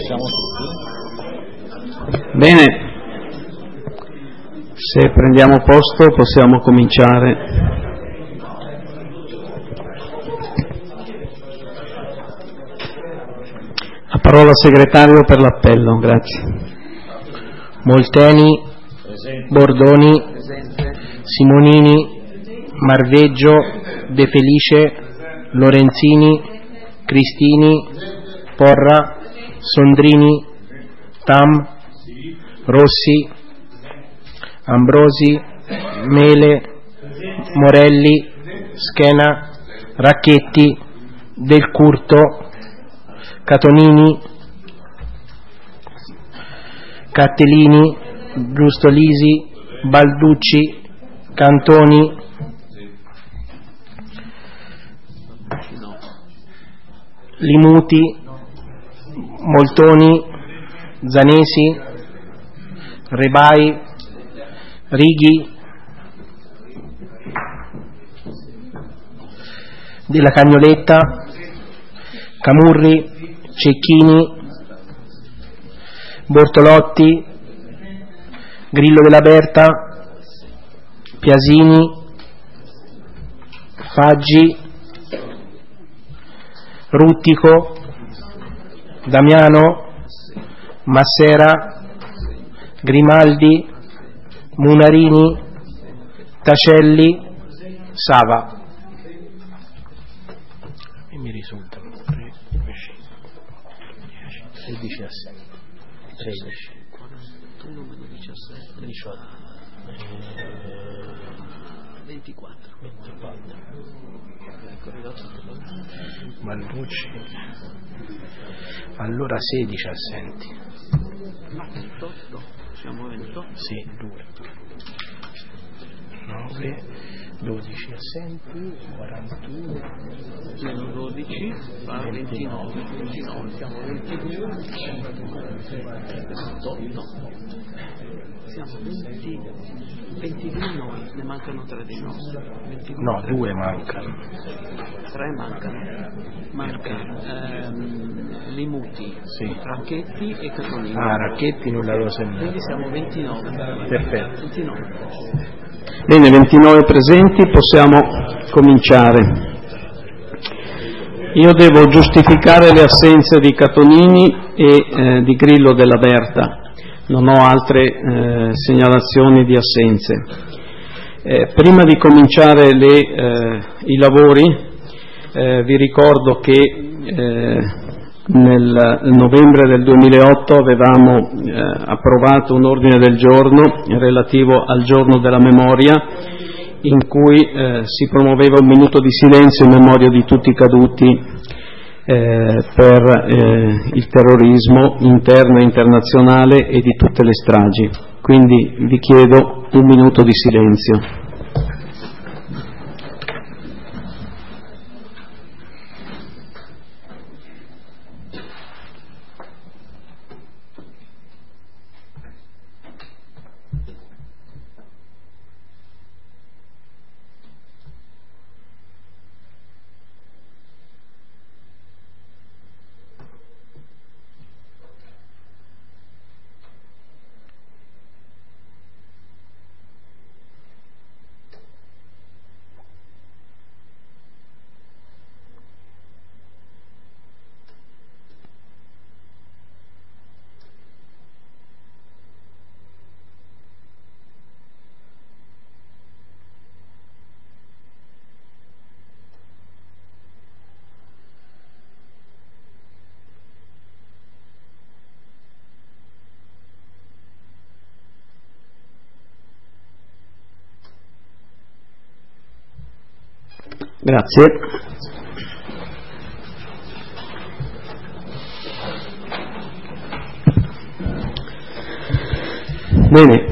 Siamo tutti? Bene, se prendiamo posto possiamo cominciare. La parola al segretario per l'appello, grazie. Molteni, Bordoni, Simonini, Marveggio, De Felice, Lorenzini, Cristini, Porra, Sondrini, Tam, Rossi, Ambrosi, Mele, Morelli, Schena, Racchetti, Del Curto, Catonini, Cattellini, Giustolisi, Balducci, Cantoni, Limuti, Moltoni, Zanesi, Rebai, Righi, Della Cagnoletta, Camurri, Cecchini, Bortolotti, Grillo della Berta, Piasini, Faggi, Ruttico, Damiano, Massera, Grimaldi, Munarini, Tacelli, Sava. E mi risultano 3, 10, 16 a 6, 13, 41 meno 17, 18, 24. Balducci, allora 16 assenti. No, 28, siamo 28. Sì, 2. 9, 12 assenti, 41 meno 12 fa 29, 29, siamo 22, no, siamo 22 noi, ne mancano 3 dei nostri. 22, no, 2 mancano. 3 mancano. Limuti, sì. Racchetti e Catonini. Ah, Racchetti non l'avevo sentito. Quindi siamo 29. Perfetto. 29. Bene, 29 presenti, possiamo cominciare. Io devo giustificare le assenze di Catonini e di Grillo della Berta. Non ho altre segnalazioni di assenze. Prima di cominciare i lavori, vi ricordo che nel novembre del 2008 avevamo approvato un ordine del giorno relativo al giorno della memoria, in cui si promuoveva un minuto di silenzio in memoria di tutti i caduti per il terrorismo interno e internazionale e di tutte le stragi. Quindi vi chiedo un minuto di silenzio. Grazie. Bene,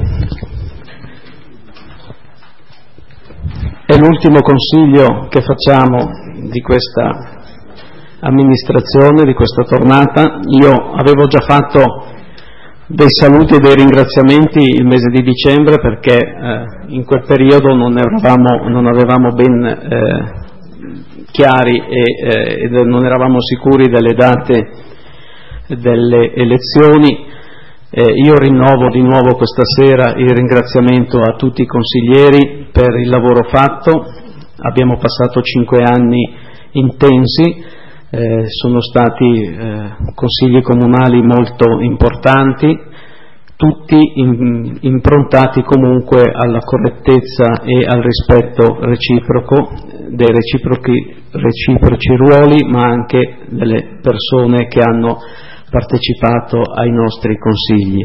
è l'ultimo consiglio che facciamo di questa amministrazione, di questa tornata. Io avevo già fatto dei saluti e dei ringraziamenti il mese di dicembre, perché in quel periodo non avevamo ben chiari e non eravamo sicuri delle date delle elezioni. Io rinnovo di nuovo questa sera il ringraziamento a tutti i consiglieri per il lavoro fatto. Abbiamo passato 5 anni intensi, sono stati consigli comunali molto importanti, tutti improntati comunque alla correttezza e al rispetto reciproco, dei reciproci ruoli, ma anche delle persone che hanno partecipato ai nostri consigli.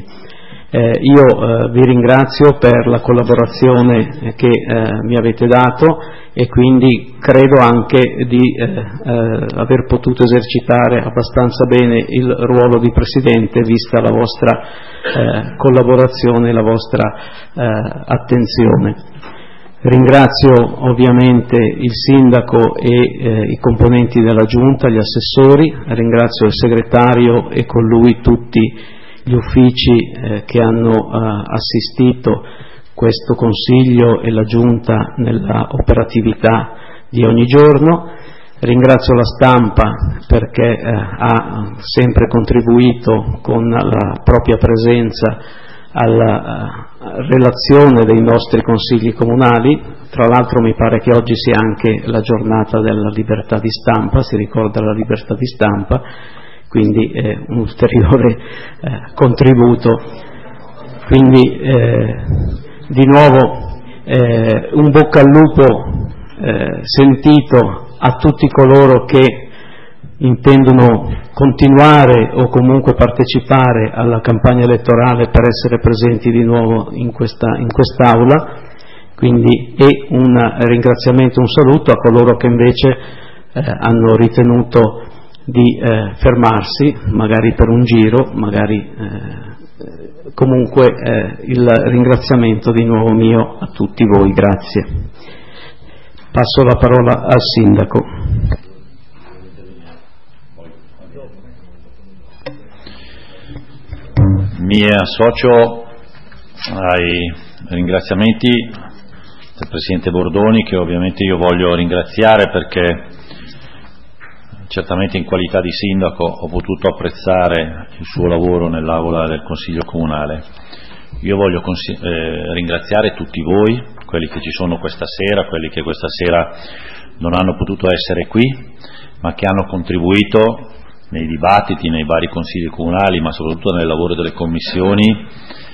Io vi ringrazio per la collaborazione che mi avete dato e quindi credo anche di aver potuto esercitare abbastanza bene il ruolo di Presidente, vista la vostra collaborazione e la vostra attenzione. Ringrazio ovviamente il Sindaco e i componenti della Giunta, gli assessori, ringrazio il Segretario e con lui tutti gli uffici che hanno assistito questo Consiglio e la Giunta nella operatività di ogni giorno. Ringrazio la stampa perché ha sempre contribuito con la propria presenza alla relazione dei nostri consigli comunali. Tra l'altro mi pare che oggi sia anche la giornata della libertà di stampa, si ricorda la libertà di stampa, quindi un ulteriore contributo. Quindi di nuovo un bocca al lupo sentito a tutti coloro che intendono continuare o comunque partecipare alla campagna elettorale per essere presenti di nuovo in quest'Aula, quindi e un ringraziamento, un saluto a coloro che invece hanno ritenuto di fermarsi, magari per un giro, magari comunque il ringraziamento di nuovo mio a tutti voi, grazie. Passo la parola al Sindaco. Mi associo ai ringraziamenti del Presidente Bordoni, che ovviamente io voglio ringraziare perché certamente in qualità di Sindaco ho potuto apprezzare il suo lavoro nell'Aula del Consiglio Comunale. Io voglio ringraziare tutti voi, quelli che ci sono questa sera, quelli che questa sera non hanno potuto essere qui, ma che hanno contribuito nei dibattiti, nei vari consigli comunali, ma soprattutto nel lavoro delle commissioni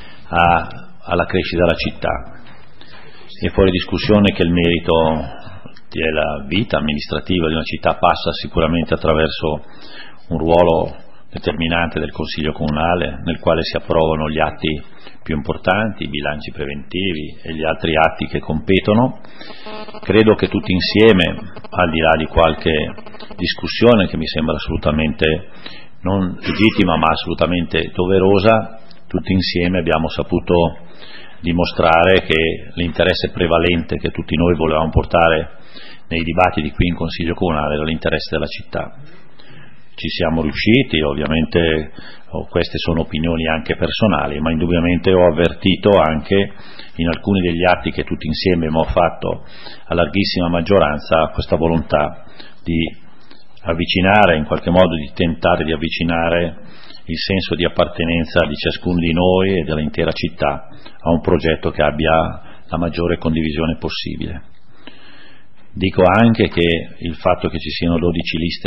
alla crescita della città. È fuori discussione che il merito della vita amministrativa di una città passa sicuramente attraverso un ruolo determinante del Consiglio Comunale, nel quale si approvano gli atti più importanti, i bilanci preventivi e gli altri atti che competono. Credo che tutti insieme, al di là di qualche discussione che mi sembra assolutamente non legittima ma assolutamente doverosa, tutti insieme abbiamo saputo dimostrare che l'interesse prevalente che tutti noi volevamo portare nei dibattiti qui in Consiglio Comunale era l'interesse della città. Ci siamo riusciti, ovviamente queste sono opinioni anche personali, ma indubbiamente ho avvertito anche in alcuni degli atti che tutti insieme abbiamo fatto a larghissima maggioranza questa volontà di avvicinare, in qualche modo di tentare di avvicinare il senso di appartenenza di ciascuno di noi e dell'intera città a un progetto che abbia la maggiore condivisione possibile. Dico anche che il fatto che ci siano 12 liste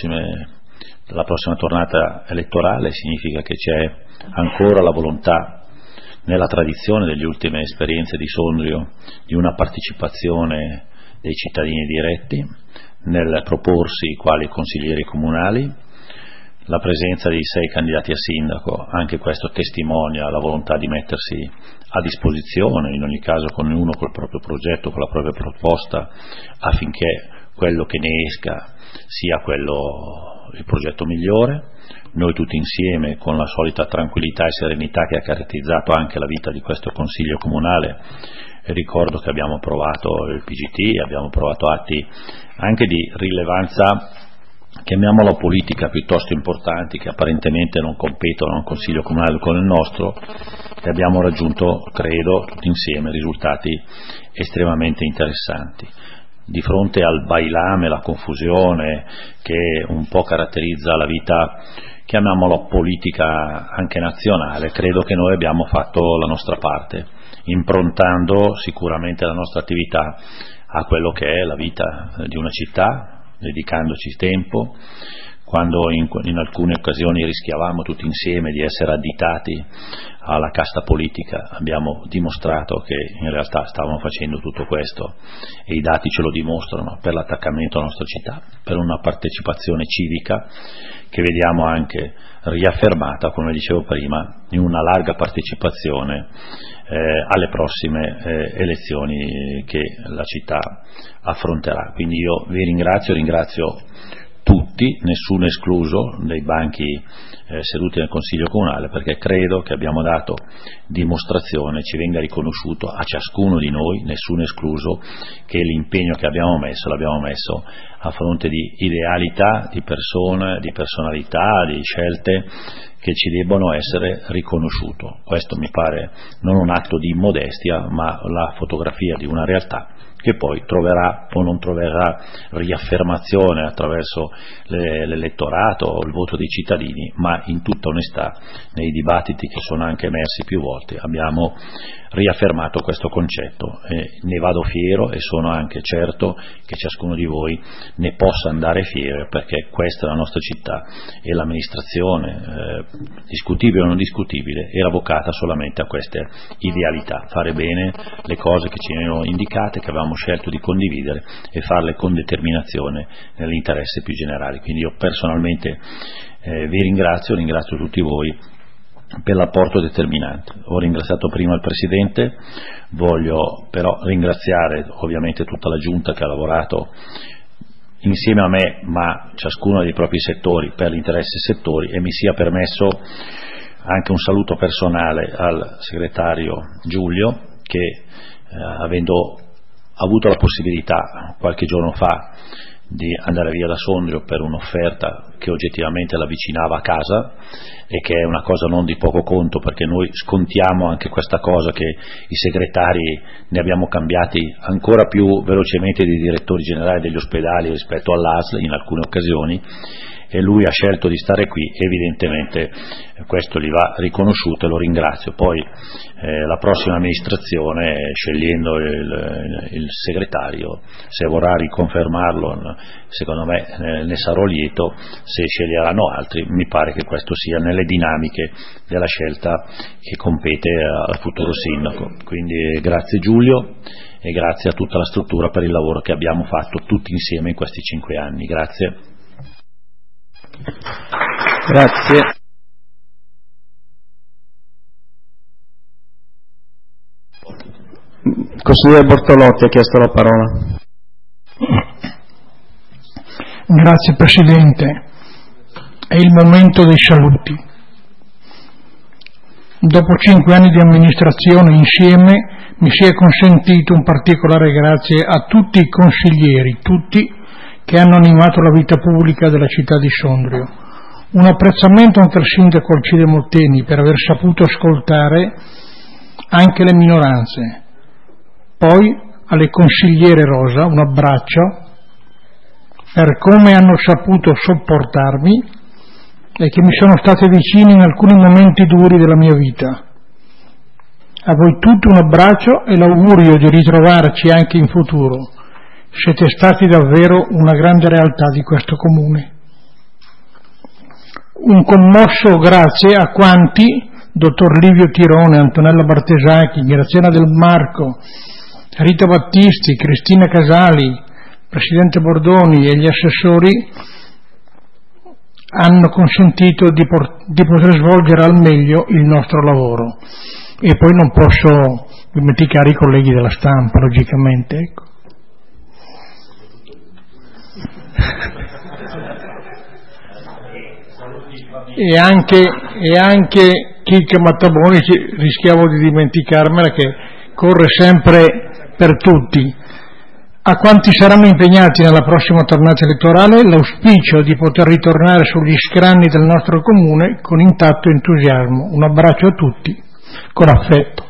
alla prossima tornata elettorale significa che c'è ancora la volontà, nella tradizione delle ultime esperienze di Sondrio, di una partecipazione dei cittadini diretti nel proporsi quali consiglieri comunali. La presenza di 6 candidati a sindaco, anche questo testimonia la volontà di mettersi a disposizione, in ogni caso con ognuno col proprio progetto, con la propria proposta, affinché quello che ne esca sia il progetto migliore. Noi tutti insieme, con la solita tranquillità e serenità che ha caratterizzato anche la vita di questo Consiglio Comunale, ricordo che abbiamo approvato il PGT, abbiamo approvato atti anche di rilevanza, chiamiamolo politica, piuttosto importanti, che apparentemente non competono a un Consiglio Comunale come il nostro, e abbiamo raggiunto, credo, tutti insieme risultati estremamente interessanti. Di fronte al bailame, la confusione che un po' caratterizza la vita chiamiamolo politica anche nazionale, credo che noi abbiamo fatto la nostra parte, improntando sicuramente la nostra attività a quello che è la vita di una città, dedicandoci tempo. Quando in alcune occasioni rischiavamo tutti insieme di essere additati alla casta politica, abbiamo dimostrato che in realtà stavamo facendo tutto questo, e i dati ce lo dimostrano, per l'attaccamento alla nostra città, per una partecipazione civica che vediamo anche riaffermata, come dicevo prima, in una larga partecipazione alle prossime elezioni che la città affronterà. Quindi io vi ringrazio tutti, nessuno escluso, dei banchi seduti nel Consiglio Comunale, perché credo che abbiamo dato dimostrazione, ci venga riconosciuto a ciascuno di noi, nessuno escluso, che l'impegno che abbiamo messo l'abbiamo messo a fronte di idealità, di persone, di personalità, di scelte che ci debbono essere riconosciuto. Questo mi pare non un atto di immodestia, ma la fotografia di una realtà che poi troverà o non troverà riaffermazione attraverso l'elettorato o il voto dei cittadini, ma in tutta onestà nei dibattiti che sono anche emersi più volte abbiamo riaffermato questo concetto, e ne vado fiero, e sono anche certo che ciascuno di voi ne possa andare fiero, perché questa è la nostra città e l'amministrazione, discutibile o non discutibile, era vocata solamente a queste idealità: fare bene le cose che ci erano indicate, che avevamo scelto di condividere, e farle con determinazione nell'interesse più generale. Quindi io personalmente vi ringrazio tutti voi per l'apporto determinante. Ho ringraziato prima il Presidente, voglio però ringraziare ovviamente tutta la Giunta che ha lavorato insieme a me, ma ciascuno dei propri settori, per l'interesse settori, e mi sia permesso anche un saluto personale al segretario Giulio, che avendo avuto la possibilità qualche giorno fa di andare via da Sondrio per un'offerta che oggettivamente l'avvicinava a casa, e che è una cosa non di poco conto, perché noi scontiamo anche questa cosa, che i segretari ne abbiamo cambiati ancora più velocemente dei direttori generali degli ospedali rispetto all'ASL in alcune occasioni, e lui ha scelto di stare qui, evidentemente questo gli va riconosciuto e lo ringrazio. Poi la prossima amministrazione, scegliendo il segretario, se vorrà riconfermarlo, secondo me ne sarò lieto. Se sceglieranno altri, mi pare che questo sia nelle dinamiche della scelta che compete al futuro sindaco. Quindi grazie Giulio, e grazie a tutta la struttura per il lavoro che abbiamo fatto tutti insieme in questi 5 anni. Grazie. Grazie. Consigliere Bortolotti ha chiesto la parola. Grazie Presidente. È il momento dei saluti. Dopo 5 anni di amministrazione insieme mi si è consentito un particolare grazie a tutti i consiglieri, tutti, che hanno animato la vita pubblica della città di Sondrio. Un apprezzamento anche al sindaco Alcide Molteni per aver saputo ascoltare anche le minoranze. Poi alle consigliere Rosa un abbraccio per come hanno saputo sopportarmi e che mi sono state vicine in alcuni momenti duri della mia vita. A voi tutti un abbraccio e l'augurio di ritrovarci anche in futuro. Siete stati davvero una grande realtà di questo comune. Un commosso grazie a quanti, dottor Livio Tirone, Antonella Bartesacchi, Graziana Del Marco, Rita Battisti, Cristina Casali, Presidente Bordoni e gli assessori, hanno consentito di poter svolgere al meglio il nostro lavoro. E poi non posso dimenticare i colleghi della stampa, logicamente, ecco. E anche Chicca Mattaboni, rischiavo di dimenticarmela, che corre sempre per tutti. A quanti saranno impegnati nella prossima tornata elettorale, l'auspicio di poter ritornare sugli scranni del nostro comune con intatto entusiasmo. Un abbraccio a tutti, con affetto.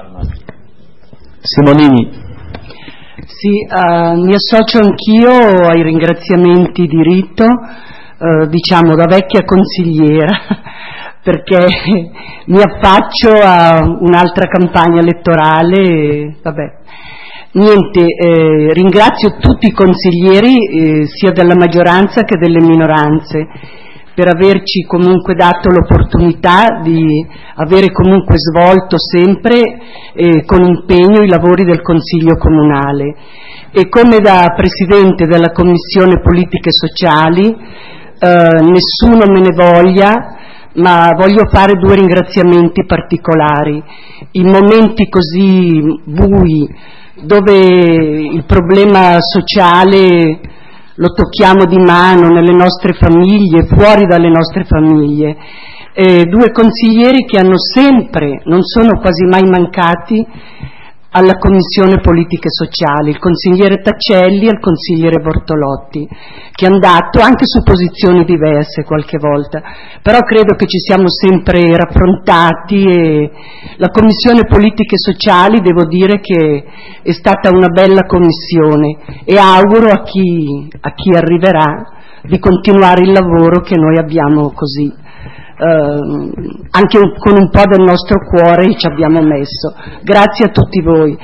Simonini. Sì, mi associo anch'io ai ringraziamenti di rito, diciamo da vecchia consigliera, perché mi affaccio a un'altra campagna elettorale e, vabbè. Niente, ringrazio tutti i consiglieri sia della maggioranza che delle minoranze per averci comunque dato l'opportunità di avere comunque svolto sempre con impegno i lavori del Consiglio Comunale. E come da Presidente della Commissione Politiche Sociali, nessuno me ne voglia, ma voglio fare 2 ringraziamenti particolari. In momenti così bui, dove il problema sociale lo tocchiamo di mano nelle nostre famiglie, fuori dalle nostre famiglie, 2 consiglieri che hanno sempre, non sono quasi mai mancati alla Commissione Politiche Sociali, il consigliere Taccelli e il consigliere Bortolotti, che hanno dato anche su posizioni diverse qualche volta, però credo che ci siamo sempre raffrontati e la Commissione Politiche Sociali devo dire che è stata una bella commissione e auguro a chi arriverà di continuare il lavoro che noi abbiamo così anche con un po' del nostro cuore ci abbiamo messo. Grazie a tutti voi.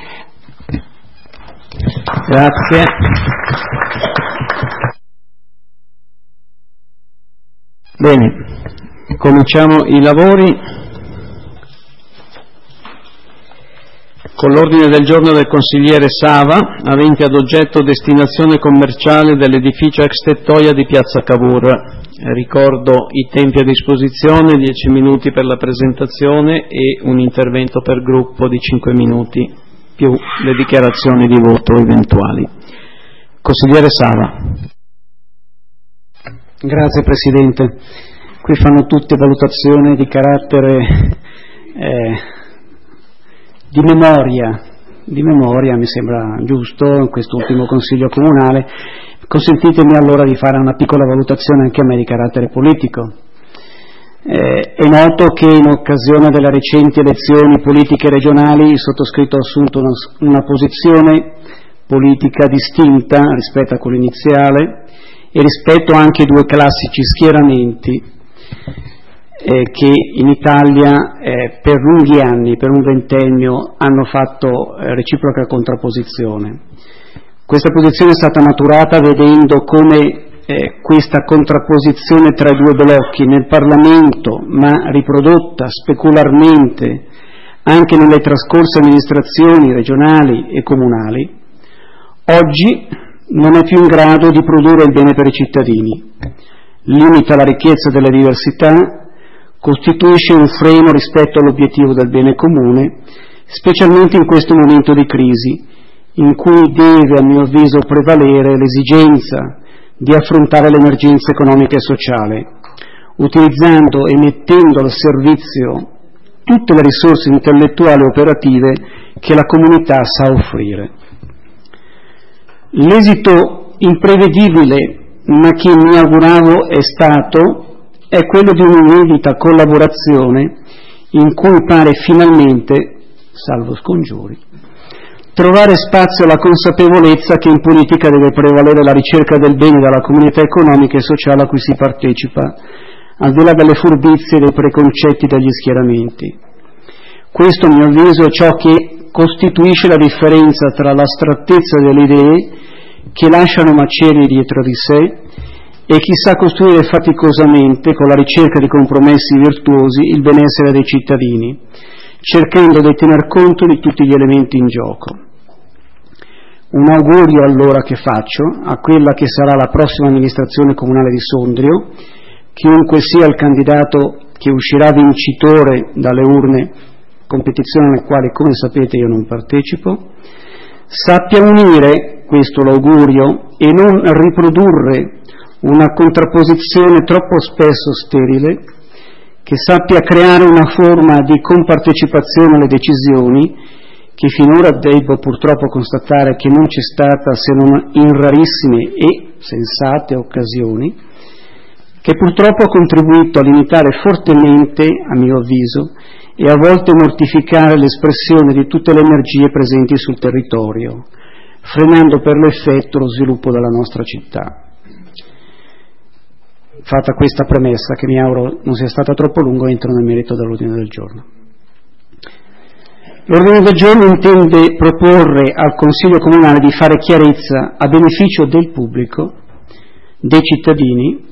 Grazie. Bene, cominciamo i lavori con l'ordine del giorno del consigliere Sava, avente ad oggetto destinazione commerciale dell'edificio ex Tettoia di Piazza Cavour. Ricordo i tempi a disposizione: 10 minuti per la presentazione e un intervento per gruppo di 5 minuti, più le dichiarazioni di voto eventuali. Consigliere Sava. Grazie Presidente. Qui fanno tutte valutazioni di carattere di memoria, mi sembra giusto in quest'ultimo Consiglio Comunale. Consentitemi allora di fare una piccola valutazione anche a me di carattere politico. È noto che in occasione delle recenti elezioni politiche regionali il sottoscritto ha assunto una posizione politica distinta rispetto a quella iniziale e rispetto anche ai 2 classici schieramenti che in Italia per lunghi anni, per un ventennio, hanno fatto reciproca contrapposizione. Questa posizione è stata maturata vedendo come questa contrapposizione tra i 2 blocchi nel Parlamento, ma riprodotta specularmente anche nelle trascorse amministrazioni regionali e comunali, oggi non è più in grado di produrre il bene per i cittadini, limita la ricchezza delle diversità, costituisce un freno rispetto all'obiettivo del bene comune, specialmente in questo momento di crisi, in cui deve, a mio avviso, prevalere l'esigenza di affrontare l'emergenza economica e sociale, utilizzando e mettendo al servizio tutte le risorse intellettuali e operative che la comunità sa offrire. L'esito imprevedibile, ma che mi auguravo è quello di un'inedita collaborazione in cui pare finalmente, salvo scongiuri, trovare spazio alla consapevolezza che in politica deve prevalere la ricerca del bene della comunità economica e sociale a cui si partecipa, al di là delle furbizie e dei preconcetti degli schieramenti. Questo, a mio avviso, è ciò che costituisce la differenza tra l'astrattezza delle idee che lasciano macerie dietro di sé e chi sa costruire faticosamente, con la ricerca di compromessi virtuosi, il benessere dei cittadini, cercando di tener conto di tutti gli elementi in gioco. Un augurio allora che faccio a quella che sarà la prossima amministrazione comunale di Sondrio, chiunque sia il candidato che uscirà vincitore dalle urne, competizione alle quali, come sapete, io non partecipo, sappia unire, questo l'augurio, e non riprodurre una contrapposizione troppo spesso sterile, che sappia creare una forma di compartecipazione alle decisioni che finora devo purtroppo constatare che non c'è stata se non in rarissime e sensate occasioni, che purtroppo ha contribuito a limitare fortemente, a mio avviso, e a volte mortificare l'espressione di tutte le energie presenti sul territorio, frenando per l'effetto lo sviluppo della nostra città. Fatta questa premessa, che mi auguro non sia stata troppo lunga, entro nel merito dell'ordine del giorno. L'ordine del giorno intende proporre al Consiglio Comunale di fare chiarezza a beneficio del pubblico, dei cittadini,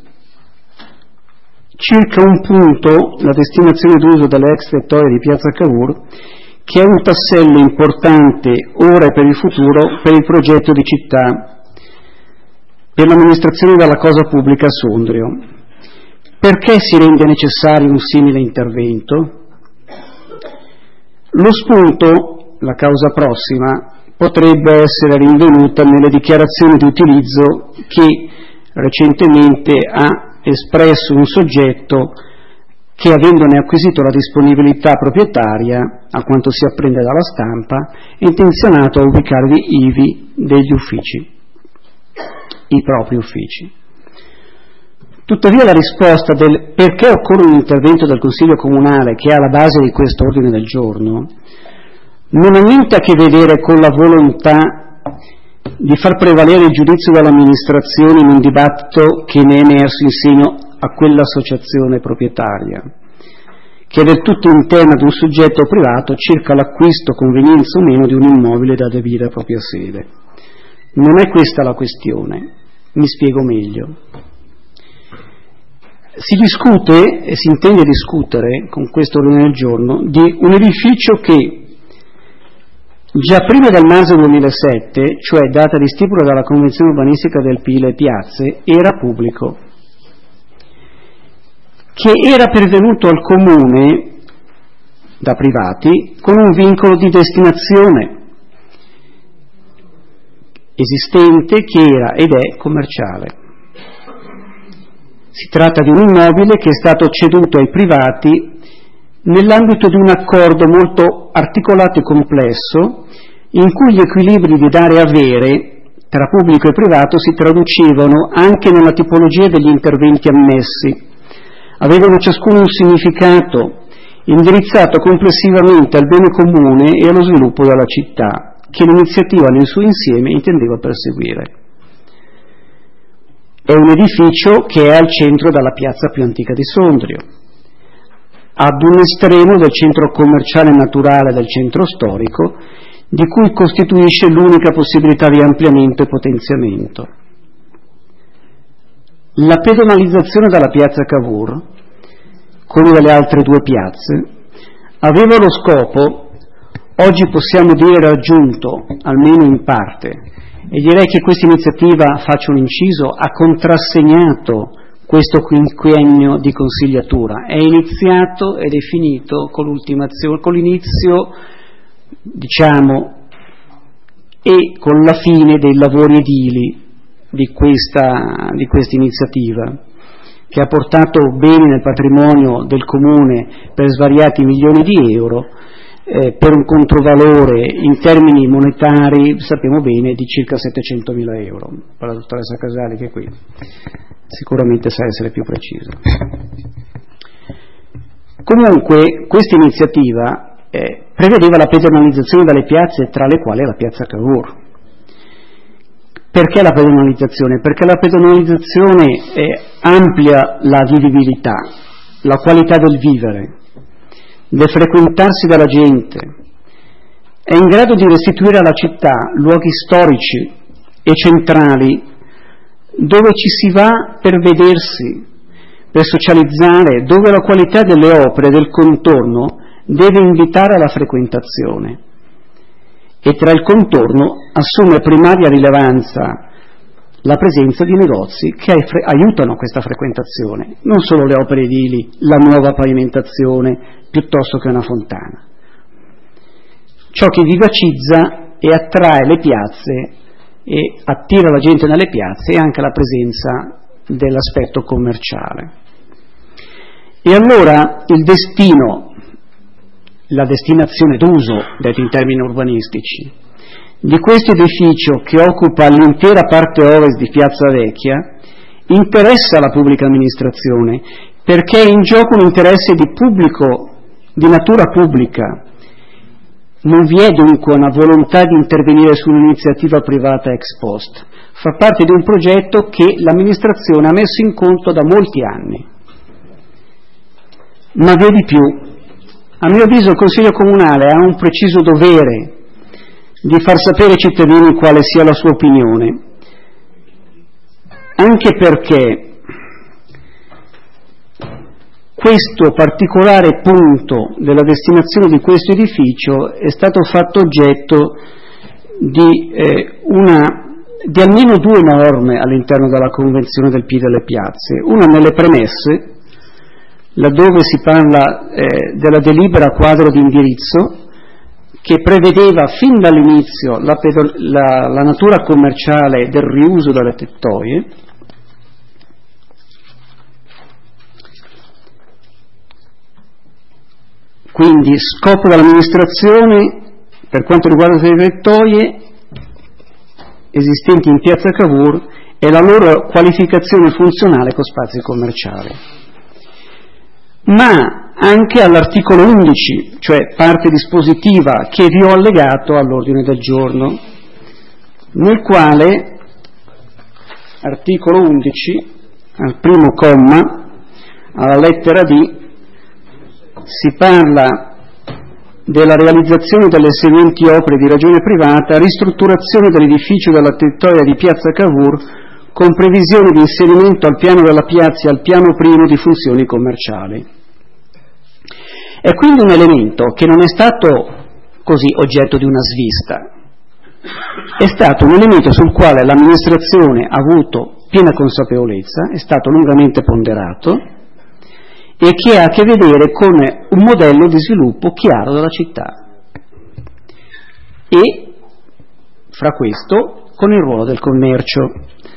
circa un punto, la destinazione d'uso dell'ex rettoria di Piazza Cavour, che è un tassello importante ora e per il futuro per il progetto di città, per l'amministrazione della cosa pubblica a Sondrio. Perché si rende necessario un simile intervento? Lo spunto, la causa prossima, potrebbe essere rinvenuta nelle dichiarazioni di utilizzo che recentemente ha espresso un soggetto che, avendone acquisito la disponibilità proprietaria, a quanto si apprende dalla stampa, è intenzionato a ubicare ivi degli uffici, i propri uffici. Tuttavia la risposta del perché occorre un intervento del Consiglio Comunale, che è alla base di questo ordine del giorno, non ha niente a che vedere con la volontà di far prevalere il giudizio dell'amministrazione in un dibattito che ne è emerso in seno a quell'associazione proprietaria, che è del tutto interna ad un soggetto privato circa l'acquisto, convenienza o meno, di un immobile da adibire a propria sede. Non è questa la questione, mi spiego meglio. Si discute e si intende discutere con questo ordine del giorno di un edificio che già prima del marzo 2007, cioè data di stipula della Convenzione urbanistica del Pile Piazze, era pubblico, che era pervenuto al Comune da privati con un vincolo di destinazione esistente che era ed è commerciale. Si tratta di un immobile che è stato ceduto ai privati nell'ambito di un accordo molto articolato e complesso, in cui gli equilibri di dare e avere tra pubblico e privato si traducevano anche nella tipologia degli interventi ammessi, avevano ciascuno un significato indirizzato complessivamente al bene comune e allo sviluppo della città, che l'iniziativa nel suo insieme intendeva perseguire. È un edificio che è al centro della piazza più antica di Sondrio, ad un estremo del centro commerciale naturale del centro storico, di cui costituisce l'unica possibilità di ampliamento e potenziamento. La pedonalizzazione della piazza Cavour, come delle altre due piazze, aveva lo scopo, oggi possiamo dire raggiunto, almeno in parte, e direi che questa iniziativa, faccio un inciso, ha contrassegnato questo quinquennio di consigliatura. È iniziato ed è finito con l'ultimazione, con l'inizio, diciamo, e con la fine dei lavori edili di questa iniziativa, che ha portato beni nel patrimonio del Comune per svariati milioni di euro, per un controvalore in termini monetari, sappiamo bene, di circa 700.000 euro. Per la dottoressa Casali, che qui sicuramente sa essere più precisa. Comunque questa iniziativa prevedeva la pedonalizzazione delle piazze, tra le quali la piazza Cavour. Perché la pedonalizzazione? Perché la pedonalizzazione amplia la vivibilità, la qualità del vivere, del frequentarsi dalla gente, è in grado di restituire alla città luoghi storici e centrali dove ci si va per vedersi, per socializzare, dove la qualità delle opere del contorno deve invitare alla frequentazione, e tra il contorno assume primaria rilevanza la presenza di negozi che aiutano questa frequentazione, non solo le opere edili, la nuova pavimentazione piuttosto che una fontana. Ciò che vivacizza e attrae le piazze e attira la gente nelle piazze è anche la presenza dell'aspetto commerciale. E allora il destino, la destinazione d'uso, detto in termini urbanistici, di questo edificio, che occupa l'intera parte ovest di Piazza Vecchia, interessa la pubblica amministrazione, perché è in gioco un interesse di pubblico di natura pubblica. Non vi è dunque una volontà di intervenire su un'iniziativa privata ex post, fa parte di un progetto che l'amministrazione ha messo in conto da molti anni. Ma vi è di più. A mio avviso il Consiglio Comunale ha un preciso dovere di far sapere ai cittadini quale sia la sua opinione, anche perché questo particolare punto della destinazione di questo edificio è stato fatto oggetto di almeno due norme all'interno della Convenzione del P delle Piazze, una nelle premesse, laddove si parla della delibera quadro di indirizzo, che prevedeva fin dall'inizio la natura commerciale del riuso delle tettoie, quindi scopo dell'amministrazione per quanto riguarda le tettoie esistenti in piazza Cavour e la loro qualificazione funzionale con spazi commerciali. Ma anche all'articolo 11, cioè parte dispositiva che vi ho allegato all'ordine del giorno, nel quale, articolo 11, al primo comma, alla lettera D, si parla della realizzazione delle seguenti opere di ragione privata: ristrutturazione dell'edificio della tettoia di piazza Cavour con previsione di inserimento al piano della piazza e al piano primo di funzioni commerciali. È quindi un elemento che non è stato così oggetto di una svista, è stato un elemento sul quale l'amministrazione ha avuto piena consapevolezza, è stato lungamente ponderato e che ha a che vedere con un modello di sviluppo chiaro della città e, fra questo, con il ruolo del commercio.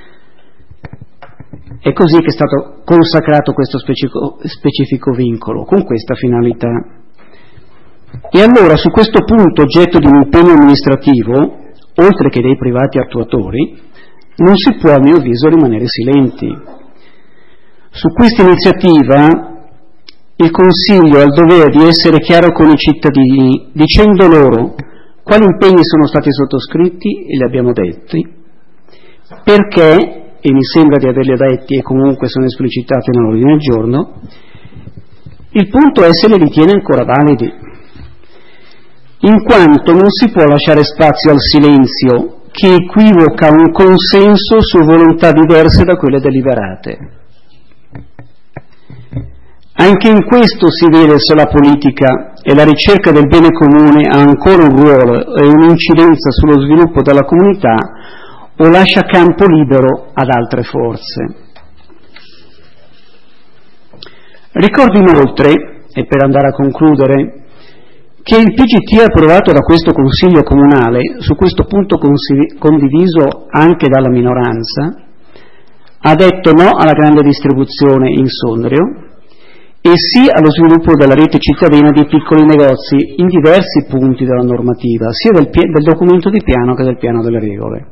È così che è stato consacrato questo specifico vincolo, con questa finalità. E allora su questo punto, oggetto di un impegno amministrativo, oltre che dei privati attuatori, non si può a mio avviso rimanere silenti. Su questa iniziativa il Consiglio ha il dovere di essere chiaro con i cittadini, dicendo loro quali impegni sono stati sottoscritti, e li abbiamo detti, perché, e mi sembra di averli detti e comunque sono esplicitati nell'ordine del giorno, il punto è se li ritiene ancora validi, in quanto non si può lasciare spazio al silenzio che equivoca un consenso su volontà diverse da quelle deliberate. Anche in questo si vede se la politica e la ricerca del bene comune ha ancora un ruolo e un'incidenza sullo sviluppo della comunità o lascia campo libero ad altre forze. Ricordo inoltre, e per andare a concludere, che il PGT approvato da questo Consiglio Comunale, su questo punto condiviso anche dalla minoranza, ha detto no alla grande distribuzione in Sondrio e sì allo sviluppo della rete cittadina di piccoli negozi in diversi punti della normativa, sia del documento di piano che del piano delle regole.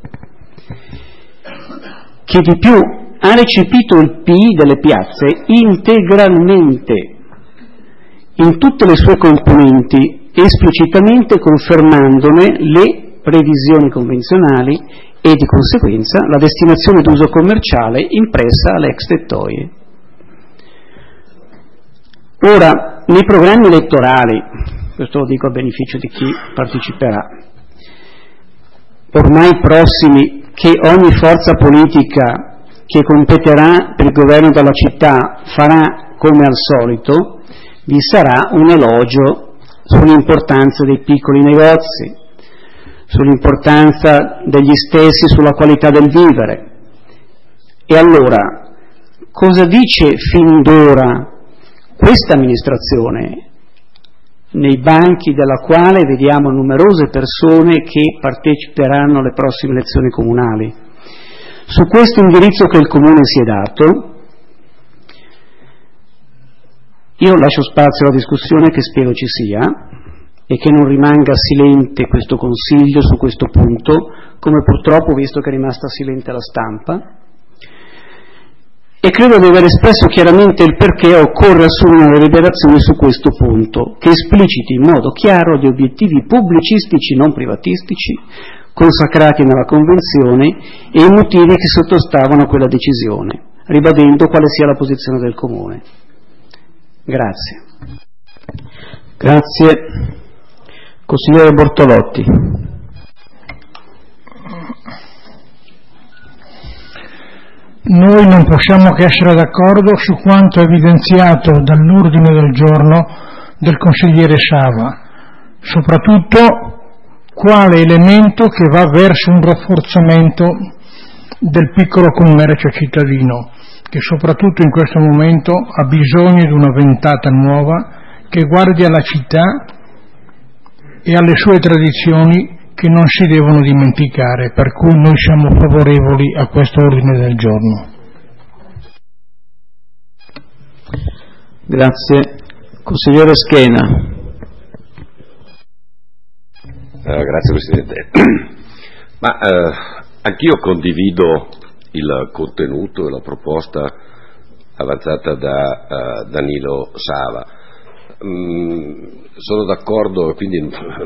Che di più ha recepito il PI delle piazze integralmente, in tutte le sue componenti, esplicitamente confermandone le previsioni convenzionali e di conseguenza la destinazione d'uso commerciale impressa alle ex tettoie. Ora, nei programmi elettorali, questo lo dico a beneficio di chi parteciperà, ormai prossimi, che ogni forza politica che competerà per il governo della città farà come al solito, vi sarà un elogio sull'importanza dei piccoli negozi, sull'importanza degli stessi, sulla qualità del vivere. E allora, cosa dice fin d'ora questa amministrazione, nei banchi della quale vediamo numerose persone che parteciperanno alle prossime elezioni comunali? Su questo indirizzo che il Comune si è dato, io lascio spazio alla discussione che spero ci sia e che non rimanga silente questo Consiglio su questo punto, come purtroppo ho visto che è rimasta silente la stampa. e credo di aver espresso chiaramente il perché occorre assumere una deliberazione su questo punto, che espliciti in modo chiaro gli obiettivi pubblicistici non privatistici consacrati nella Convenzione e i motivi che sottostavano a quella decisione, ribadendo quale sia la posizione del Comune. Grazie. Grazie. Consigliere Bortolotti. Noi non possiamo che essere d'accordo su quanto evidenziato dall'ordine del giorno del consigliere Sava, soprattutto quale elemento che va verso un rafforzamento del piccolo commercio cittadino, che soprattutto in questo momento ha bisogno di una ventata nuova che guardi alla città e alle sue tradizioni che non si devono dimenticare, per cui noi siamo favorevoli a questo ordine del giorno. Grazie. Consigliere Schena. Grazie Presidente. Anch'io condivido il contenuto e la proposta avanzata da Danilo Sava. Sono d'accordo, quindi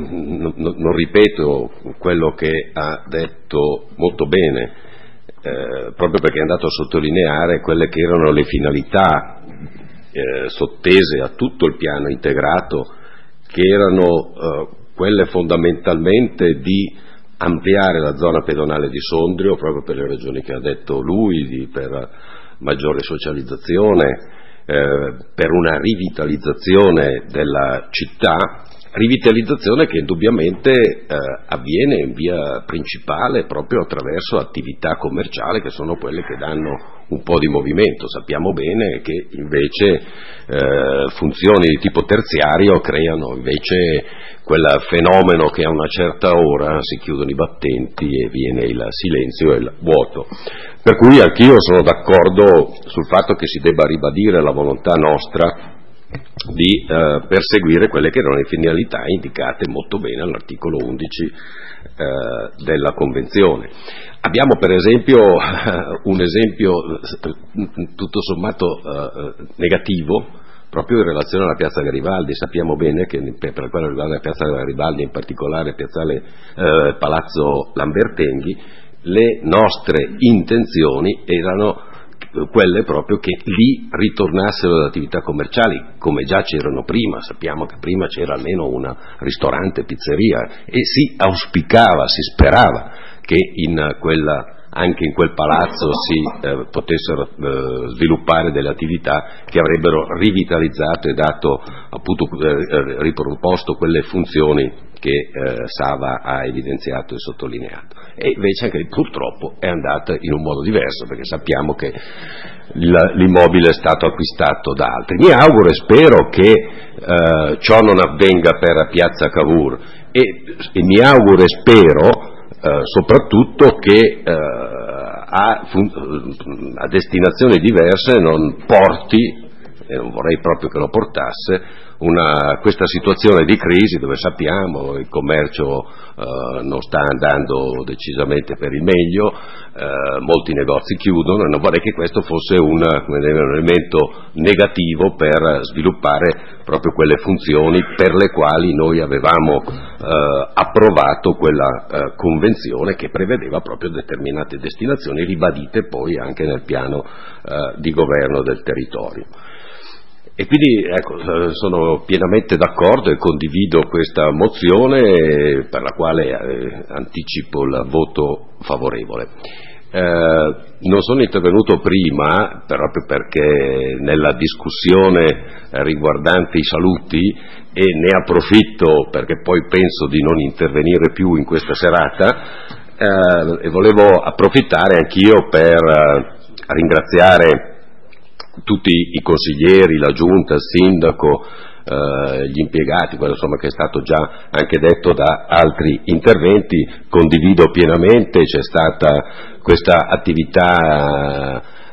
non ripeto quello che ha detto molto bene, proprio perché è andato a sottolineare quelle che erano le finalità sottese a tutto il piano integrato, che erano quelle fondamentalmente di ampliare la zona pedonale di Sondrio, proprio per le ragioni che ha detto lui, per maggiore socializzazione, per una rivitalizzazione della città, rivitalizzazione che indubbiamente avviene in via principale proprio attraverso attività commerciali che sono quelle che danno un po' di movimento. Sappiamo bene che invece funzioni di tipo terziario creano invece quel fenomeno che a una certa ora si chiudono i battenti e viene il silenzio e il vuoto. Per cui anch'io sono d'accordo sul fatto che si debba ribadire la volontà nostra di perseguire quelle che erano le finalità indicate molto bene all'articolo 11 della Convenzione. Abbiamo per esempio un esempio tutto sommato negativo proprio in relazione alla piazza Garibaldi. Sappiamo bene che per quanto riguarda la piazza Garibaldi, in particolare piazzale Palazzo Lambertenghi, le nostre intenzioni erano quelle proprio che lì ritornassero le attività commerciali come già c'erano prima. Sappiamo che prima c'era almeno una ristorante, pizzeria, e si auspicava, si sperava che anche in quel palazzo si potessero sviluppare delle attività che avrebbero rivitalizzato e dato appunto riproposto quelle funzioni che Sava ha evidenziato e sottolineato. E invece anche purtroppo è andata in un modo diverso, perché sappiamo che l'immobile è stato acquistato da altri. Mi auguro e spero che ciò non avvenga per Piazza Cavour e mi auguro e spero soprattutto che a destinazioni diverse non porti, e non vorrei proprio che lo portasse, questa situazione di crisi dove sappiamo il commercio non sta andando decisamente per il meglio, molti negozi chiudono, e non vorrei che questo fosse un elemento negativo per sviluppare proprio quelle funzioni per le quali noi avevamo approvato quella convenzione che prevedeva proprio determinate destinazioni, ribadite poi anche nel piano di governo del territorio. E quindi sono pienamente d'accordo e condivido questa mozione, per la quale anticipo il voto favorevole. Non sono intervenuto prima proprio perché nella discussione riguardante i saluti, e ne approfitto perché poi penso di non intervenire più in questa serata, e volevo approfittare anch'io per ringraziare tutti i consiglieri, la giunta, il sindaco, gli impiegati, quello insomma che è stato già anche detto da altri interventi. Condivido pienamente, c'è stata questa attività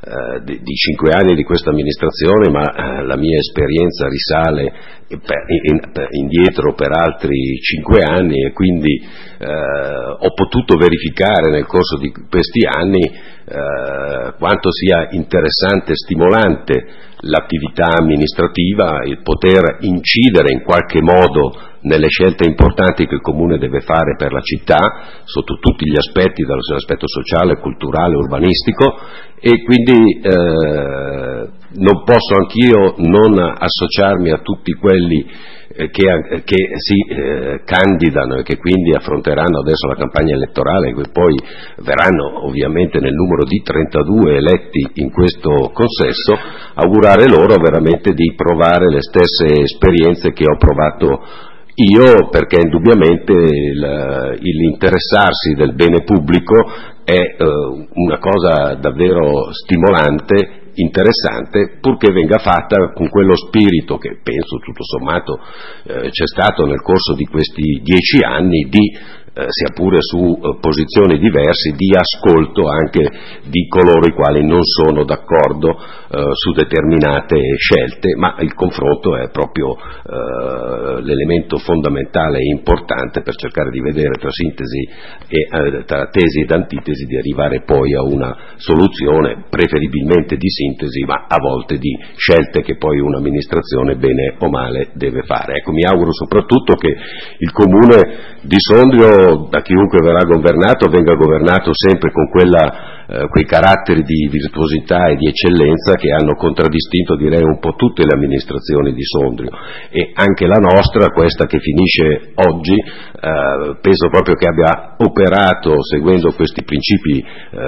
di 5 anni di questa amministrazione, ma la mia esperienza risale indietro per altri 5 anni, e quindi ho potuto verificare nel corso di questi anni quanto sia interessante e stimolante l'attività amministrativa, il poter incidere in qualche modo nelle scelte importanti che il Comune deve fare per la città, sotto tutti gli aspetti, dall'aspetto sociale, culturale, urbanistico, e quindi non posso anch'io non associarmi a tutti quelli che si candidano e che quindi affronteranno adesso la campagna elettorale, che poi verranno ovviamente nel numero di 32 eletti in questo consesso, augurare loro veramente di provare le stesse esperienze che ho provato io, perché indubbiamente l'interessarsi del bene pubblico è una cosa davvero stimolante, interessante, purché venga fatta con quello spirito che penso tutto sommato c'è stato nel corso di questi 10 anni di sia pure su posizioni diverse, di ascolto anche di coloro i quali non sono d'accordo su determinate scelte, ma il confronto è proprio l'elemento fondamentale e importante per cercare di vedere tra sintesi e tra tesi ed antitesi, di arrivare poi a una soluzione, preferibilmente di sintesi, ma a volte di scelte che poi un'amministrazione bene o male deve fare. Ecco, mi auguro soprattutto che il Comune di Sondrio, da chiunque verrà governato, venga governato sempre con quei caratteri di virtuosità e di eccellenza che hanno contraddistinto, direi, un po' tutte le amministrazioni di Sondrio, e anche la nostra, questa che finisce oggi, penso proprio che abbia operato seguendo questi principi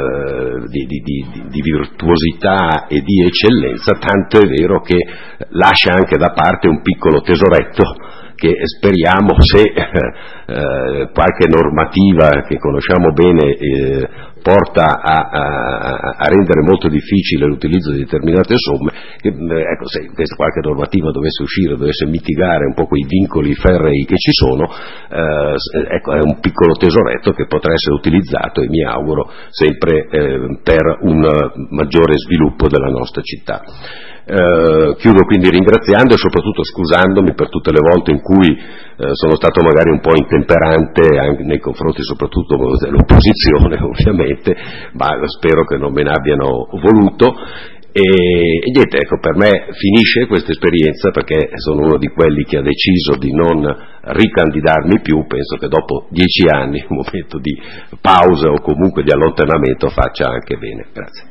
di virtuosità e di eccellenza, tanto è vero che lascia anche da parte un piccolo tesoretto che speriamo, se qualche normativa che conosciamo bene porta a rendere molto difficile l'utilizzo di determinate somme, ecco, se qualche normativa dovesse uscire, dovesse mitigare un po' quei vincoli ferrei che ci sono, ecco, è un piccolo tesoretto che potrà essere utilizzato, e mi auguro sempre per un maggiore sviluppo della nostra città. Chiudo quindi ringraziando e soprattutto scusandomi per tutte le volte in cui sono stato magari un po' intemperante anche nei confronti soprattutto dell'opposizione, ovviamente, ma spero che non me ne abbiano voluto. E niente, ecco, per me finisce questa esperienza, perché sono uno di quelli che ha deciso di non ricandidarmi più. Penso che dopo 10 anni un momento di pausa o comunque di allontanamento faccia anche bene. Grazie.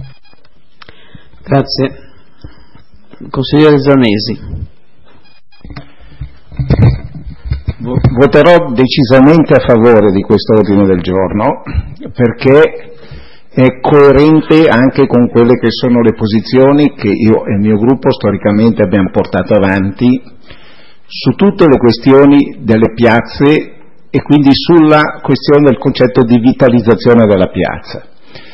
Grazie. Consigliere Zanesi. Voterò decisamente a favore di questo ordine del giorno, perché è coerente anche con quelle che sono le posizioni che io e il mio gruppo storicamente abbiamo portato avanti su tutte le questioni delle piazze, e quindi sulla questione del concetto di vitalizzazione della piazza.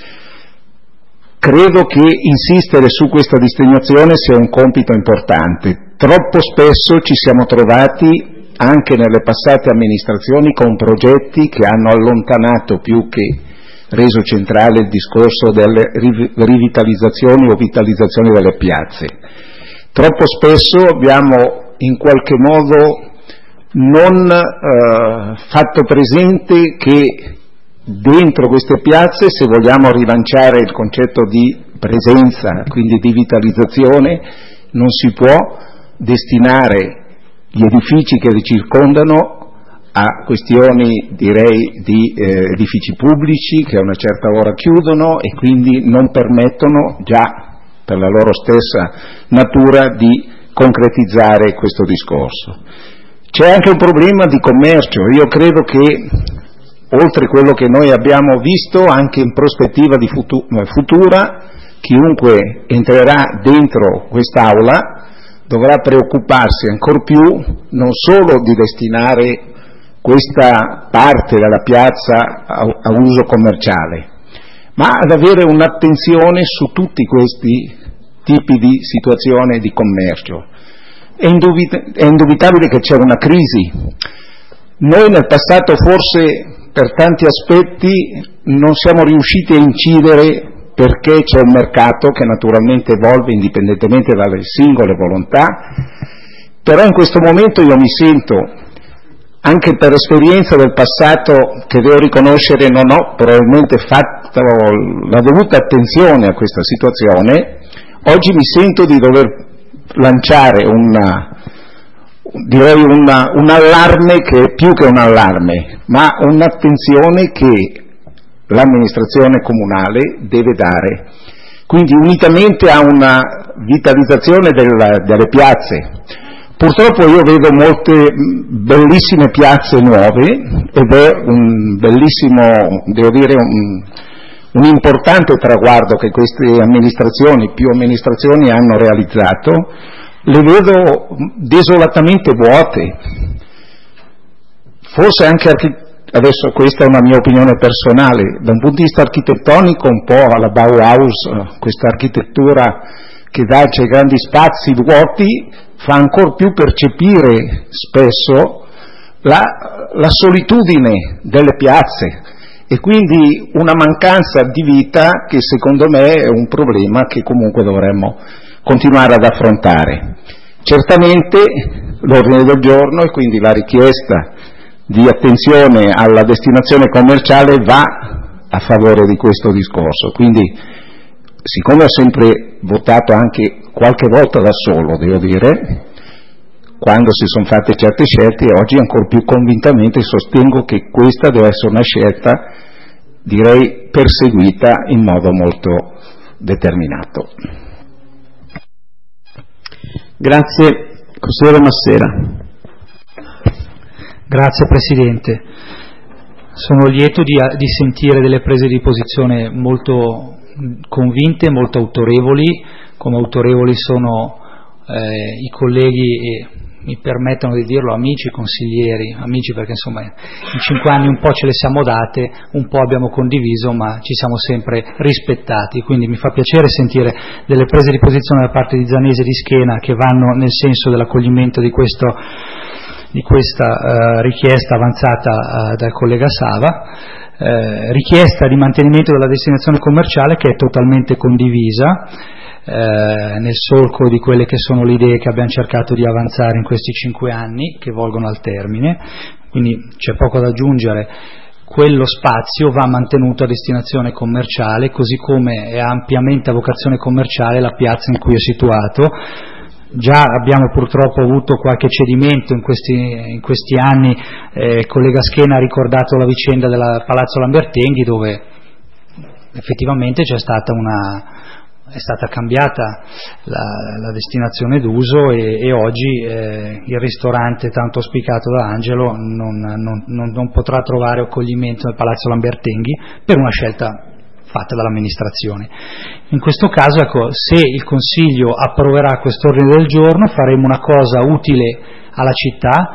Credo che insistere su questa destinazione sia un compito importante. Troppo spesso ci siamo trovati anche nelle passate amministrazioni con progetti che hanno allontanato più che reso centrale il discorso delle rivitalizzazioni o vitalizzazioni delle piazze. Troppo spesso abbiamo in qualche modo non fatto presente che dentro queste piazze, se vogliamo rilanciare il concetto di presenza, quindi di vitalizzazione, non si può destinare gli edifici che li circondano a questioni, direi, di edifici pubblici che a una certa ora chiudono e quindi non permettono, già per la loro stessa natura, di concretizzare questo discorso. C'è anche un problema di commercio. Io credo che, oltre quello che noi abbiamo visto, anche in prospettiva di futura, chiunque entrerà dentro quest'Aula dovrà preoccuparsi ancor più non solo di destinare questa parte della piazza a uso commerciale, ma ad avere un'attenzione su tutti questi tipi di situazione di commercio. È indubitabile che c'è una crisi. Noi nel passato forse per tanti aspetti non siamo riusciti a incidere perché c'è un mercato che naturalmente evolve indipendentemente dalle singole volontà, però in questo momento io mi sento, anche per esperienza del passato che devo riconoscere non ho probabilmente fatto la dovuta attenzione a questa situazione, oggi mi sento di dover lanciare un allarme che è più che un allarme, ma un'attenzione che l'amministrazione comunale deve dare. Quindi unitamente a una vitalizzazione delle piazze. Purtroppo io vedo molte bellissime piazze nuove ed è un bellissimo, devo dire, un importante traguardo che queste amministrazioni, più amministrazioni, hanno realizzato. Le vedo desolatamente vuote, forse anche adesso questa è una mia opinione personale, da un punto di vista architettonico un po' alla Bauhaus, questa architettura che dà ai grandi spazi vuoti fa ancor più percepire spesso la solitudine delle piazze e quindi una mancanza di vita che secondo me è un problema che comunque dovremmo continuare ad affrontare. Certamente l'ordine del giorno e quindi la richiesta di attenzione alla destinazione commerciale va a favore di questo discorso, quindi siccome ho sempre votato anche qualche volta da solo, devo dire, quando si sono fatte certe scelte, oggi ancora più convintamente sostengo che questa deve essere una scelta, direi, perseguita in modo molto determinato. Grazie, consigliere Massera. Grazie Presidente. Sono lieto di sentire delle prese di posizione molto convinte, molto autorevoli, come autorevoli sono i colleghi e mi permettono di dirlo amici consiglieri, amici perché insomma in 5 anni un po' ce le siamo date, un po' abbiamo condiviso ma ci siamo sempre rispettati, quindi mi fa piacere sentire delle prese di posizione da parte di Zanese e di Schena che vanno nel senso dell'accoglimento di questa richiesta avanzata dal collega Sava, richiesta di mantenimento della destinazione commerciale che è totalmente condivisa nel solco di quelle che sono le idee che abbiamo cercato di avanzare in questi 5 anni che volgono al termine, quindi c'è poco da aggiungere. Quello spazio va mantenuto a destinazione commerciale, così come è ampiamente a vocazione commerciale la piazza in cui è situato. Già abbiamo purtroppo avuto qualche cedimento in questi anni, il collega Schena ha ricordato la vicenda del Palazzo Lambertenghi dove effettivamente è stata cambiata la destinazione d'uso e oggi il ristorante tanto auspicato da Angelo non potrà trovare accoglimento nel Palazzo Lambertenghi per una scelta fatta dall'amministrazione. In questo caso, ecco, se il Consiglio approverà quest'ordine del giorno faremo una cosa utile alla città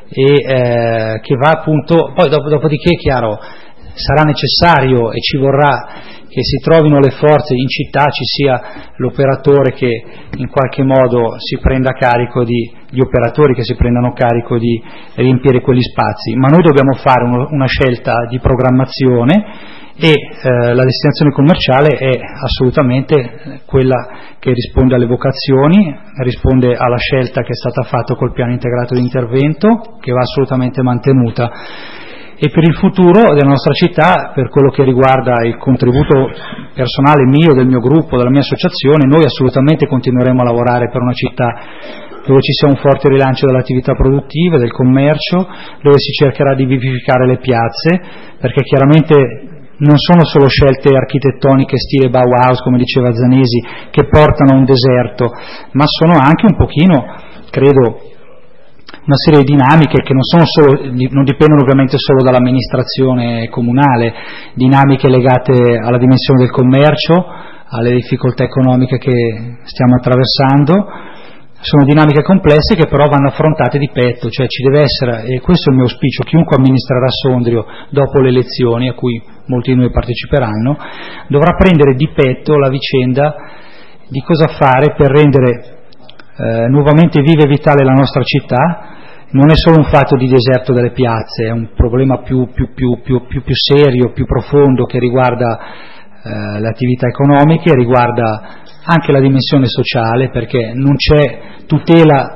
e che va appunto, poi dopodiché è chiaro, sarà necessario e ci vorrà che si trovino le forze in città, ci sia l'operatore che in qualche modo si prenda carico gli operatori che si prendano carico di riempire quegli spazi, ma noi dobbiamo fare una scelta di programmazione e la destinazione commerciale è assolutamente quella che risponde alle vocazioni, risponde alla scelta che è stata fatta col piano integrato di intervento, che va assolutamente mantenuta. E per il futuro della nostra città, per quello che riguarda il contributo personale mio, del mio gruppo, della mia associazione, noi assolutamente continueremo a lavorare per una città dove ci sia un forte rilancio delle attività produttive, del commercio, dove si cercherà di vivificare le piazze, perché chiaramente non sono solo scelte architettoniche stile Bauhaus, come diceva Zanesi, che portano a un deserto, ma sono anche un pochino, credo, una serie di dinamiche che non dipendono ovviamente solo dall'amministrazione comunale, dinamiche legate alla dimensione del commercio, alle difficoltà economiche che stiamo attraversando. Sono dinamiche complesse che però vanno affrontate di petto, cioè ci deve essere, e questo è il mio auspicio, chiunque amministrerà Sondrio dopo le elezioni, a cui molti di noi parteciperanno, dovrà prendere di petto la vicenda di cosa fare per rendere nuovamente viva e vitale la nostra città. Non è solo un fatto di deserto delle piazze, è un problema più serio, più profondo, che riguarda le attività economiche, riguarda anche la dimensione sociale, perché non c'è tutela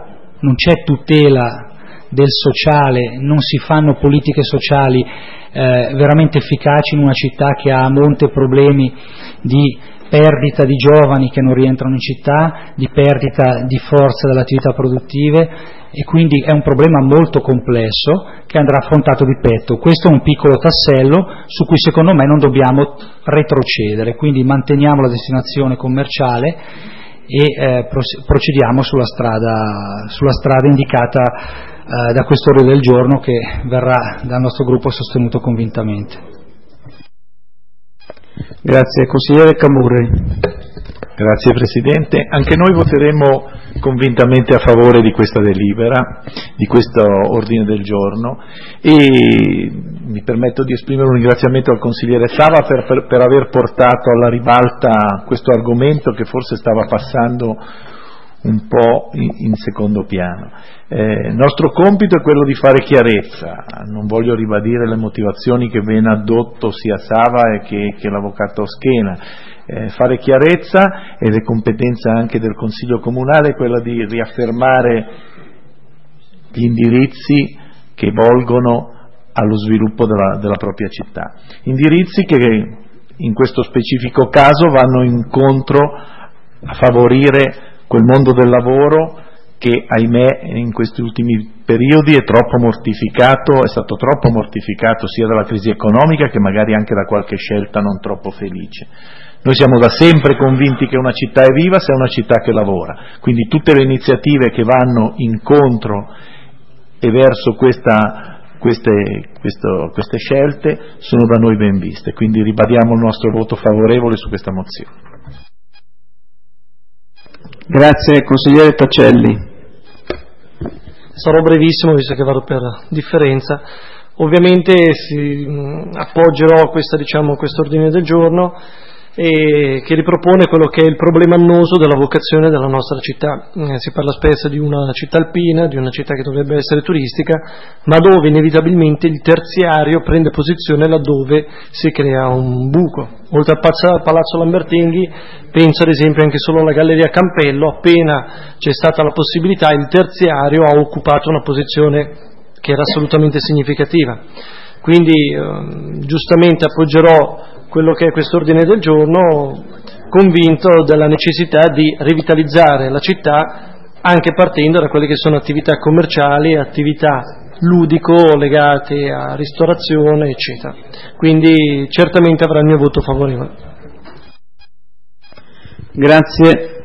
del sociale, non si fanno politiche sociali veramente efficaci in una città che ha monte problemi di perdita di giovani che non rientrano in città, di perdita di forza delle attività produttive, e quindi è un problema molto complesso che andrà affrontato di petto. Questo è un piccolo tassello su cui secondo me non dobbiamo retrocedere, quindi manteniamo la destinazione commerciale e procediamo sulla strada indicata da quest'ordine del giorno, che verrà dal nostro gruppo sostenuto convintamente. Grazie. Consigliere Camurri. Grazie Presidente, anche noi voteremo convintamente a favore di questa delibera, di questo ordine del giorno, e mi permetto di esprimere un ringraziamento al consigliere Sava per aver portato alla ribalta questo argomento che forse stava passando un po' in secondo piano. Il nostro compito è quello di fare chiarezza, non voglio ribadire le motivazioni che viene addotto sia Sava che l'avvocato Schena. Fare chiarezza, e le competenze anche del Consiglio Comunale è quella di riaffermare gli indirizzi che volgono allo sviluppo della propria città, indirizzi che in questo specifico caso vanno incontro a favorire quel mondo del lavoro che, ahimè, in questi ultimi periodi è stato troppo mortificato sia dalla crisi economica che magari anche da qualche scelta non troppo felice. Noi siamo da sempre convinti che una città è viva se è una città che lavora, quindi tutte le iniziative che vanno incontro e verso queste scelte sono da noi ben viste, quindi ribadiamo il nostro voto favorevole su questa mozione. Grazie. Consigliere Tacelli. Sarò brevissimo visto che vado per differenza. Ovviamente appoggerò questo ordine del giorno, e che ripropone quello che è il problema annoso della vocazione della nostra città. Si parla spesso di una città alpina, di una città che dovrebbe essere turistica, ma dove inevitabilmente il terziario prende posizione laddove si crea un buco. Oltre al Palazzo Lambertinghi, penso ad esempio anche solo alla Galleria Campello, appena c'è stata la possibilità il terziario ha occupato una posizione che era assolutamente significativa. Quindi giustamente appoggerò quello che è quest'ordine del giorno, convinto della necessità di rivitalizzare la città anche partendo da quelle che sono attività commerciali, attività ludico legate a ristorazione, eccetera. Quindi certamente avrà il mio voto favorevole. Grazie.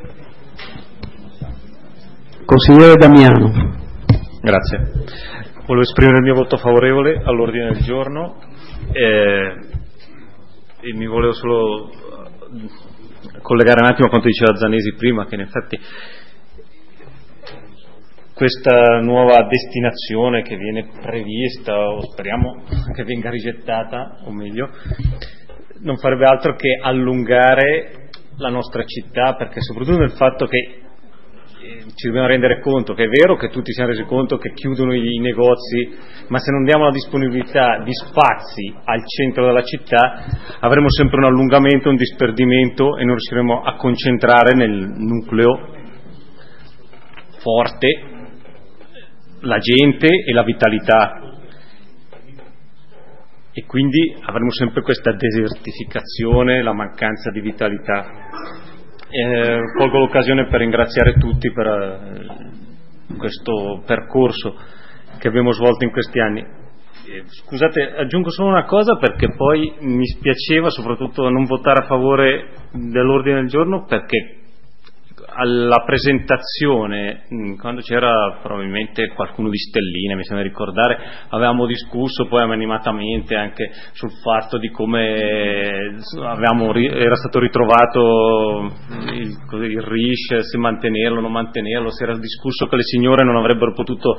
Consigliere Damiano. Grazie. Volevo esprimere il mio voto favorevole all'ordine del giorno. E mi volevo solo collegare un attimo a quanto diceva Zanesi prima, che in effetti questa nuova destinazione che viene prevista, o speriamo che venga rigettata, o meglio, non farebbe altro che allungare la nostra città, perché soprattutto nel fatto che ci dobbiamo rendere conto che è vero che tutti si siamo resi conto che chiudono i negozi, ma se non diamo la disponibilità di spazi al centro della città avremo sempre un allungamento, un disperdimento e non riusciremo a concentrare nel nucleo forte la gente e la vitalità, e quindi avremo sempre questa desertificazione, la mancanza di vitalità. Colgo l'occasione per ringraziare tutti per questo percorso che abbiamo svolto in questi anni. Scusate, aggiungo solo una cosa, perché poi mi spiaceva soprattutto non votare a favore dell'ordine del giorno, perché alla presentazione, quando c'era probabilmente qualcuno di Stellina, mi sembra di ricordare, avevamo discusso poi animatamente anche sul fatto di come era stato ritrovato il RISC, se mantenerlo o non mantenerlo, si era discusso che le signore non avrebbero potuto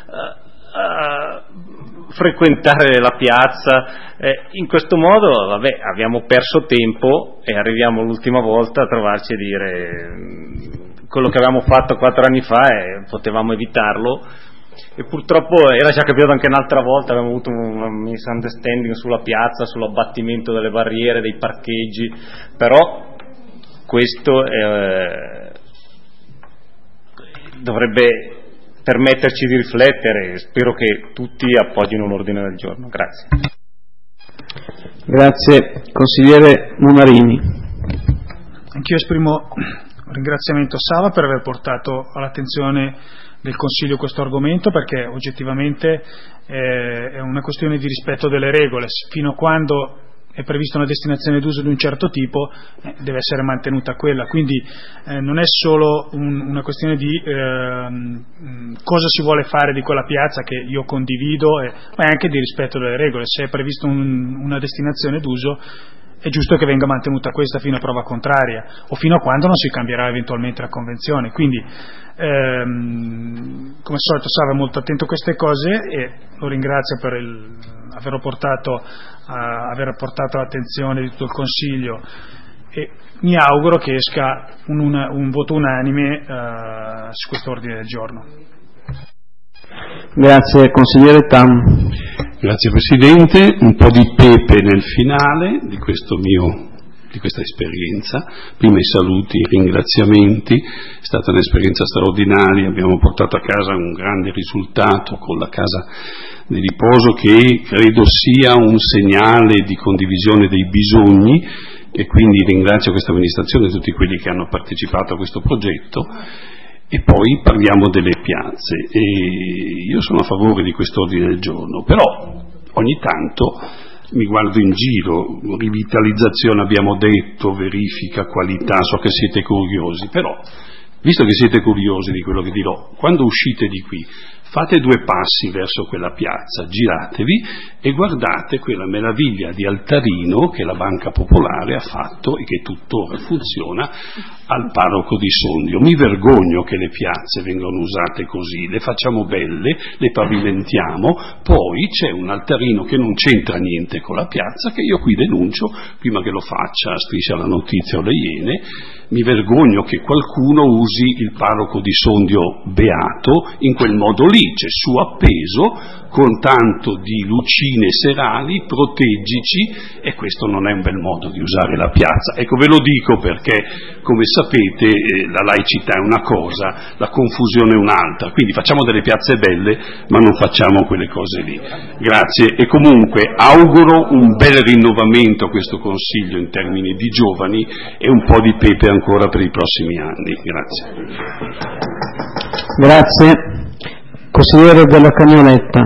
frequentare la piazza. In questo modo abbiamo perso tempo e arriviamo l'ultima volta a trovarci a dire quello che avevamo fatto 4 anni fa e potevamo evitarlo, e purtroppo era già capitato anche un'altra volta, abbiamo avuto un misunderstanding sulla piazza, sull'abbattimento delle barriere, dei parcheggi, però questo dovrebbe permetterci di riflettere e spero che tutti appoggino l'ordine del giorno. Grazie. Grazie. Consigliere Munarini. Anch'io esprimo un ringraziamento a Sava per aver portato all'attenzione del Consiglio questo argomento, perché oggettivamente è una questione di rispetto delle regole. Fino a quando è prevista una destinazione d'uso di un certo tipo, deve essere mantenuta quella, quindi non è solo una questione di cosa si vuole fare di quella piazza, che io condivido, ma è anche di rispetto delle regole. Se è prevista una destinazione d'uso, è giusto che venga mantenuta questa fino a prova contraria, o fino a quando non si cambierà eventualmente la convenzione. Quindi come al solito Sava è molto attento a queste cose e lo ringrazio per aver portato all'attenzione di tutto il Consiglio, e mi auguro che esca un voto unanime su questo ordine del giorno. Grazie. Consigliere Tam. Grazie Presidente, un po' di pepe nel finale di questa esperienza. Prima i saluti, i ringraziamenti, è stata un'esperienza straordinaria, abbiamo portato a casa un grande risultato con la casa di riposo, che credo sia un segnale di condivisione dei bisogni, e quindi ringrazio questa amministrazione e tutti quelli che hanno partecipato a questo progetto. E poi parliamo delle piazze, e io sono a favore di quest'ordine del giorno, però ogni tanto mi guardo in giro, rivitalizzazione abbiamo detto, verifica, qualità, so che siete curiosi, però visto che siete curiosi di quello che dirò, quando uscite di qui fate 2 passi verso quella piazza, giratevi e guardate quella meraviglia di altarino che la Banca Popolare ha fatto e che tuttora funziona al parroco di Sondrio. Mi vergogno che le piazze vengano usate così, le facciamo belle, le pavimentiamo, poi c'è un altarino che non c'entra niente con la piazza, che io qui denuncio, prima che lo faccia Striscia la Notizia o le Iene. Mi vergogno che qualcuno usi il parroco di Sondrio beato in quel modo lì, c'è su appeso con tanto di lucine serali, proteggici, e questo non è un bel modo di usare la piazza. Ecco, ve lo dico perché, come sapete, la laicità è una cosa, la confusione è un'altra, quindi facciamo delle piazze belle, ma non facciamo quelle cose lì. Grazie, e comunque auguro un bel rinnovamento a questo Consiglio in termini di giovani e un po' di pepe ancora per i prossimi anni. Grazie. Grazie. Consigliere Della Cagnoletta.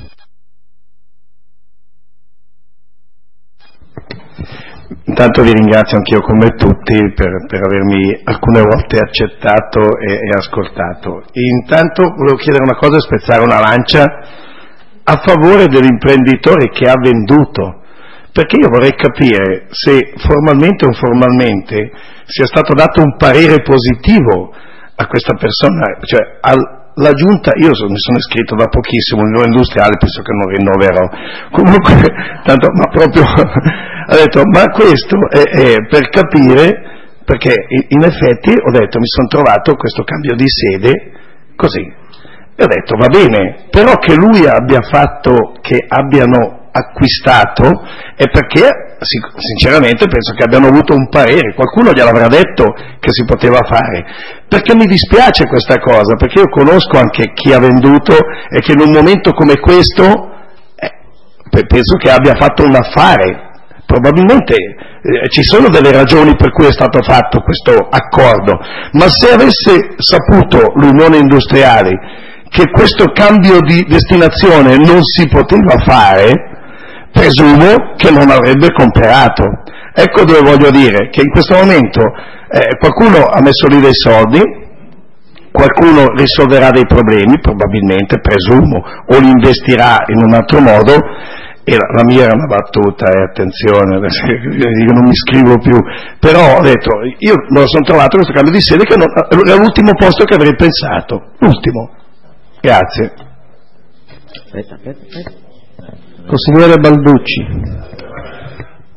Intanto vi ringrazio anch'io come tutti per avermi alcune volte accettato e ascoltato. E intanto volevo chiedere una cosa, spezzare una lancia a favore dell'imprenditore che ha venduto, perché io vorrei capire se formalmente o informalmente sia stato dato un parere positivo a questa persona, cioè la giunta. Io mi sono iscritto da pochissimo nel livello industriale, penso che non rinnoverò, comunque tanto, ma proprio ho detto, ma questo è per capire, perché in effetti ho detto, mi sono trovato questo cambio di sede così, e ho detto va bene, però che lui abbia fatto, che abbiano acquistato, è perché sinceramente penso che abbiano avuto un parere, qualcuno gliel'avrà detto che si poteva fare, perché mi dispiace questa cosa, perché io conosco anche chi ha venduto e che in un momento come questo penso che abbia fatto un affare, probabilmente ci sono delle ragioni per cui è stato fatto questo accordo, ma se avesse saputo l'Unione Industriali che questo cambio di destinazione non si poteva fare, presumo che non avrebbe comprato. Ecco dove voglio dire che in questo momento qualcuno ha messo lì dei soldi, qualcuno risolverà dei problemi, probabilmente, presumo, o li investirà in un altro modo, e la mia era una battuta, attenzione, io non mi scrivo più, però ho detto, io me lo sono trovato questo cambio di sede che era l'ultimo posto che avrei pensato, l'ultimo. Grazie. Consigliere Balducci.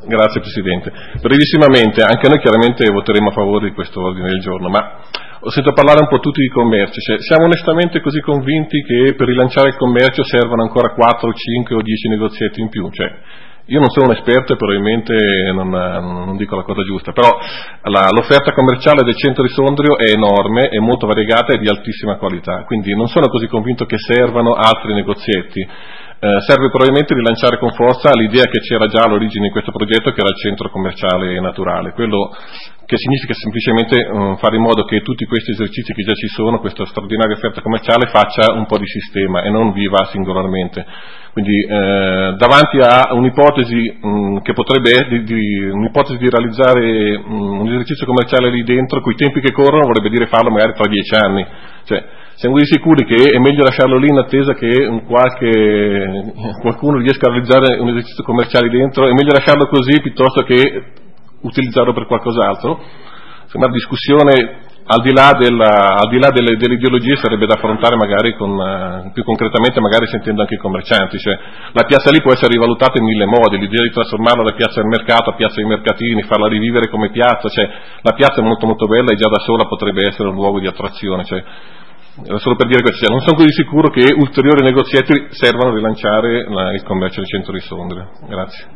Grazie Presidente. Brevissimamente, anche noi chiaramente voteremo a favore di questo ordine del giorno, ma ho sentito parlare un po' tutti di commercio, cioè, siamo onestamente così convinti che per rilanciare il commercio servono ancora 4, 5 o 10 negozietti in più? Cioè, io non sono un esperto e probabilmente non dico la cosa giusta, però l'offerta commerciale del centro di Sondrio è enorme, è molto variegata e di altissima qualità, quindi non sono così convinto che servano altri negozietti. Serve probabilmente rilanciare con forza l'idea che c'era già all'origine di questo progetto, che era il centro commerciale naturale, quello che significa semplicemente fare in modo che tutti questi esercizi che già ci sono, questa straordinaria offerta commerciale, faccia un po' di sistema e non viva singolarmente. Quindi davanti a un'ipotesi che potrebbe un'ipotesi di realizzare un esercizio commerciale lì dentro, coi tempi che corrono, vorrebbe dire farlo magari tra 10 anni. Cioè, siamo sicuri che è meglio lasciarlo lì in attesa che qualcuno riesca a realizzare un esercizio commerciale dentro, è meglio lasciarlo così piuttosto che utilizzarlo per qualcos'altro? Una discussione al di là delle ideologie sarebbe da affrontare magari più concretamente, magari sentendo anche i commercianti. Cioè, la piazza lì può essere rivalutata in 1000 modi, l'idea di trasformarla da piazza del mercato a piazza dei mercatini, farla rivivere come piazza, cioè, la piazza è molto molto bella e già da sola potrebbe essere un luogo di attrazione. Cioè, solo per dire questo, non sono così sicuro che ulteriori negozietti servano a rilanciare il commercio del centro di Sondrio. Grazie.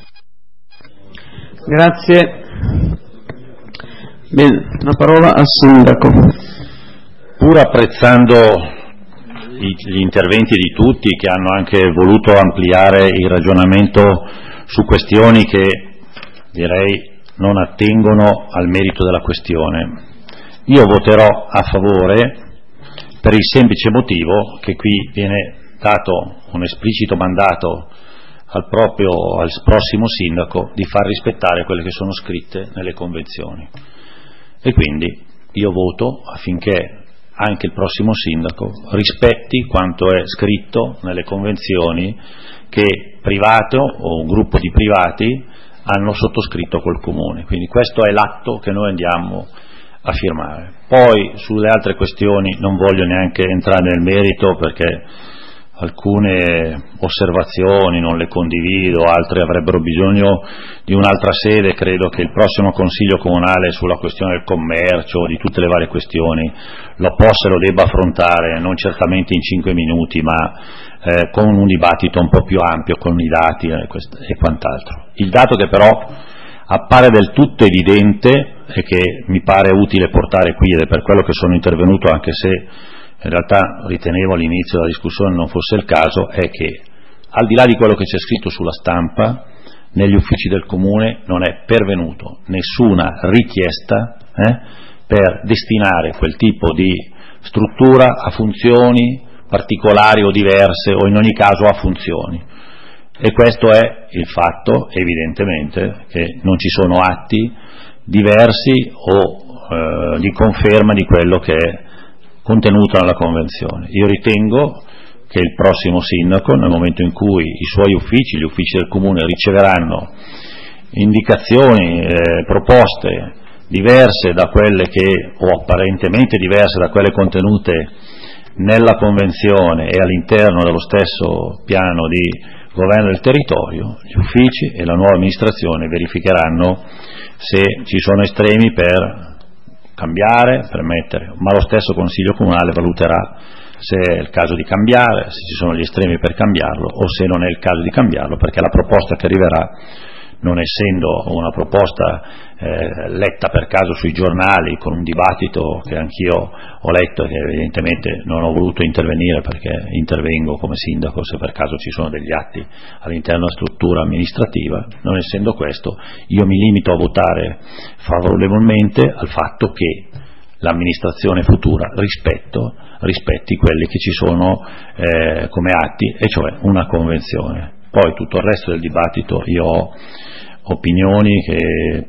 Grazie. Bene, la parola al Sindaco. Pur apprezzando gli interventi di tutti che hanno anche voluto ampliare il ragionamento su questioni che direi non attengono al merito della questione, io voterò a favore per il semplice motivo che qui viene dato un esplicito mandato al prossimo sindaco di far rispettare quelle che sono scritte nelle convenzioni, e quindi io voto affinché anche il prossimo sindaco rispetti quanto è scritto nelle convenzioni che privato o un gruppo di privati hanno sottoscritto col comune. Quindi questo è l'atto che noi andiamo a firmare. Poi sulle altre questioni non voglio neanche entrare nel merito, perché alcune osservazioni non le condivido, altre avrebbero bisogno di un'altra sede. Credo che il prossimo Consiglio Comunale sulla questione del commercio, di tutte le varie questioni, lo possa e lo debba affrontare, non certamente in 5 minuti, ma con un dibattito un po' più ampio, con i dati e quant'altro. Il dato che però appare del tutto evidente e che mi pare utile portare qui, ed è per quello che sono intervenuto, anche se in realtà ritenevo all'inizio della discussione non fosse il caso, è che al di là di quello che c'è scritto sulla stampa, negli uffici del Comune non è pervenuto nessuna richiesta per destinare quel tipo di struttura a funzioni particolari o diverse, o in ogni caso a funzioni. E questo è il fatto, evidentemente, che non ci sono atti diversi o di conferma di quello che è contenuto nella Convenzione. Io ritengo che il prossimo sindaco, nel momento in cui i suoi uffici, gli uffici del Comune, riceveranno indicazioni, proposte diverse da quelle o apparentemente diverse da quelle contenute nella Convenzione e all'interno dello stesso piano di governo del territorio, gli uffici e la nuova amministrazione verificheranno se ci sono estremi per cambiare, per mettere, ma lo stesso Consiglio Comunale valuterà se è il caso di cambiare, se ci sono gli estremi per cambiarlo o se non è il caso di cambiarlo, perché la proposta che arriverà, non essendo una proposta letta per caso sui giornali, con un dibattito che anch'io ho letto e che evidentemente non ho voluto intervenire, perché intervengo come sindaco se per caso ci sono degli atti all'interno della struttura amministrativa, non essendo questo, io mi limito a votare favorevolmente al fatto che l'amministrazione futura rispetti quelli che ci sono come atti, e cioè una convenzione. Poi tutto il resto del dibattito io ho opinioni che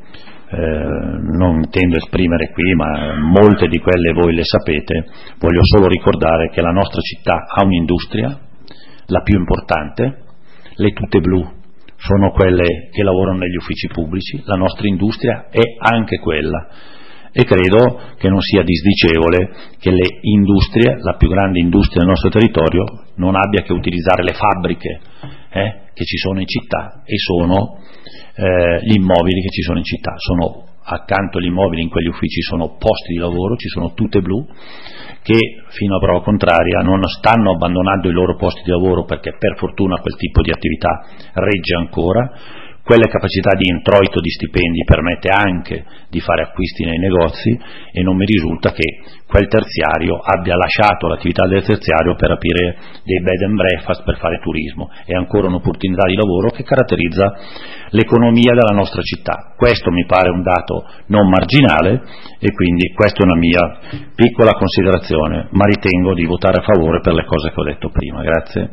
non intendo esprimere qui, ma molte di quelle voi le sapete. Voglio solo ricordare che la nostra città ha un'industria, la più importante, le tute blu sono quelle che lavorano negli uffici pubblici, la nostra industria è anche quella, e credo che non sia disdicevole che le industrie, la più grande industria del nostro territorio, non abbia che utilizzare le fabbriche che ci sono in città, e sono gli immobili che ci sono in città. Accanto agli immobili, in quegli uffici, sono posti di lavoro, ci sono tutte blu, che fino a prova contraria non stanno abbandonando i loro posti di lavoro, perché per fortuna quel tipo di attività regge ancora. Quelle capacità di introito di stipendi permette anche di fare acquisti nei negozi, e non mi risulta che quel terziario abbia lasciato l'attività del terziario per aprire dei bed and breakfast per fare turismo. È ancora un'opportunità di lavoro che caratterizza l'economia della nostra città. Questo mi pare un dato non marginale, e quindi questa è una mia piccola considerazione, ma ritengo di votare a favore per le cose che ho detto prima. Grazie.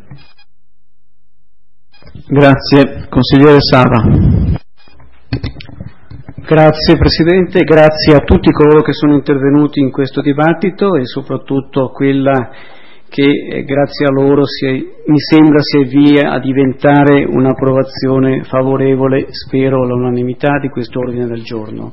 Grazie. Consigliere Sava. Grazie Presidente, grazie a tutti coloro che sono intervenuti in questo dibattito, e soprattutto a quella che grazie a loro mi sembra si avvia a diventare un'approvazione favorevole, spero all'unanimità, di questo ordine del giorno.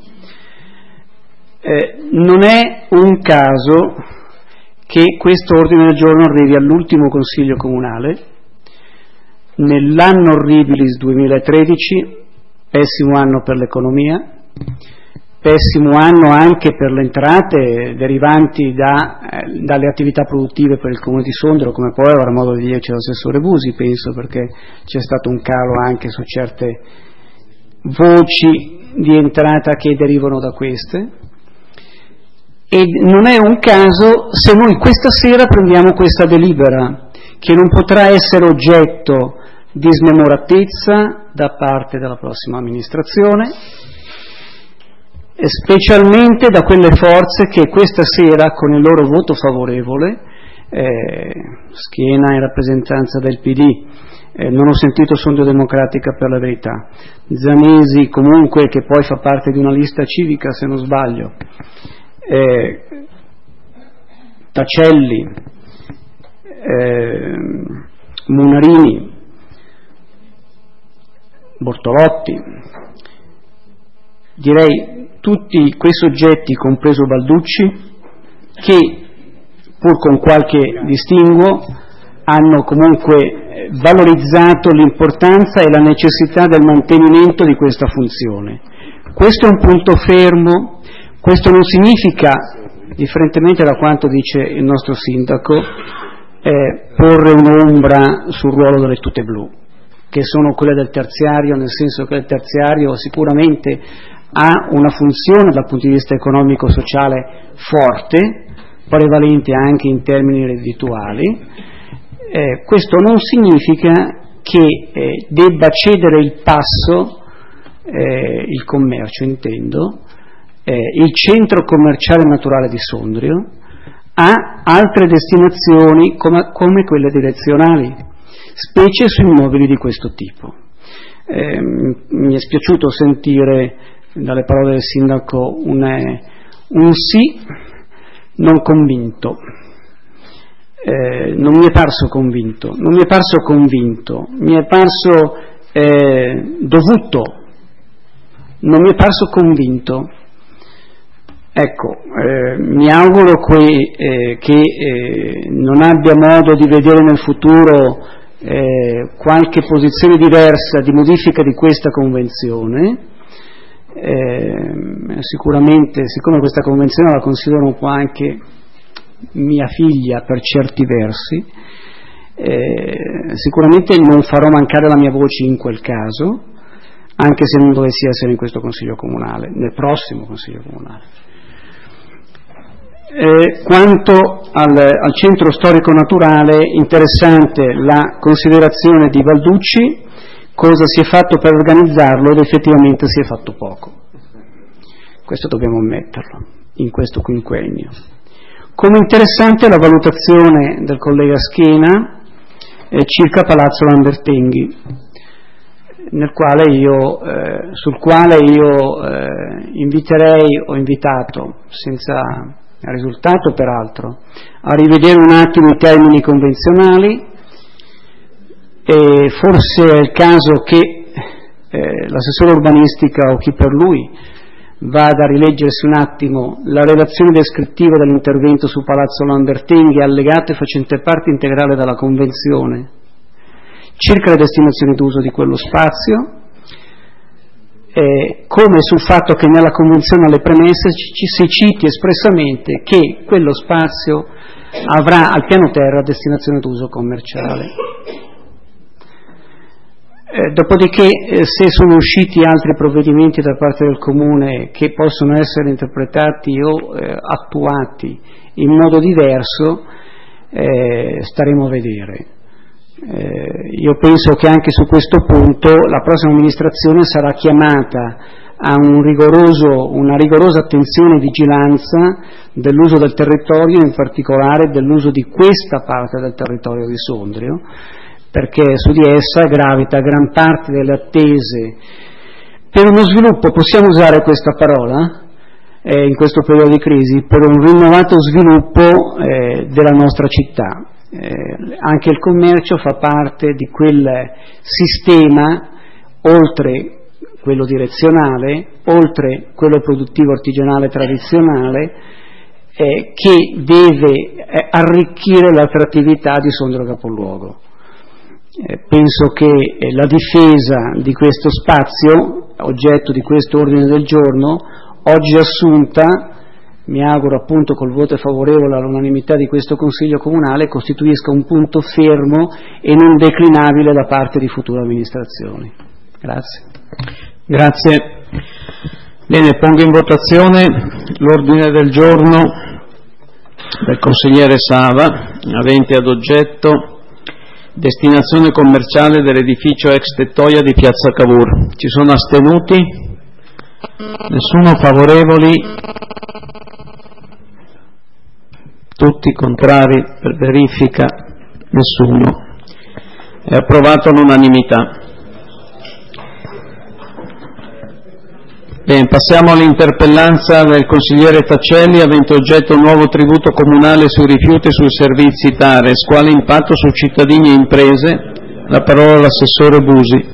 Non è un caso che questo ordine del giorno arrivi all'ultimo Consiglio Comunale, nell'anno Orribilis 2013, pessimo anno per l'economia, pessimo anno anche per le entrate derivanti dalle attività produttive per il Comune di Sondrio, come poi avrà modo di dirci l'assessore Busi, penso, perché c'è stato un calo anche su certe voci di entrata che derivano da queste. E non è un caso se noi questa sera prendiamo questa delibera, che non potrà essere oggetto di smemoratezza da parte della prossima amministrazione, specialmente da quelle forze che questa sera, con il loro voto favorevole, Schiena in rappresentanza del PD, non ho sentito Sondrio Democratica per la verità, Zanesi comunque, che poi fa parte di una lista civica se non sbaglio, Tacelli, Munarini, Bortolotti, direi tutti quei soggetti, compreso Balducci, che pur con qualche distinguo hanno comunque valorizzato l'importanza e la necessità del mantenimento di questa funzione. Questo è un punto fermo, questo non significa, differentemente da quanto dice il nostro sindaco, porre un'ombra sul ruolo delle tute blu, che sono quelle del terziario, nel senso che il terziario sicuramente ha una funzione dal punto di vista economico-sociale forte, prevalente anche in termini reddituali. Questo non significa che debba cedere il passo, il commercio intendo, il centro commerciale naturale di Sondrio, a altre destinazioni come quelle direzionali, specie su immobili di questo tipo. Mi è spiaciuto sentire dalle parole del sindaco un sì non convinto. Non mi è parso convinto, mi è parso dovuto, non mi è parso convinto. Ecco, mi auguro che non abbia modo di vedere nel futuro qualche posizione diversa di modifica di questa convenzione. Sicuramente, siccome questa convenzione la considero un po' anche mia figlia per certi versi, sicuramente non farò mancare la mia voce in quel caso, anche se non dovessi essere in questo Consiglio Comunale, nel prossimo Consiglio Comunale. Quanto al centro storico naturale, interessante la considerazione di Balducci, cosa si è fatto per organizzarlo, ed effettivamente si è fatto poco. Questo dobbiamo ammetterlo, in questo quinquennio. Come interessante la valutazione del collega Schiena circa Palazzo Lambertenghi, sul quale io ho invitato, senza risultato peraltro, a rivedere un attimo i termini convenzionali, e forse è il caso che l'assessore urbanistica o chi per lui vada a rileggersi un attimo la relazione descrittiva dell'intervento su Palazzo Lambertenghi, allegate facente parte integrale della convenzione, circa le destinazioni d'uso di quello spazio, come sul fatto che nella Convenzione alle premesse si citi espressamente che quello spazio avrà al piano terra destinazione d'uso commerciale. Dopodiché, se sono usciti altri provvedimenti da parte del Comune che possono essere interpretati o attuati in modo diverso, staremo a vedere. Io penso che anche su questo punto la prossima amministrazione sarà chiamata a una rigorosa attenzione e vigilanza dell'uso del territorio, in particolare dell'uso di questa parte del territorio di Sondrio, perché su di essa gravita gran parte delle attese per uno sviluppo, possiamo usare questa parola in questo periodo di crisi, per un rinnovato sviluppo della nostra città. Anche il commercio fa parte di quel sistema, oltre quello direzionale, oltre quello produttivo artigianale tradizionale, che deve arricchire l'attrattività di Sondrio capoluogo. Penso che la difesa di questo spazio, oggetto di questo ordine del giorno, oggi assunta, mi auguro appunto col voto favorevole all'unanimità di questo Consiglio Comunale, costituisca un punto fermo e non declinabile da parte di future amministrazioni. Grazie. Grazie. Bene, pongo in votazione l'ordine del giorno del consigliere Sava, avente ad oggetto destinazione commerciale dell'edificio ex Tettoia di Piazza Cavour. Ci sono astenuti? Nessuno? Favorevoli? Tutti contrari? Per verifica? Nessuno. È approvato all'unanimità. Bene, passiamo all'interpellanza del consigliere Tacelli, avente oggetto nuovo tributo comunale sui rifiuti e sui servizi TARES, quale impatto su cittadini e imprese. La parola all'assessore Busi.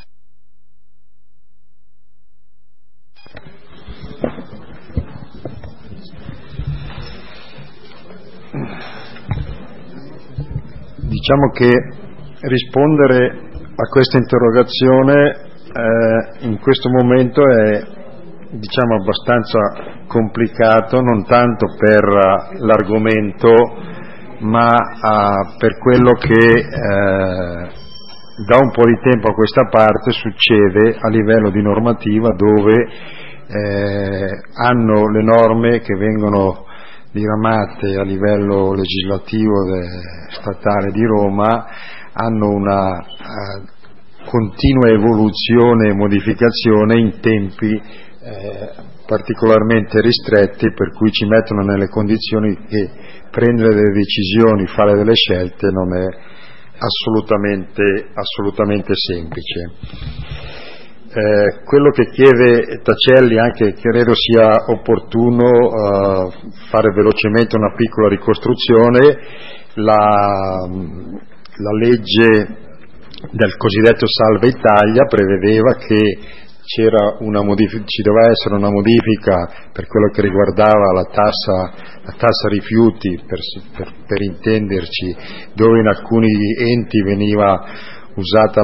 Diciamo che rispondere a questa interrogazione in questo momento è abbastanza complicato, non tanto per l'argomento, ma per quello che da un po' di tempo a questa parte succede a livello di normativa, dove hanno le norme che vengono diramate a livello legislativo statale di Roma, hanno una continua evoluzione e modificazione in tempi particolarmente ristretti, per cui ci mettono nelle condizioni che prendere delle decisioni, fare delle scelte non è assolutamente semplice. Quello che chiede Tacelli, anche credo sia opportuno fare velocemente una piccola ricostruzione. La legge del cosiddetto Salva Italia prevedeva che ci doveva essere una modifica per quello che riguardava la tassa rifiuti, per intenderci, dove in alcuni enti veniva usato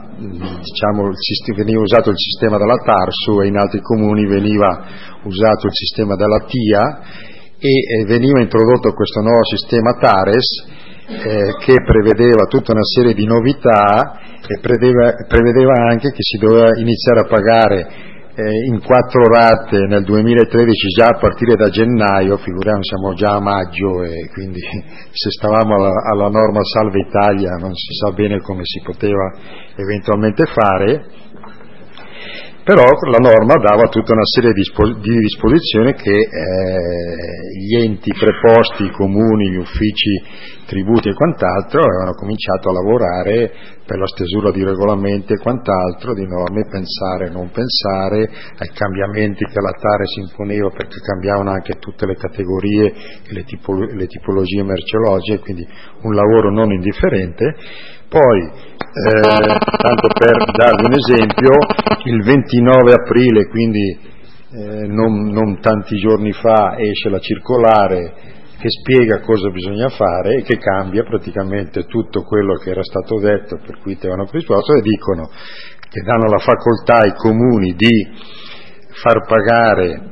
il sistema della TARSU e in altri comuni veniva usato il sistema della TIA, e veniva introdotto questo nuovo sistema TARES che prevedeva tutta una serie di novità e prevedeva anche che si doveva iniziare a pagare in 4 rate nel 2013 già a partire da gennaio. Figuriamo, siamo già a maggio e quindi se stavamo alla norma Salva Italia non si sa bene come si poteva eventualmente fare, però la norma dava tutta una serie di disposizioni che gli enti preposti, i comuni, gli uffici tributi e quant'altro avevano cominciato a lavorare per la stesura di regolamenti e quant'altro, di norme, pensare e non pensare, ai cambiamenti che la TARES imponeva, perché cambiavano anche tutte le categorie e le tipologie merceologiche, quindi un lavoro non indifferente. Poi, tanto per darvi un esempio, il 29 aprile, quindi non tanti giorni fa, esce la circolare che spiega cosa bisogna fare e che cambia praticamente tutto quello che era stato detto, per cui ti avevano risposto, e dicono che danno la facoltà ai comuni di far pagare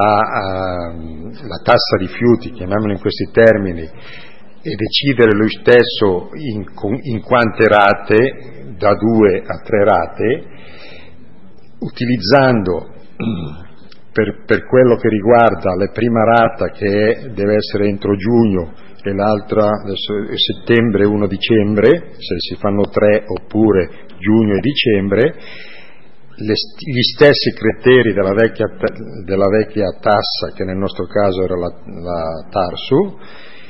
la tassa rifiuti, chiamiamola in questi termini, e decidere lui stesso in quante rate, da 2 a 3 rate, utilizzando per quello che riguarda la prima rata, che deve essere entro giugno, e l'altra adesso è settembre e 1 dicembre, se si fanno 3, oppure giugno e dicembre, gli stessi criteri della vecchia tassa, che nel nostro caso era la TARSU,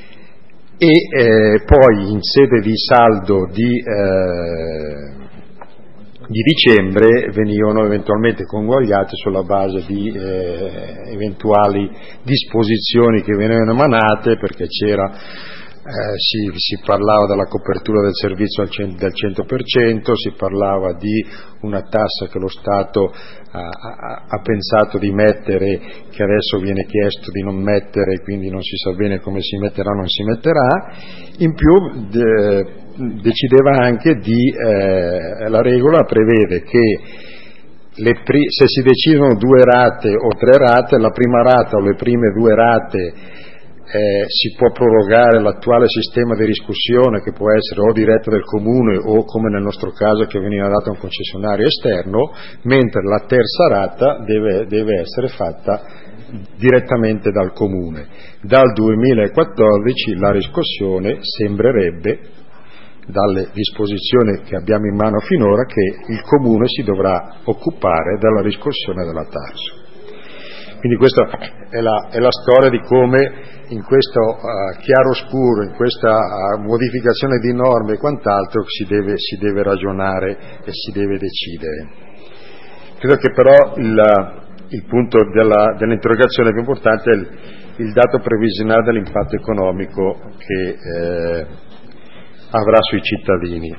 e poi in sede di saldo di dicembre venivano eventualmente convogliati sulla base di eventuali disposizioni che venivano emanate, perché si parlava della copertura del servizio del 100%, si parlava di una tassa che lo Stato ha pensato di mettere, che adesso viene chiesto di non mettere, quindi non si sa bene come si metterà o non si metterà. In più decideva anche la regola prevede che se si decidono 2 rate o 3 rate, la prima rata o le prime 2 rate si può prorogare l'attuale sistema di riscossione, che può essere o diretta del comune o, come nel nostro caso, che veniva data a un concessionario esterno, mentre la terza rata deve essere fatta direttamente dal comune. Dal 2014 la riscossione sembrerebbe, dalle disposizioni che abbiamo in mano finora, che il comune si dovrà occupare della riscossione della TARSU. Quindi questa è la storia di come in questo chiaroscuro, in questa modificazione di norme e quant'altro si deve ragionare e si deve decidere. Credo che però il punto dell'interrogazione più importante è il dato previsionale dell'impatto economico che avrà sui cittadini.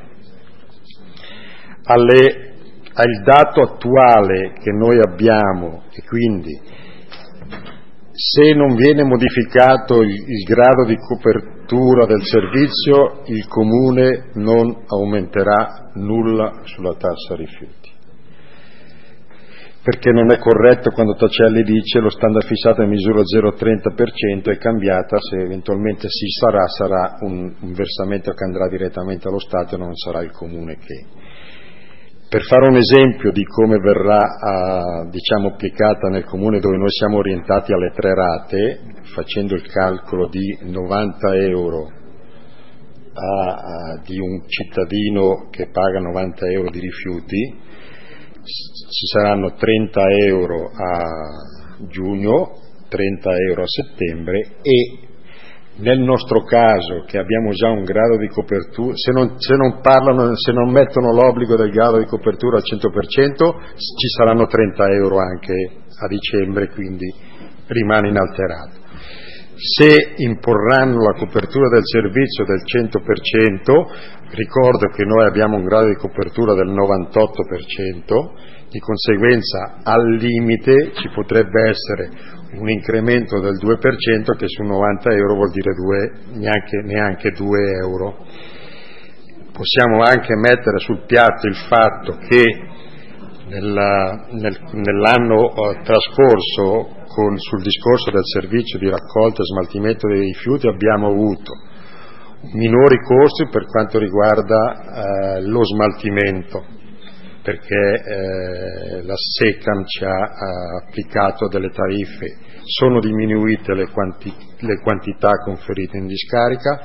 Al dato attuale che noi abbiamo, e quindi se non viene modificato il grado di copertura del servizio, il comune non aumenterà nulla sulla tassa rifiuti, perché non è corretto quando Tocelli dice lo standard fissato in misura 0,30% è cambiata, se eventualmente sarà un versamento che andrà direttamente allo Stato e non sarà il comune che. Per fare un esempio di come verrà applicata nel comune dove noi siamo orientati alle 3 rate, facendo il calcolo di 90 euro di un cittadino che paga 90 euro di rifiuti, ci saranno 30 euro a giugno, 30 euro a settembre, e nel nostro caso, che abbiamo già un grado di copertura, se non mettono l'obbligo del grado di copertura al 100%, ci saranno 30 euro anche a dicembre, quindi rimane inalterato. Se imporranno la copertura del servizio del 100%, ricordo che noi abbiamo un grado di copertura del 98%, di conseguenza al limite ci potrebbe essere un incremento del 2%, che su 90 euro vuol dire neanche 2 euro. Possiamo anche mettere sul piatto il fatto che nell'anno trascorso sul discorso del servizio di raccolta e smaltimento dei rifiuti abbiamo avuto minori costi per quanto riguarda lo smaltimento, perché la SECAM ci ha applicato delle tariffe, sono diminuite le quantità conferite in discarica,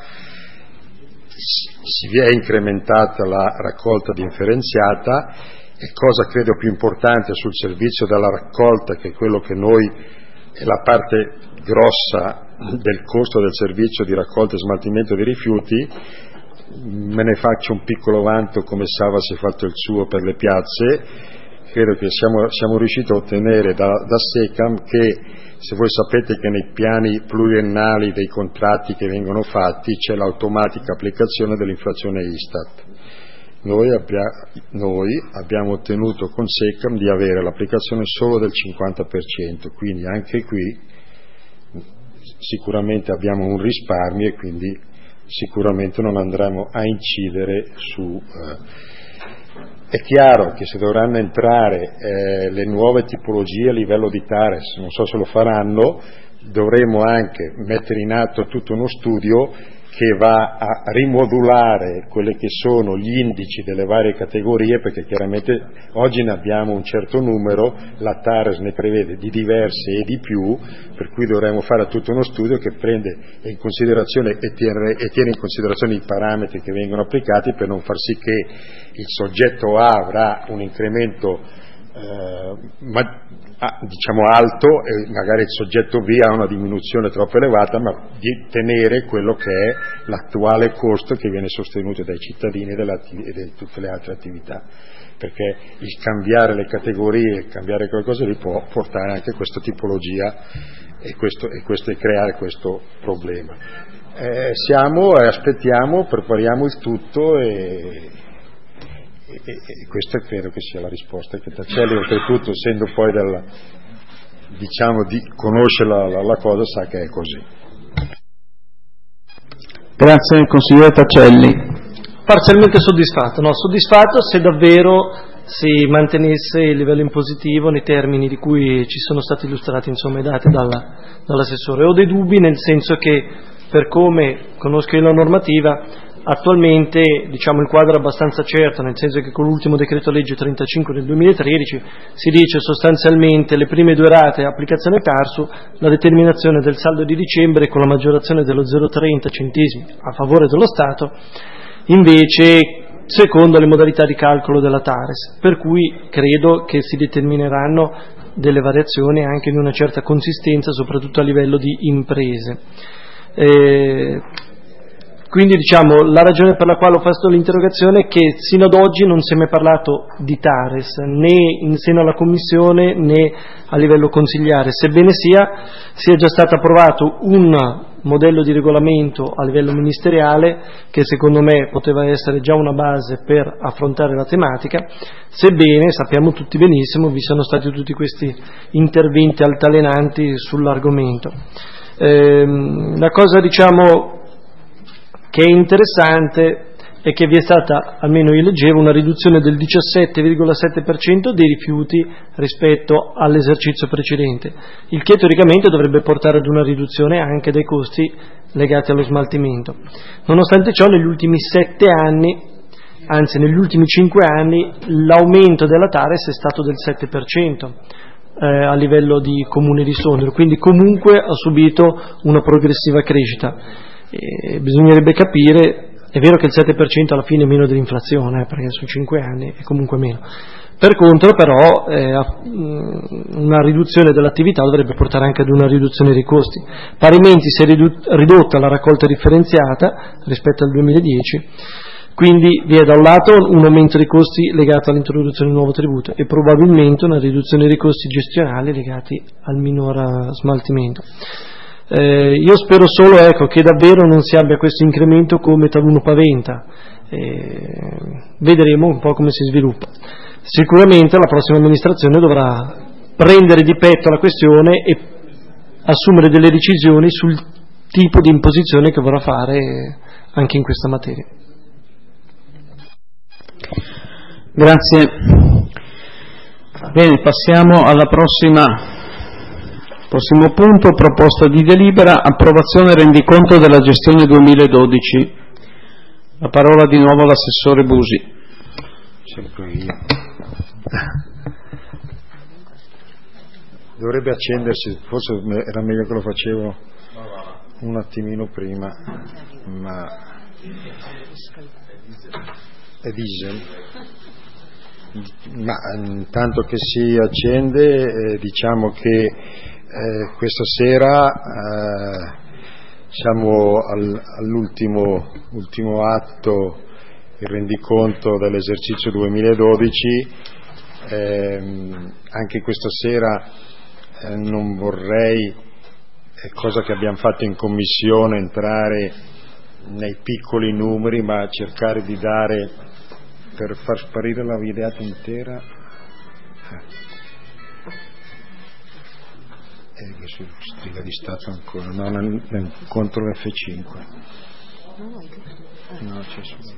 si è incrementata la raccolta differenziata, e cosa credo più importante sul servizio della raccolta, che è quello che noi è la parte grossa del costo del servizio di raccolta e smaltimento dei rifiuti, me ne faccio un piccolo vanto, come Sava si è fatto il suo per le piazze. Credo che siamo riusciti a ottenere da SECAM che, se voi sapete che nei piani pluriennali dei contratti che vengono fatti c'è l'automatica applicazione dell'inflazione Istat, noi abbiamo ottenuto con SECAM di avere l'applicazione solo del 50%, quindi anche qui sicuramente abbiamo un risparmio e quindi sicuramente non andremo a incidere su... È chiaro che se dovranno entrare le nuove tipologie a livello di TARES, non so se lo faranno, dovremo anche mettere in atto tutto uno studio che va a rimodulare quelli che sono gli indici delle varie categorie, perché chiaramente oggi ne abbiamo un certo numero, la TARES ne prevede di diverse e di più, per cui dovremo fare tutto uno studio che prende in considerazione e tiene in considerazione i parametri che vengono applicati, per non far sì che il soggetto A avrà un incremento diciamo alto e magari il soggetto B ha una diminuzione troppo elevata, ma di tenere quello che è l'attuale costo che viene sostenuto dai cittadini e di tutte le altre attività, perché il cambiare le categorie, il cambiare qualcosa lì può portare anche a questa tipologia e creare questo problema. Aspettiamo, prepariamo il tutto e questa credo che sia la risposta, che Tacelli oltretutto, essendo poi conosce la cosa, sa che è così. Grazie, consigliere Tacelli. Parzialmente soddisfatto se davvero si mantenesse il livello impositivo nei termini di cui ci sono stati illustrati, insomma, i dati dall'assessore. Ho dei dubbi, nel senso che, per come conosco io la normativa, attualmente il quadro è abbastanza certo, nel senso che con l'ultimo decreto legge 35 del 2013 si dice sostanzialmente le prime 2 rate applicazione TARSU, la determinazione del saldo di dicembre con la maggiorazione dello 0,30 centesimi a favore dello Stato, invece secondo le modalità di calcolo della TARES, per cui credo che si determineranno delle variazioni anche di una certa consistenza, soprattutto a livello di imprese. Quindi la ragione per la quale ho fatto l'interrogazione è che sino ad oggi non si è mai parlato di TARES, né in seno alla Commissione né a livello consigliare, sebbene sia già stato approvato un modello di regolamento a livello ministeriale che secondo me poteva essere già una base per affrontare la tematica, sebbene sappiamo tutti benissimo vi sono stati tutti questi interventi altalenanti sull'argomento. La cosa che è interessante è che vi è stata, almeno io leggevo, una riduzione del 17,7% dei rifiuti rispetto all'esercizio precedente, il che teoricamente dovrebbe portare ad una riduzione anche dei costi legati allo smaltimento. Nonostante ciò, negli ultimi 7 anni, anzi negli ultimi 5 anni, l'aumento della TARES è stato del 7%. A livello di comune di Sondrio, quindi comunque ha subito una progressiva crescita. Bisognerebbe capire, è vero che il 7% alla fine è meno dell'inflazione, perché su 5 anni è comunque meno, per contro però una riduzione dell'attività dovrebbe portare anche ad una riduzione dei costi. Parimenti si è ridotta la raccolta differenziata rispetto al 2010, quindi vi è da un lato un aumento dei costi legato all'introduzione di un nuovo tributo e probabilmente una riduzione dei costi gestionali legati al minor smaltimento. Io spero solo che davvero non si abbia questo incremento come taluno paventa, vedremo un po' come si sviluppa. Sicuramente la prossima amministrazione dovrà prendere di petto la questione e assumere delle decisioni sul tipo di imposizione che vorrà fare anche in questa materia. Grazie. Bene, passiamo alla prossimo punto, proposta di delibera, approvazione rendiconto della gestione 2012. La parola di nuovo all'assessore Busi. Sempre io. Dovrebbe accendersi, forse era meglio che lo facevo un attimino prima, ma è diesel. Ma intanto che si accende, diciamo che questa sera siamo all'ultimo atto, il rendiconto dell'esercizio 2012. Anche questa sera non vorrei, cosa che abbiamo fatto in commissione, entrare nei piccoli numeri, ma cercare di dare, per far sparire la videata intera, su Striga di Stato ancora, no, contro l'F5. No, c'è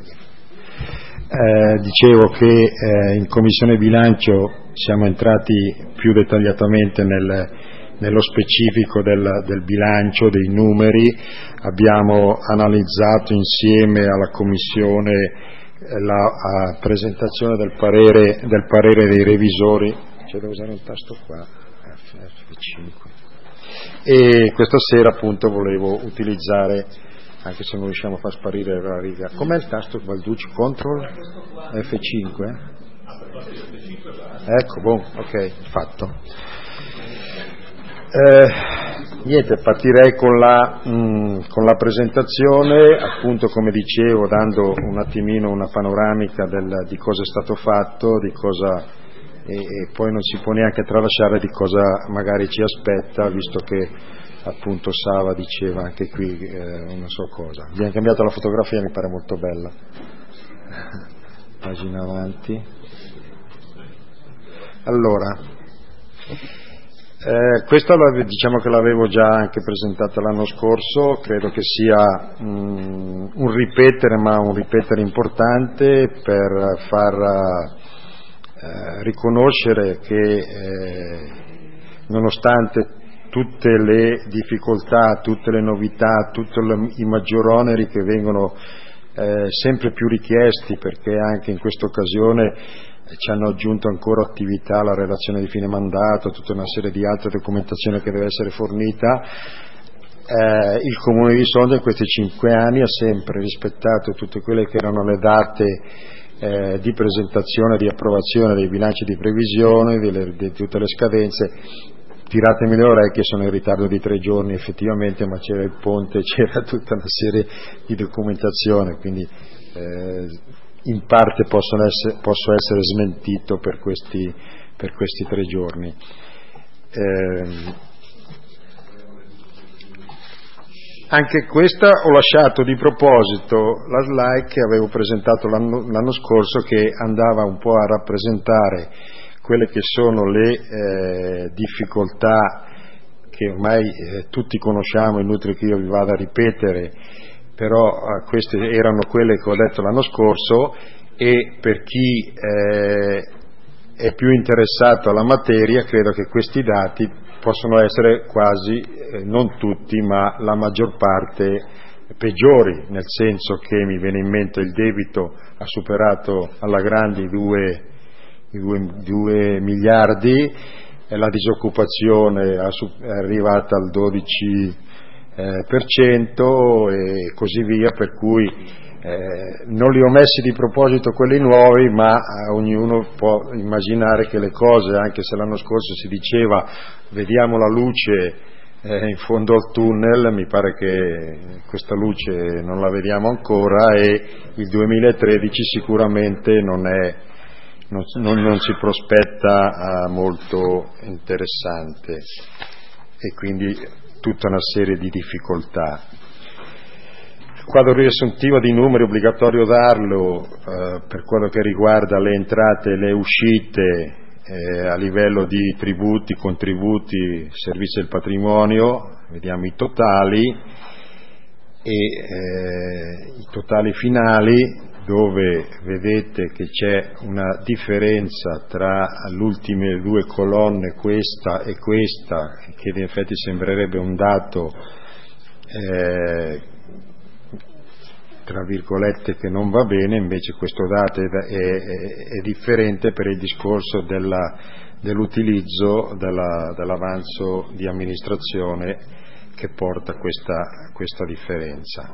dicevo che in Commissione Bilancio siamo entrati più dettagliatamente nello specifico del bilancio, dei numeri, abbiamo analizzato insieme alla Commissione la presentazione del parere dei revisori, c'è da usare un tasto qua, F5, e questa sera appunto volevo utilizzare, anche se non riusciamo a far sparire la riga, com'è il tasto Balducci? Control F5? Ecco, ok, fatto. Niente, partirei con la presentazione, appunto come dicevo, dando un attimino una panoramica di cosa è stato fatto, di cosa, e poi non si può neanche tralasciare di cosa magari ci aspetta, visto che appunto Sava diceva anche qui una sua cosa. Abbiamo cambiato la fotografia, mi pare molto bella. Pagina avanti. Allora, questa diciamo che l'avevo già anche presentata l'anno scorso, credo che sia un ripetere, ma un ripetere importante per far riconoscere che nonostante tutte le difficoltà, tutte le novità, tutti i maggior oneri che vengono sempre più richiesti, perché anche in questa occasione ci hanno aggiunto ancora attività, la relazione di fine mandato, tutta una serie di altre documentazioni che deve essere fornita, il Comune di Sondrio in questi 5 anni ha sempre rispettato tutte quelle che erano le date di presentazione, di approvazione dei bilanci di previsione, di tutte le scadenze. Tiratemi le orecchie, sono in ritardo di 3 giorni effettivamente, ma c'era il ponte, c'era tutta una serie di documentazione, quindi in parte posso essere smentito per questi 3 giorni. Anche questa ho lasciato di proposito la slide che avevo presentato l'anno scorso, che andava un po' a rappresentare quelle che sono le difficoltà che ormai tutti conosciamo, è inutile che io vi vada a ripetere, però queste erano quelle che ho detto l'anno scorso, e per chi è più interessato alla materia credo che questi dati possono essere quasi, non tutti, ma la maggior parte peggiori, nel senso che mi viene in mente il debito ha superato alla grande i 2 miliardi, la disoccupazione è arrivata al 12% e così via, per cui non li ho messi di proposito quelli nuovi, ma ognuno può immaginare che le cose, anche se l'anno scorso si diceva vediamo la luce in fondo al tunnel, mi pare che questa luce non la vediamo ancora, e il 2013 sicuramente non si prospetta molto interessante, e quindi tutta una serie di difficoltà. Il quadro riassuntivo di numeri è obbligatorio darlo per quello che riguarda le entrate e le uscite a livello di tributi, contributi, servizi del patrimonio, vediamo i totali e i totali finali, dove vedete che c'è una differenza tra le ultime 2 colonne, questa e questa, che in effetti sembrerebbe un dato tra virgolette che non va bene, invece questo dato è differente per il discorso dell'utilizzo dell'avanzo di amministrazione che porta questa differenza.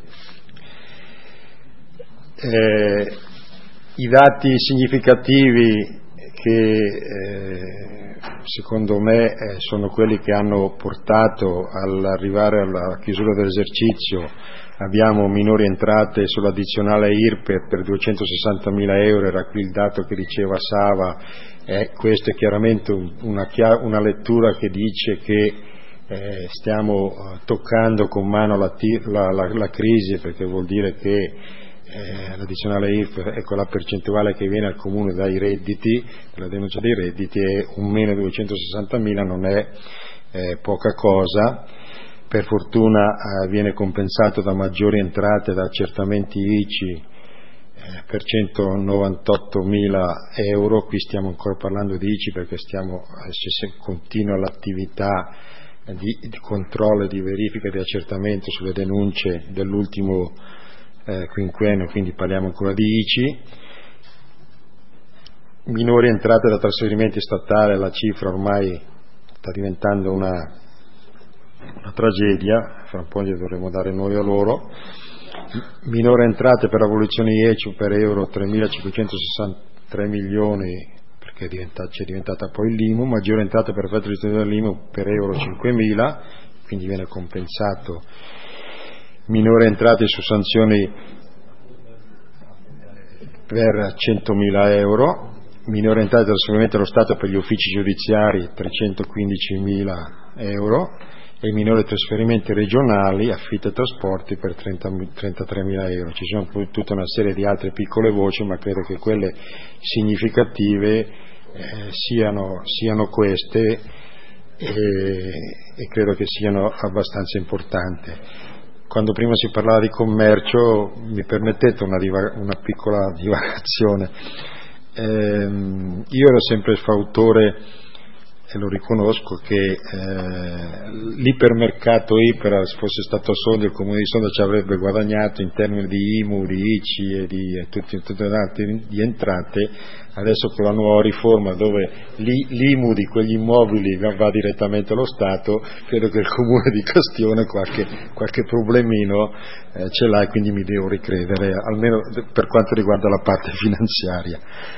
I dati significativi che secondo me sono quelli che hanno portato all'arrivare alla chiusura dell'esercizio: abbiamo minori entrate sull'addizionale IRPEF per 260.000 euro, era qui il dato che diceva Sava, questo è chiaramente una lettura che dice che stiamo toccando con mano la crisi, perché vuol dire che l'addizionale IRPEF è quella percentuale che viene al comune dai redditi, dalla denuncia dei redditi, e un meno 260.000 non è poca cosa. Per fortuna viene compensato da maggiori entrate da accertamenti ICI per 198.000 euro. Qui stiamo ancora parlando di ICI perché continua l'attività di controllo e di verifica e di accertamento sulle denunce dell'ultimo quinquennio, quindi parliamo ancora di ICI. Minori entrate da trasferimenti statali, la cifra ormai sta diventando una tragedia, fra un po' gli dovremo dare noi a loro. Minore entrate per abolizioni ECU per euro 3.563 milioni, perché c'è diventata poi l'IMU. Maggiore entrate per effetto di dell'IMU per euro 5.000, quindi viene compensato. Minore entrate su sanzioni per 100.000 euro. Minore entrate del trasferimento allo Stato per gli uffici giudiziari 315.000 euro. E minori trasferimenti regionali, affitto e trasporti per 33.000 euro. Ci sono poi tutta una serie di altre piccole voci, ma credo che quelle significative siano queste e credo che siano abbastanza importanti. Quando prima si parlava di commercio, mi permettete una piccola divagazione. Io ero sempre fautore, e lo riconosco, che l'ipermercato Iper, se fosse stato a Sondrio, il comune di Sondrio ci avrebbe guadagnato in termini di IMU, di ICI e di tutte le altre di entrate. Adesso con la nuova riforma, dove l'IMU di quegli immobili va direttamente allo Stato, credo che il comune di Castione qualche problemino ce l'ha, e quindi mi devo ricredere, almeno per quanto riguarda la parte finanziaria.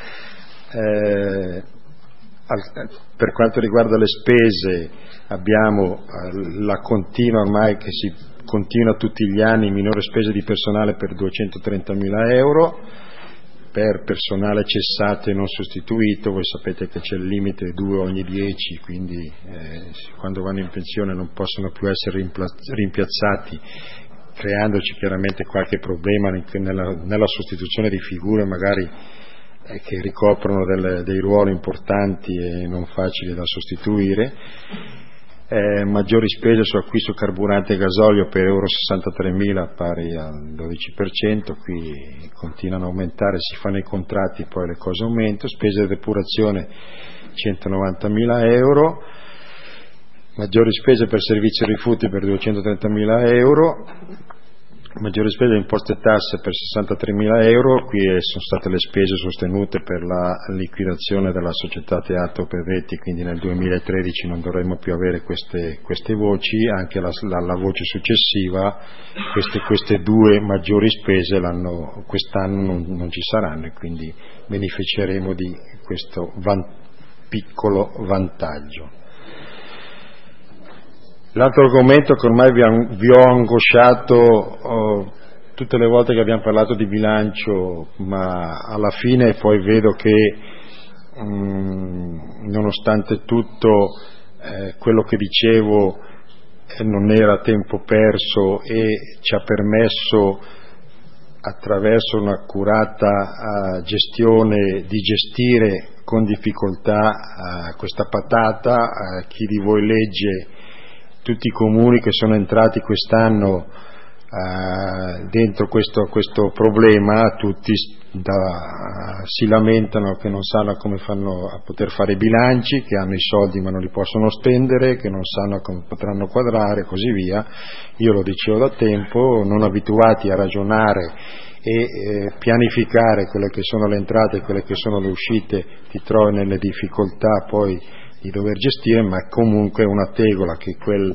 Per quanto riguarda le spese, abbiamo la continua, ormai che si continua tutti gli anni, minore spese di personale per 230.000 euro, per personale cessato e non sostituito. Voi sapete che c'è il limite 2 ogni 10, quindi quando vanno in pensione non possono più essere rimpiazzati, creandoci chiaramente qualche problema nella sostituzione di figure magari che ricoprono dei ruoli importanti e non facili da sostituire. Maggiori spese su acquisto carburante e gasolio per euro 63.000, pari al 12%, qui continuano a aumentare, si fanno i contratti, poi le cose aumentano. Spese di depurazione 190.000 euro, maggiori spese per servizio rifiuti per 230.000 euro, maggiori spese di imposte e tasse per 63.000 euro, qui sono state le spese sostenute per la liquidazione della società Teatro Pevetti, quindi nel 2013 non dovremmo più avere queste voci. Anche la voce successiva, queste due maggiori spese quest'anno non ci saranno, e quindi beneficeremo di questo piccolo vantaggio. L'altro argomento che ormai vi ho angosciato tutte le volte che abbiamo parlato di bilancio, ma alla fine poi vedo che nonostante tutto quello che dicevo non era tempo perso, e ci ha permesso, attraverso un'accurata gestione, di gestire con difficoltà questa patata. Chi di voi legge tutti i comuni che sono entrati quest'anno dentro questo problema, tutti si lamentano che non sanno come fanno a poter fare i bilanci, che hanno i soldi ma non li possono spendere, che non sanno come potranno quadrare, e così via. Io lo dicevo da tempo, non abituati a ragionare e pianificare quelle che sono le entrate e quelle che sono le uscite, ti trovi nelle difficoltà poi di dover gestire, ma comunque una tegola che quel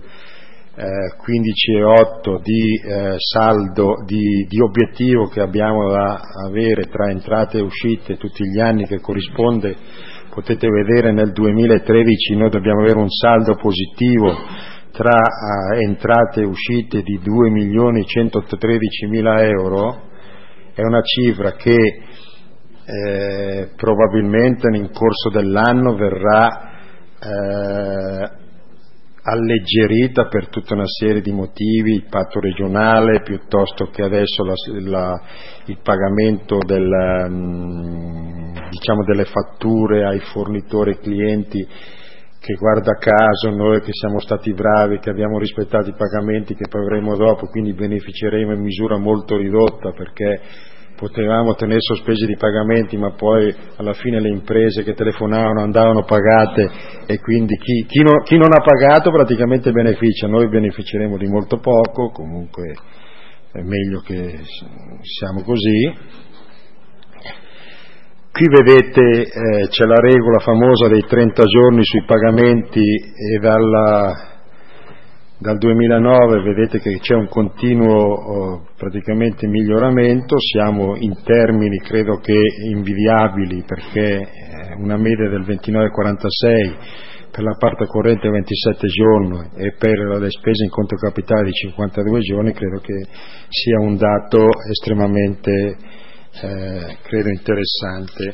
15,8 di saldo di obiettivo che abbiamo da avere tra entrate e uscite tutti gli anni, che corrisponde, potete vedere nel 2013 noi dobbiamo avere un saldo positivo tra entrate e uscite di 2.113.000 euro. È una cifra che probabilmente nel corso dell'anno verrà alleggerita per tutta una serie di motivi, il patto regionale, piuttosto che adesso il pagamento delle fatture ai fornitori e clienti che guarda caso noi che siamo stati bravi, che abbiamo rispettato i pagamenti che pagheremo dopo, quindi beneficeremo in misura molto ridotta, perché potevamo tenere sospesi i pagamenti, ma poi alla fine le imprese che telefonavano andavano pagate, e quindi chi non ha pagato praticamente beneficia. Noi beneficeremo di molto poco, comunque è meglio che siamo così. Qui vedete c'è la regola famosa dei 30 giorni sui pagamenti, e dal 2009 vedete che c'è un continuo praticamente miglioramento. Siamo in termini credo che invidiabili, perché una media del 29,46 per la parte corrente 27 giorni e per le spese in conto capitale di 52 giorni, credo che sia un dato estremamente credo interessante.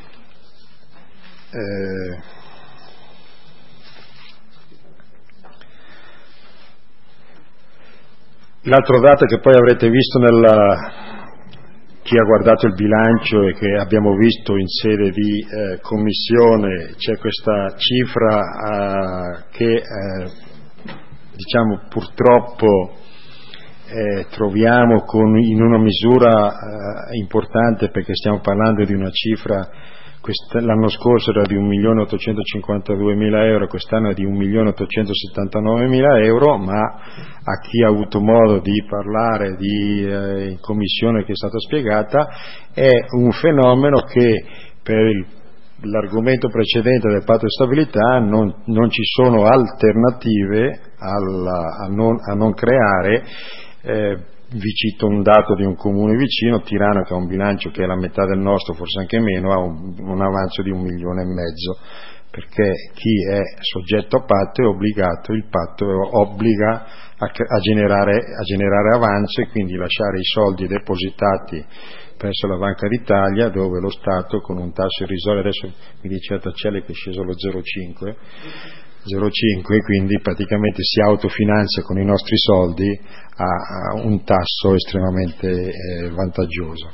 L'altro dato che poi avrete visto chi ha guardato il bilancio e che abbiamo visto in sede di commissione, c'è questa cifra che diciamo purtroppo troviamo in una misura importante, perché stiamo parlando di una cifra, l'anno scorso era di 1.852.000 euro, quest'anno è di 1.879.000 euro, ma a chi ha avuto modo di parlare in commissione che è stata spiegata, è un fenomeno che per l'argomento precedente del patto di stabilità non ci sono alternative a non creare. Vi cito un dato di un comune vicino, Tirano, che ha un bilancio che è la metà del nostro, forse anche meno, ha un avanzo di 1,5 milioni, perché chi è soggetto a patto è obbligato, il patto obbliga a generare avanzo, e quindi lasciare i soldi depositati presso la Banca d'Italia, dove lo Stato con un tasso irrisorio, adesso mi dice Tacelli che è sceso lo 0,5, quindi praticamente si autofinanzia con i nostri soldi a un tasso estremamente vantaggioso.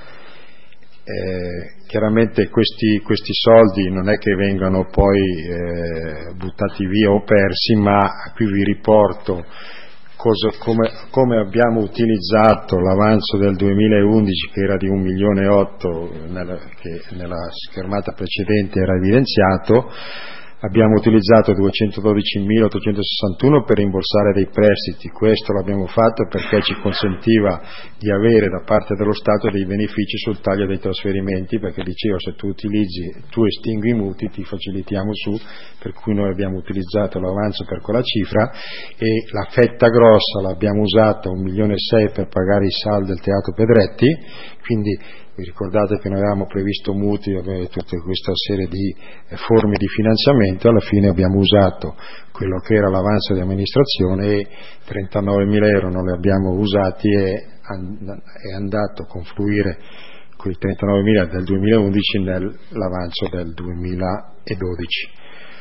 Chiaramente questi soldi non è che vengano poi buttati via o persi, ma qui vi riporto come abbiamo utilizzato l'avanzo del 2011, che era di 1,8 milioni, che nella schermata precedente era evidenziato. Abbiamo utilizzato 212.861 per rimborsare dei prestiti. Questo l'abbiamo fatto perché ci consentiva di avere da parte dello Stato dei benefici sul taglio dei trasferimenti, perché diceva: se tu estingui i mutui, ti facilitiamo su, per cui noi abbiamo utilizzato l'avanzo per quella cifra, e la fetta grossa l'abbiamo usata 1,6 milioni per pagare i saldi del Teatro Pedretti. Quindi vi ricordate che noi avevamo previsto mutui, tutta questa serie di forme di finanziamento. Alla fine abbiamo usato quello che era l'avanzo di amministrazione, e 39.000 euro non li abbiamo usati, e è andato a confluire quei 39.000 del 2011 nell'avanzo del 2012.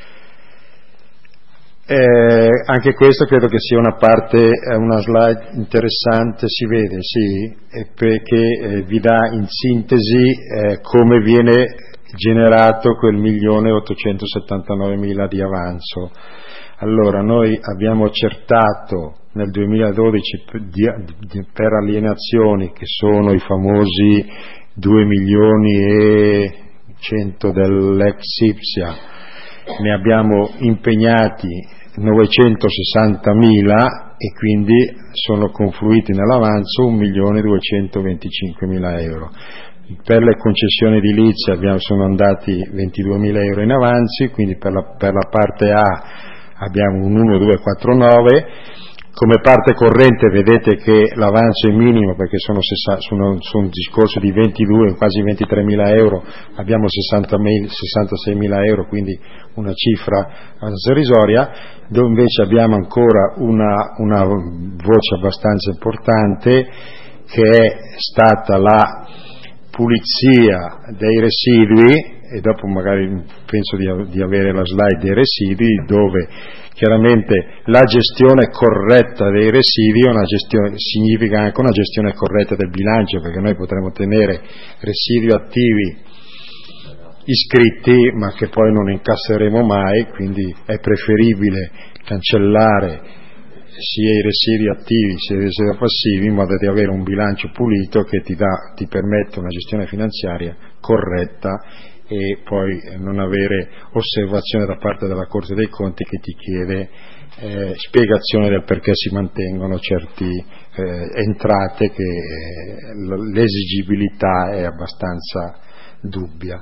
Anche questo credo che sia una slide interessante, si vede, sì, perché vi dà in sintesi come viene generato quel 1.879.000 di avanzo. Allora, noi abbiamo accertato nel 2012 per alienazioni, che sono i famosi 2.100.000 dell'ex Ipsia, ne abbiamo impegnati 960.000, e quindi sono confluiti nell'avanzo 1.225.000 euro. Per le concessioni edilizie sono andati 22.000 euro in avanzi, quindi per la parte A abbiamo un 1.249. Come parte corrente vedete che l'avanzo è minimo, perché sono un discorso di 22, quasi 23.000 euro, abbiamo 66.000 euro, quindi una cifra irrisoria, dove invece abbiamo ancora una voce abbastanza importante, che è stata la pulizia dei residui, e dopo magari penso di avere la slide dei residui, dove chiaramente la gestione corretta dei residui significa anche una gestione corretta del bilancio, perché noi potremo tenere residui attivi iscritti ma che poi non incasseremo mai, quindi è preferibile cancellare sia i residui attivi sia i residui passivi in modo di avere un bilancio pulito che ti permette una gestione finanziaria corretta e poi non avere osservazione da parte della Corte dei Conti che ti chiede spiegazione del perché si mantengono certe entrate che l'esigibilità è abbastanza dubbia.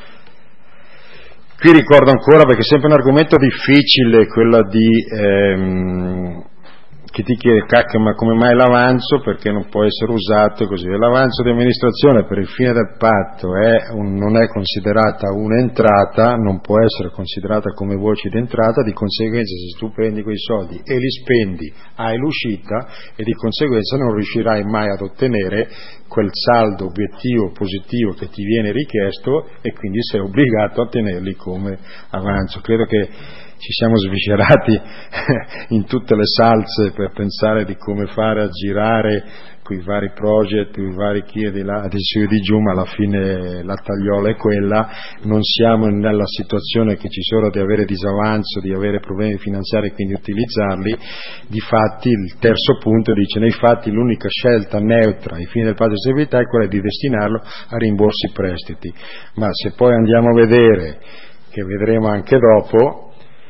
Qui ricordo ancora, perché è sempre un argomento difficile, quella di chi ti chiede ma come mai l'avanzo, perché non può essere usato e così via. L'avanzo di amministrazione per il fine del patto non è considerata un'entrata, non può essere considerata come voce di entrata, di conseguenza se tu prendi quei soldi e li spendi hai l'uscita e di conseguenza non riuscirai mai ad ottenere quel saldo obiettivo positivo che ti viene richiesto e quindi sei obbligato a tenerli come avanzo. Credo che ci siamo sviscerati in tutte le salse per pensare di come fare a girare quei vari project, quei vari chi di là, di su e di giù, ma alla fine la tagliola è quella. Non siamo nella situazione che ci sono di avere disavanzo, di avere problemi finanziari e quindi utilizzarli. Difatti il terzo punto dice: nei fatti l'unica scelta neutra ai fini del patto di stabilità è quella di destinarlo a rimborsi prestiti, ma se poi andiamo a vedere, che vedremo anche dopo,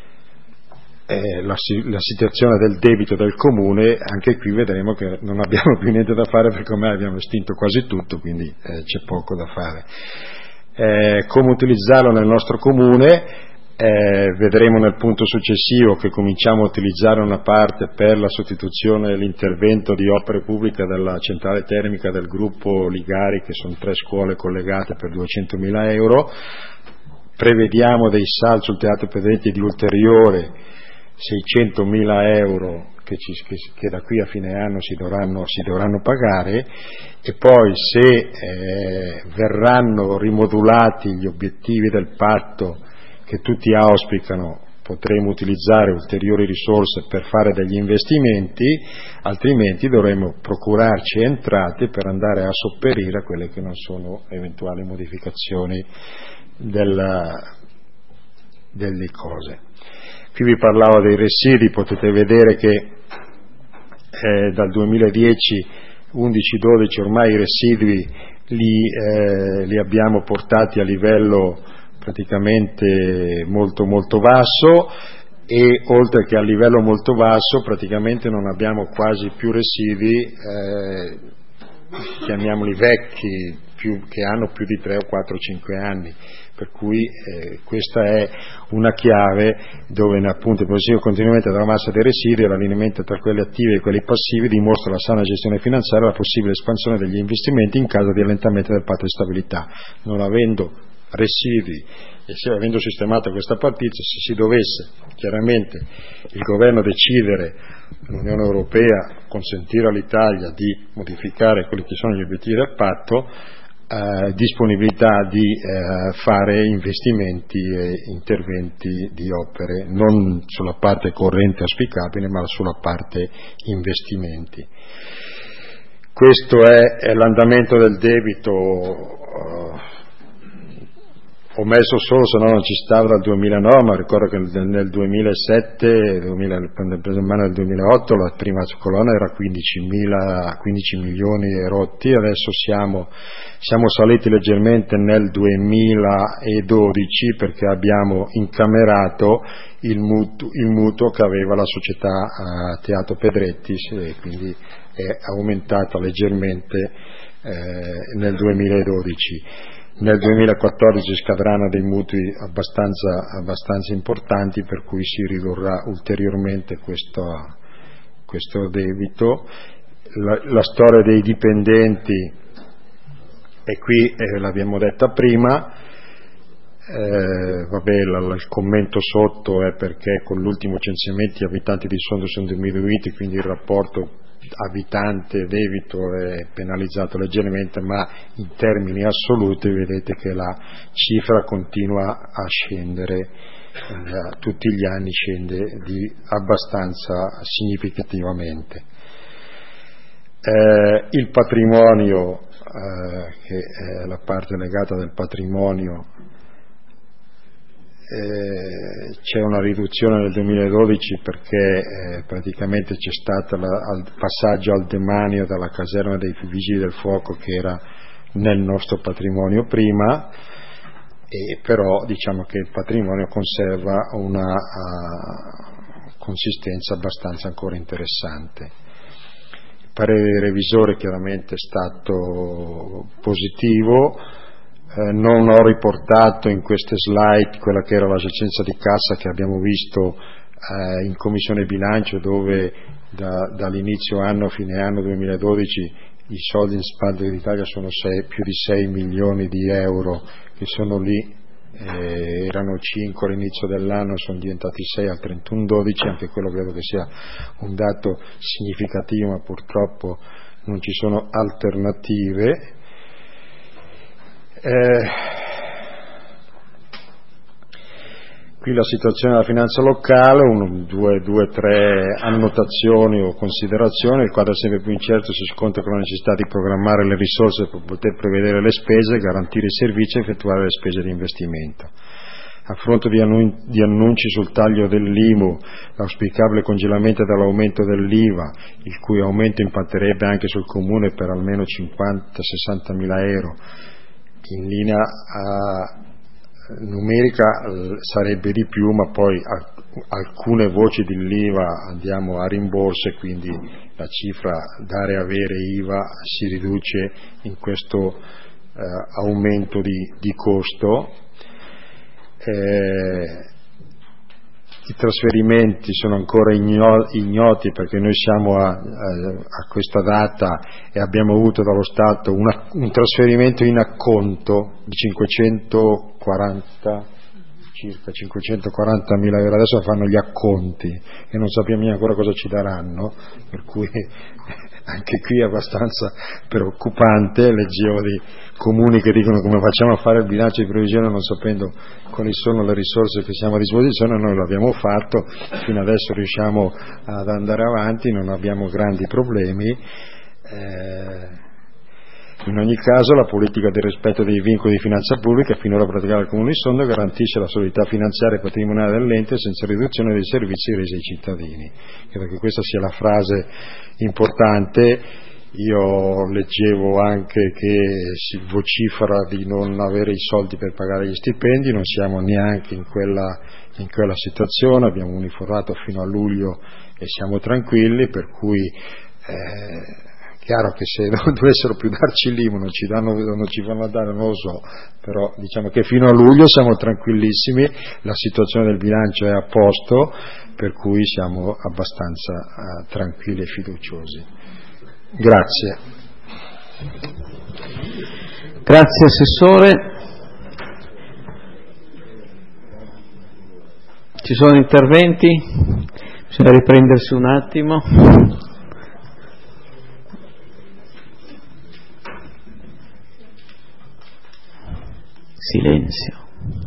la situazione del debito del comune, anche qui vedremo che non abbiamo più niente da fare perché ormai abbiamo estinto quasi tutto, quindi c'è poco da fare. Come utilizzarlo nel nostro comune? Vedremo nel punto successivo che cominciamo a utilizzare una parte per la sostituzione e l'intervento di opere pubbliche della centrale termica del gruppo Ligari, che sono 3 scuole collegate per 200.000 euro. Prevediamo dei saldi sul teatro pedenti di ulteriore 600.000 euro che da qui a fine anno si dovranno pagare, e poi se verranno rimodulati gli obiettivi del patto che tutti auspicano, potremo utilizzare ulteriori risorse per fare degli investimenti, altrimenti dovremo procurarci entrate per andare a sopperire a quelle che non sono eventuali modificazioni delle cose. Qui vi parlavo dei residui, potete vedere che dal 2010, 11-12 ormai i residui li abbiamo portati a livello praticamente molto molto basso, e oltre che a livello molto basso praticamente non abbiamo quasi più residui, chiamiamoli vecchi, che hanno più di 3 o 4 o 5 anni, per cui questa è una chiave dove appunto il progressivo continuamente della massa dei residui e l'allineamento tra quelli attivi e quelli passivi dimostra la sana gestione finanziaria e la possibile espansione degli investimenti in caso di allentamento del patto di stabilità. Non avendo residui e avendo sistemato questa partita, se si dovesse chiaramente il governo decidere, l'Unione Europea consentire all'Italia di modificare quelli che sono gli obiettivi del patto, disponibilità di fare investimenti e interventi di opere, non sulla parte corrente auspicabile ma sulla parte investimenti. Questo è l'andamento del debito. Ho messo solo, se no non ci stava, dal 2009, ma ricordo che nel 2007, quando ho preso in mano nel 2008, la prima colonna era 15 milioni e rotti, adesso siamo saliti leggermente nel 2012 perché abbiamo incamerato il mutuo che aveva la società Teatro Pedrettis, e quindi è aumentata leggermente nel 2012. Nel 2014 scadranno dei mutui abbastanza importanti, per cui si ridurrà ulteriormente questo debito. La storia dei dipendenti, e qui l'abbiamo detta prima, il commento sotto è perché con l'ultimo censimento gli abitanti di Sondrio sono diminuiti, quindi il rapporto abitante-debito è penalizzato leggermente, ma in termini assoluti vedete che la cifra continua a scendere, tutti gli anni scende abbastanza significativamente. Il patrimonio, che è la parte legata del patrimonio, c'è una riduzione nel 2012 perché praticamente c'è stato il passaggio al demanio dalla caserma dei vigili del fuoco, che era nel nostro patrimonio prima, e però diciamo che il patrimonio conserva una consistenza abbastanza ancora interessante. Il parere dei revisori chiaramente è stato positivo. Non ho riportato in queste slide quella che era la giacenza di cassa che abbiamo visto in Commissione Bilancio, dove dall'inizio anno a fine anno 2012 i soldi in spalla d'Italia sono più di 6 milioni di euro che sono lì, erano 5 all'inizio dell'anno, sono diventati 6 al 31/12, anche quello credo che sia un dato significativo, ma purtroppo non ci sono alternative. Qui la situazione della finanza locale, due, tre annotazioni o considerazioni. Il quadro è sempre più incerto, si scontra con la necessità di programmare le risorse per poter prevedere le spese, garantire i servizi e effettuare le spese di investimento. A fronte di annunci sul taglio dell'IMU, l'auspicabile congelamento dell'aumento dell'IVA, il cui aumento impatterebbe anche sul Comune per almeno 50-60 mila euro, in linea numerica sarebbe di più, ma poi alcune voci dell'IVA andiamo a rimborso e quindi la cifra dare avere IVA si riduce in questo aumento di costo. I trasferimenti sono ancora ignoti perché noi siamo a questa data e abbiamo avuto dallo Stato un trasferimento in acconto di circa 540 mila euro. Adesso fanno gli acconti e non sappiamo ancora cosa ci daranno, per cui anche qui è abbastanza preoccupante. Leggevo di comuni che dicono come facciamo a fare il bilancio di previsione non sapendo quali sono le risorse che siamo a disposizione. Noi l'abbiamo fatto, fino adesso riusciamo ad andare avanti, non abbiamo grandi problemi. In ogni caso la politica del rispetto dei vincoli di finanza pubblica finora praticata dal Comune di Sondrio garantisce la solidità finanziaria e patrimoniale dell'ente senza riduzione dei servizi resi ai cittadini. Credo che questa sia la frase importante. Io leggevo anche che si vocifera di non avere i soldi per pagare gli stipendi, non siamo neanche in quella situazione, abbiamo uniformato fino a luglio e siamo tranquilli, per cui chiaro che se non dovessero più darci l'IMU non ci fanno dare, non lo so, però diciamo che fino a luglio siamo tranquillissimi, la situazione del bilancio è a posto, per cui siamo abbastanza tranquilli e fiduciosi. Grazie. Grazie Assessore. Ci sono interventi? Bisogna riprendersi un attimo. Silenzio.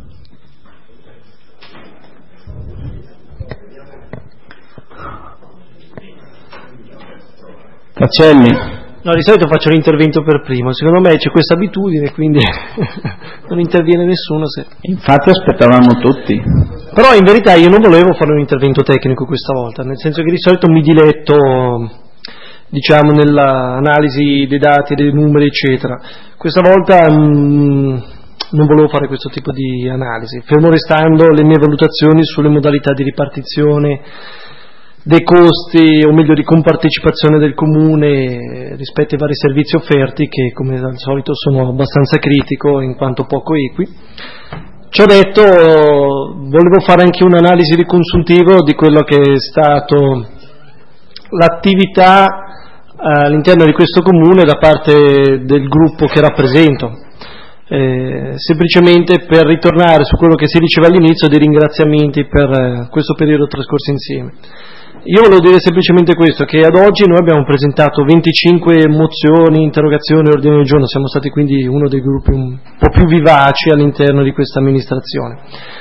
Pacelli. No, di solito faccio l'intervento per primo, secondo me c'è questa abitudine, quindi non interviene nessuno. Infatti aspettavamo tutti. Però in verità io non volevo fare un intervento tecnico questa volta, nel senso che di solito mi diletto, diciamo, nell'analisi dei dati, dei numeri, eccetera. Questa volta non volevo fare questo tipo di analisi, fermo restando le mie valutazioni sulle modalità di ripartizione dei costi, o meglio di compartecipazione del Comune rispetto ai vari servizi offerti, che come al solito sono abbastanza critico in quanto poco equi. Ciò detto, volevo fare anche un'analisi di consuntivo di quello che è stato l'attività all'interno di questo Comune da parte del gruppo che rappresento. Semplicemente per ritornare su quello che si diceva all'inizio dei ringraziamenti per questo periodo trascorso insieme. Io volevo dire semplicemente questo, che ad oggi noi abbiamo presentato 25 mozioni, interrogazioni e ordini del giorno, siamo stati quindi uno dei gruppi un po' più vivaci all'interno di questa amministrazione.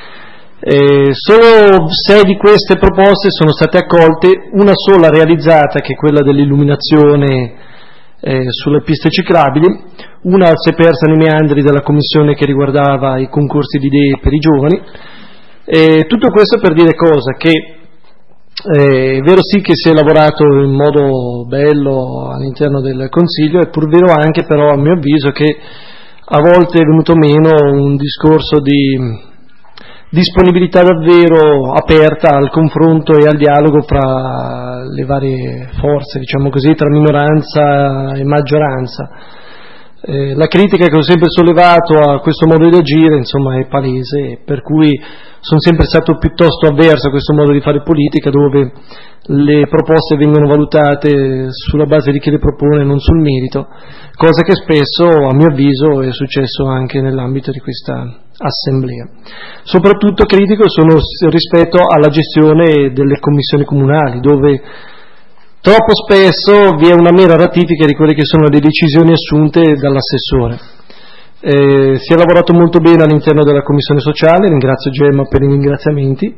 Solo 6 di queste proposte sono state accolte, una sola realizzata, che è quella dell'illuminazione sulle piste ciclabili, una si è persa nei meandri della commissione che riguardava i concorsi di idee per i giovani, Tutto questo per dire cosa? Che è vero sì che si è lavorato in modo bello all'interno del Consiglio, è pur vero anche però a mio avviso che a volte è venuto meno un discorso di disponibilità davvero aperta al confronto e al dialogo fra le varie forze, diciamo così, tra minoranza e maggioranza. La critica che ho sempre sollevato a questo modo di agire, insomma, è palese, per cui sono sempre stato piuttosto avverso a questo modo di fare politica, dove le proposte vengono valutate sulla base di chi le propone, non sul merito, cosa che spesso, a mio avviso, è successo anche nell'ambito di questa assemblea. Soprattutto critico sono rispetto alla gestione delle commissioni comunali, dove troppo spesso vi è una mera ratifica di quelle che sono le decisioni assunte dall'assessore. Si è lavorato molto bene all'interno della commissione sociale, ringrazio Gemma per i ringraziamenti,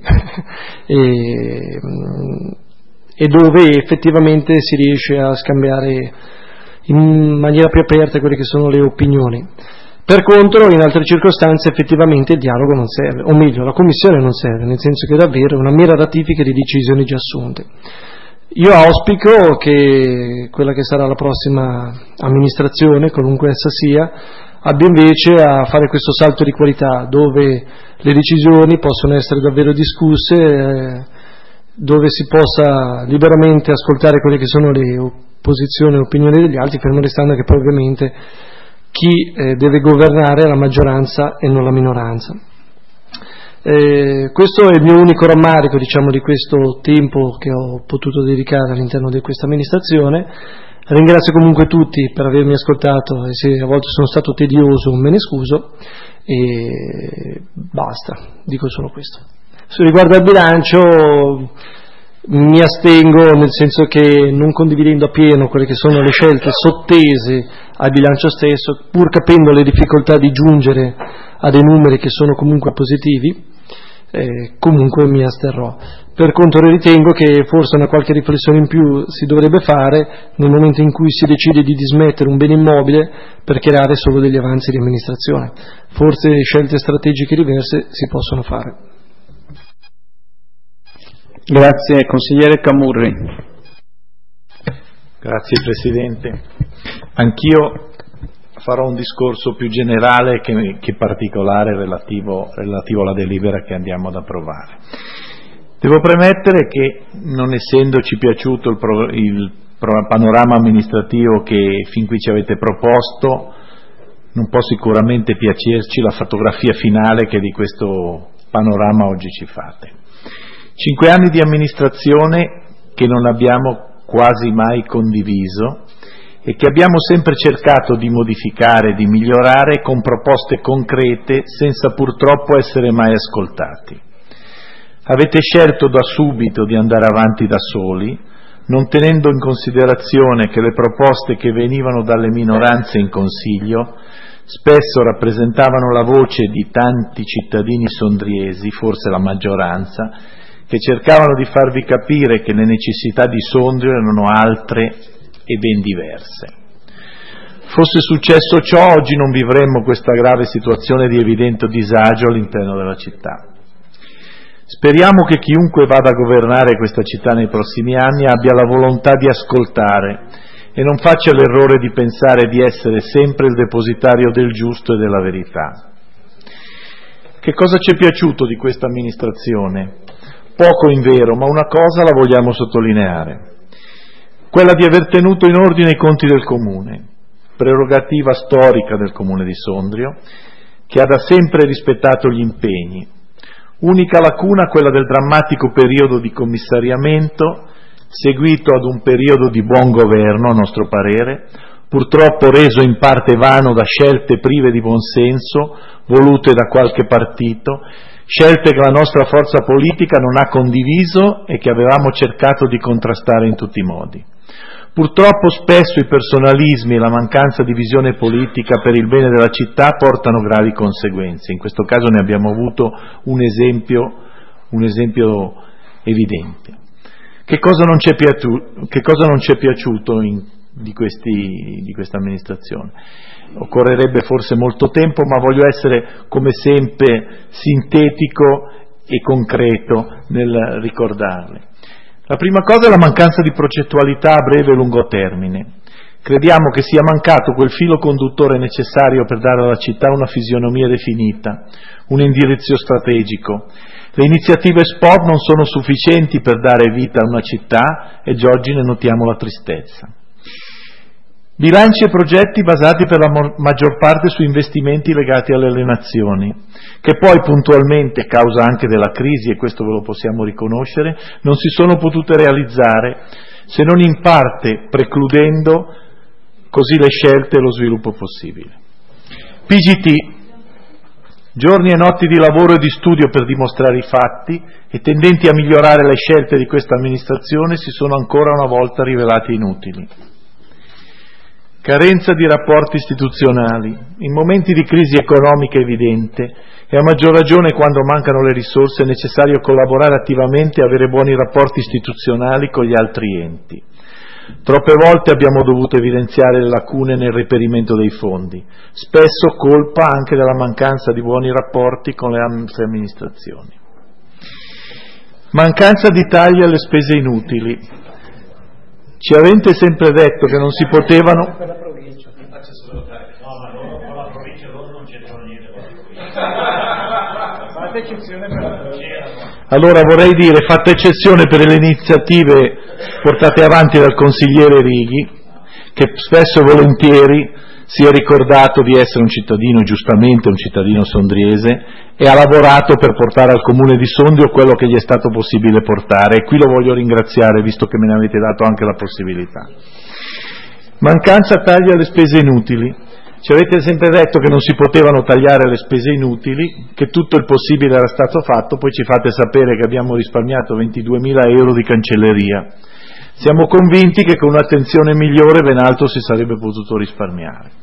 e dove effettivamente si riesce a scambiare in maniera più aperta quelle che sono le opinioni. Per contro, in altre circostanze effettivamente il dialogo non serve, o meglio, la commissione non serve, nel senso che davvero è una mera ratifica di decisioni già assunte. Io auspico che quella che sarà la prossima amministrazione, qualunque essa sia, abbia invece a fare questo salto di qualità, dove le decisioni possono essere davvero discusse, dove si possa liberamente ascoltare quelle che sono le posizioni e opinioni degli altri, fermo restando che poi ovviamente chi deve governare è la maggioranza e non la minoranza. Questo è il mio unico rammarico, diciamo, di questo tempo che ho potuto dedicare all'interno di questa amministrazione. Ringrazio comunque tutti per avermi ascoltato, e se a volte sono stato tedioso me ne scuso, e basta, dico solo questo. Se riguarda il bilancio mi astengo, nel senso che non condividendo appieno quelle che sono le scelte sottese al bilancio stesso, pur capendo le difficoltà di giungere a dei numeri che sono comunque positivi, comunque mi asterrò. Per contro ritengo che forse una qualche riflessione in più si dovrebbe fare nel momento in cui si decide di dismettere un bene immobile per creare solo degli avanzi di amministrazione. Forse scelte strategiche diverse si possono fare. Grazie, consigliere Camurri. Grazie Presidente. Anch'io farò un discorso più generale che particolare relativo alla delibera che andiamo ad approvare. Devo premettere che, non essendoci piaciuto il panorama amministrativo che fin qui ci avete proposto, non può sicuramente piacerci la fotografia finale che di questo panorama oggi ci fate. 5 anni di amministrazione che non abbiamo quasi mai condiviso e che abbiamo sempre cercato di modificare, di migliorare con proposte concrete senza purtroppo essere mai ascoltati. Avete scelto da subito di andare avanti da soli, non tenendo in considerazione che le proposte che venivano dalle minoranze in Consiglio spesso rappresentavano la voce di tanti cittadini sondriesi, forse la maggioranza, che cercavano di farvi capire che le necessità di Sondrio erano altre e ben diverse. Fosse successo ciò, oggi non vivremmo questa grave situazione di evidente disagio all'interno della città. Speriamo che chiunque vada a governare questa città nei prossimi anni abbia la volontà di ascoltare e non faccia l'errore di pensare di essere sempre il depositario del giusto e della verità. Che cosa ci è piaciuto di questa amministrazione? Poco in vero, ma una cosa la vogliamo sottolineare: quella di aver tenuto in ordine i conti del Comune, prerogativa storica del Comune di Sondrio, che ha da sempre rispettato gli impegni. Unica lacuna quella del drammatico periodo di commissariamento, seguito ad un periodo di buon governo, a nostro parere, purtroppo reso in parte vano da scelte prive di buonsenso, volute da qualche partito, scelte che la nostra forza politica non ha condiviso e che avevamo cercato di contrastare in tutti i modi. Purtroppo spesso i personalismi e la mancanza di visione politica per il bene della città portano gravi conseguenze. In questo caso ne abbiamo avuto un esempio evidente. Che cosa non ci è piaciuto di questa amministrazione? Occorrerebbe forse molto tempo, ma voglio essere come sempre sintetico e concreto nel ricordarle. La prima cosa è la mancanza di progettualità a breve e lungo termine. Crediamo che sia mancato quel filo conduttore necessario per dare alla città una fisionomia definita, un indirizzo strategico. Le iniziative spot non sono sufficienti per dare vita a una città e già oggi ne notiamo la tristezza. Bilanci e progetti basati per la maggior parte su investimenti legati alle alienazioni, che poi puntualmente, causa anche della crisi, e questo ve lo possiamo riconoscere, non si sono potute realizzare, se non in parte precludendo così le scelte e lo sviluppo possibile. PGT, giorni e notti di lavoro e di studio per dimostrare i fatti e tendenti a migliorare le scelte di questa amministrazione si sono ancora una volta rivelati inutili. Carenza di rapporti istituzionali. In momenti di crisi economica evidente e a maggior ragione quando mancano le risorse è necessario collaborare attivamente e avere buoni rapporti istituzionali con gli altri enti. Troppe volte abbiamo dovuto evidenziare le lacune nel reperimento dei fondi, spesso colpa anche della mancanza di buoni rapporti con le altre amministrazioni. Mancanza di tagli alle spese inutili. Ci avete sempre detto che non si potevano... Per la provincia. No, ma loro con la provincia non c'entrano niente. Fate eccezione per la provincia. Allora vorrei dire, fatta eccezione per le iniziative portate avanti dal consigliere Righi, che spesso e volentieri si è ricordato di essere un cittadino, giustamente un cittadino sondriese, e ha lavorato per portare al comune di Sondrio quello che gli è stato possibile portare, e qui lo voglio ringraziare visto che me ne avete dato anche la possibilità. Mancanza tagli alle spese inutili. Ci avete sempre detto che non si potevano tagliare le spese inutili, che tutto il possibile era stato fatto, poi ci fate sapere che abbiamo risparmiato 22.000 euro di cancelleria. Siamo convinti che con un'attenzione migliore ben altro si sarebbe potuto risparmiare.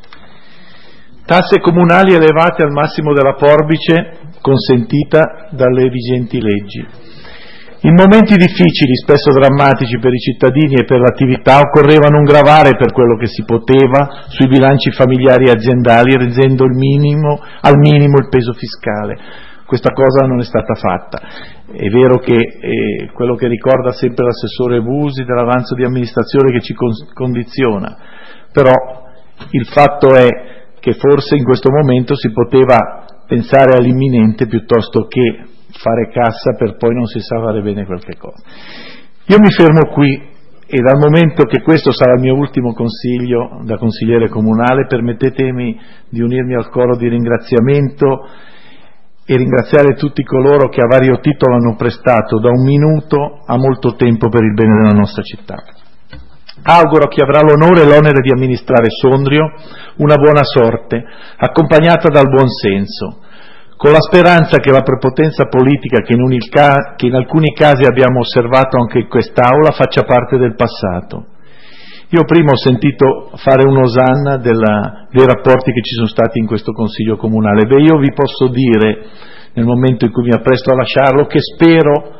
Tasse comunali elevate al massimo della forbice consentita dalle vigenti leggi. In momenti difficili, spesso drammatici per i cittadini e per l'attività, occorreva non gravare per quello che si poteva sui bilanci familiari e aziendali, riducendo al minimo il peso fiscale. Questa cosa non è stata fatta. È vero che quello che ricorda sempre l'assessore Busi dell'avanzo di amministrazione che ci condiziona, però il fatto è che forse in questo momento si poteva pensare all'imminente piuttosto che fare cassa per poi non si sa fare bene qualche cosa. Io mi fermo qui e dal momento che questo sarà il mio ultimo consiglio da consigliere comunale, permettetemi di unirmi al coro di ringraziamento e ringraziare tutti coloro che a vario titolo hanno prestato da un minuto a molto tempo per il bene della nostra città. Auguro a chi avrà l'onore e l'onere di amministrare Sondrio una buona sorte, accompagnata dal buon senso, con la speranza che la prepotenza politica che in alcuni casi abbiamo osservato anche in quest'Aula faccia parte del passato. Io prima ho sentito fare un'osanna dei rapporti che ci sono stati in questo Consiglio Comunale. Io vi posso dire, nel momento in cui mi appresto a lasciarlo, che spero,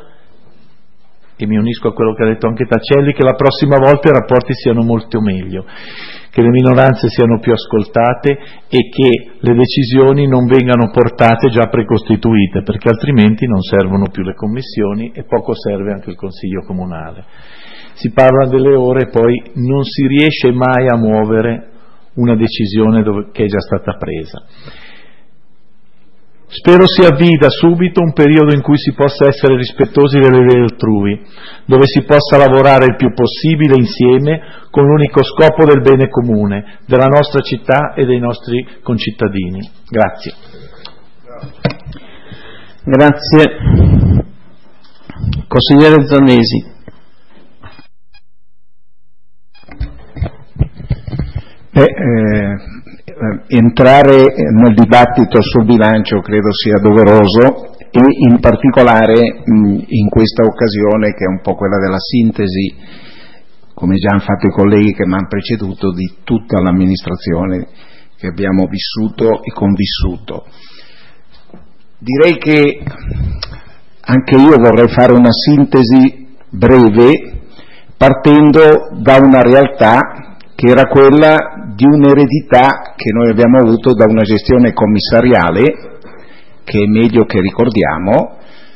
e mi unisco a quello che ha detto anche Tacelli, che la prossima volta i rapporti siano molto meglio, che le minoranze siano più ascoltate e che le decisioni non vengano portate già precostituite, perché altrimenti non servono più le commissioni e poco serve anche il Consiglio Comunale. Si parla delle ore e poi non si riesce mai a muovere una decisione che è già stata presa. Spero si avvii da subito un periodo in cui si possa essere rispettosi delle idee altrui, dove si possa lavorare il più possibile insieme con l'unico scopo del bene comune, della nostra città e dei nostri concittadini. Grazie. Grazie. Consigliere Zanesi. Entrare nel dibattito sul bilancio credo sia doveroso e in particolare in questa occasione che è un po' quella della sintesi, come già hanno fatto i colleghi che mi hanno preceduto, di tutta l'amministrazione che abbiamo vissuto e convissuto. Direi che anche io vorrei fare una sintesi breve partendo da una realtà che era quella di un'eredità che noi abbiamo avuto da una gestione commissariale, che è meglio che ricordiamo,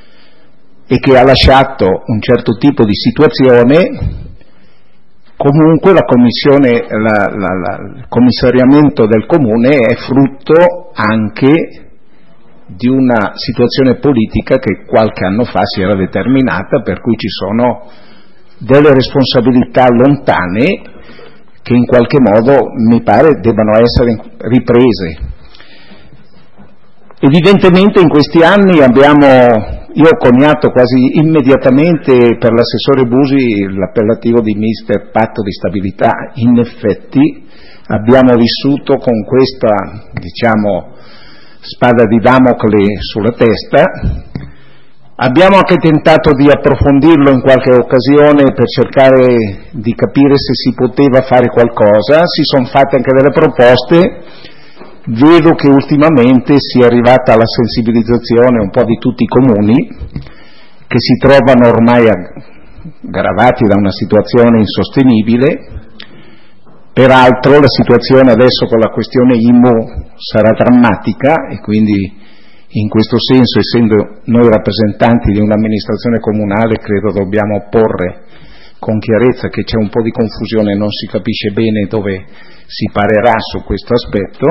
e che ha lasciato un certo tipo di situazione. Comunque il commissariamento del comune è frutto anche di una situazione politica che qualche anno fa si era determinata, per cui ci sono delle responsabilità lontane che in qualche modo mi pare debbano essere riprese. Evidentemente in questi anni io ho coniato quasi immediatamente per l'assessore Busi l'appellativo di Mister Patto di Stabilità. In effetti abbiamo vissuto con questa, spada di Damocle sulla testa. Abbiamo anche tentato di approfondirlo in qualche occasione per cercare di capire se si poteva fare qualcosa, si sono fatte anche delle proposte. Vedo che ultimamente si è arrivata alla sensibilizzazione un po' di tutti i comuni che si trovano ormai aggravati da una situazione insostenibile. Peraltro la situazione adesso con la questione IMU sarà drammatica e quindi in questo senso, essendo noi rappresentanti di un'amministrazione comunale, credo dobbiamo porre con chiarezza che c'è un po' di confusione, non si capisce bene dove si parerà su questo aspetto,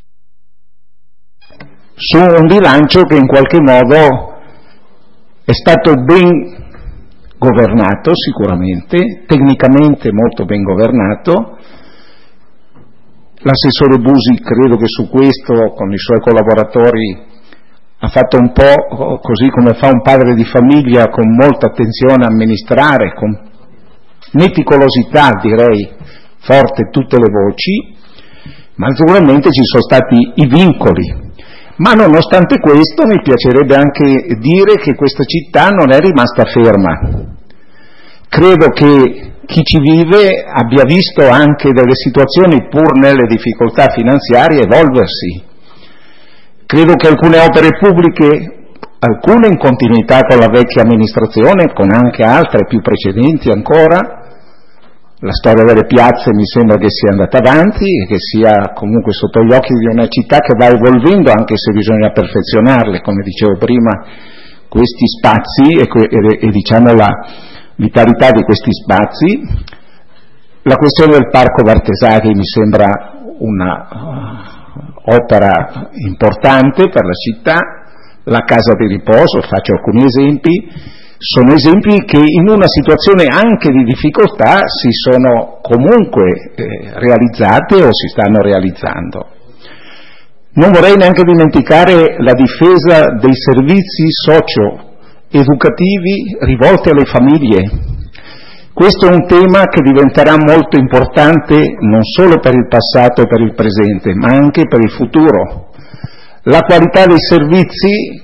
su un bilancio che in qualche modo è stato ben governato sicuramente, tecnicamente molto ben governato. L'assessore Busi credo che su questo con i suoi collaboratori ha fatto un po' così come fa un padre di famiglia, con molta attenzione a amministrare, con meticolosità direi forte tutte le voci, ma naturalmente ci sono stati i vincoli. Ma nonostante questo mi piacerebbe anche dire che questa città non è rimasta ferma. Credo che chi ci vive abbia visto anche delle situazioni, pur nelle difficoltà finanziarie, evolversi. Credo che alcune opere pubbliche, alcune in continuità con la vecchia amministrazione, con anche altre più precedenti ancora, la storia delle piazze mi sembra che sia andata avanti e che sia comunque sotto gli occhi di una città che va evolvendo, anche se bisogna perfezionarle, come dicevo prima, questi spazi e diciamo la vitalità di questi spazi. La questione del Parco Vartesari mi sembra una opera importante per la città, la casa di riposo, faccio alcuni esempi. Sono esempi che in una situazione anche di difficoltà si sono comunque realizzate o si stanno realizzando. Non vorrei neanche dimenticare la difesa dei servizi socio-educativi rivolti alle famiglie. Questo è un tema che diventerà molto importante non solo per il passato e per il presente, ma anche per il futuro. La qualità dei servizi,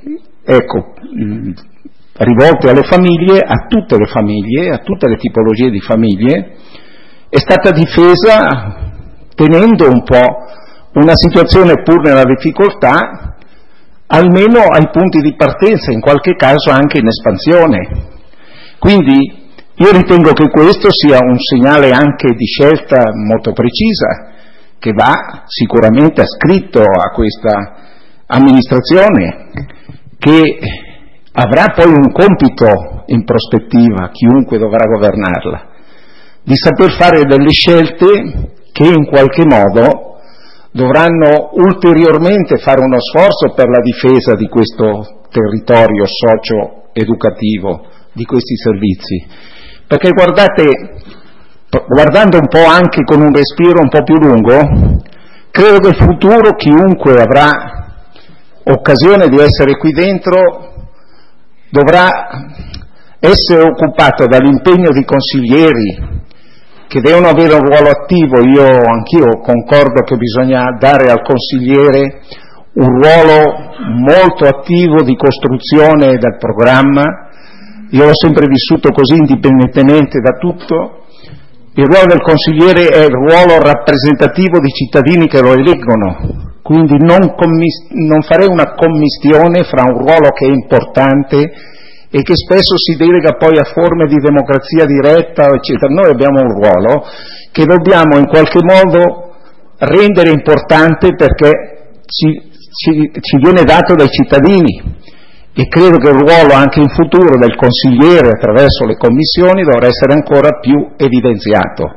rivolte alle famiglie, a tutte le tipologie di famiglie, è stata difesa tenendo un po' una situazione pur nella difficoltà, almeno ai punti di partenza, in qualche caso anche in espansione. Quindi io ritengo che questo sia un segnale anche di scelta molto precisa, che va sicuramente ascritto a questa amministrazione, che avrà poi un compito in prospettiva, chiunque dovrà governarla, di saper fare delle scelte che in qualche modo dovranno ulteriormente fare uno sforzo per la difesa di questo territorio socio-educativo, di questi servizi. Perché guardate, guardando un po' anche con un respiro un po' più lungo, credo che il futuro, chiunque avrà occasione di essere qui dentro, dovrà essere occupato dall'impegno di consiglieri che devono avere un ruolo attivo. Anch'io concordo che bisogna dare al consigliere un ruolo molto attivo di costruzione del programma. Io l'ho sempre vissuto così, indipendentemente da tutto. Il ruolo del consigliere è il ruolo rappresentativo di cittadini che lo eleggono. Quindi non farei una commistione fra un ruolo che è importante e che spesso si delega poi a forme di democrazia diretta, eccetera. Noi abbiamo un ruolo che dobbiamo in qualche modo rendere importante perché ci viene dato dai cittadini e credo che il ruolo anche in futuro del consigliere attraverso le commissioni dovrà essere ancora più evidenziato.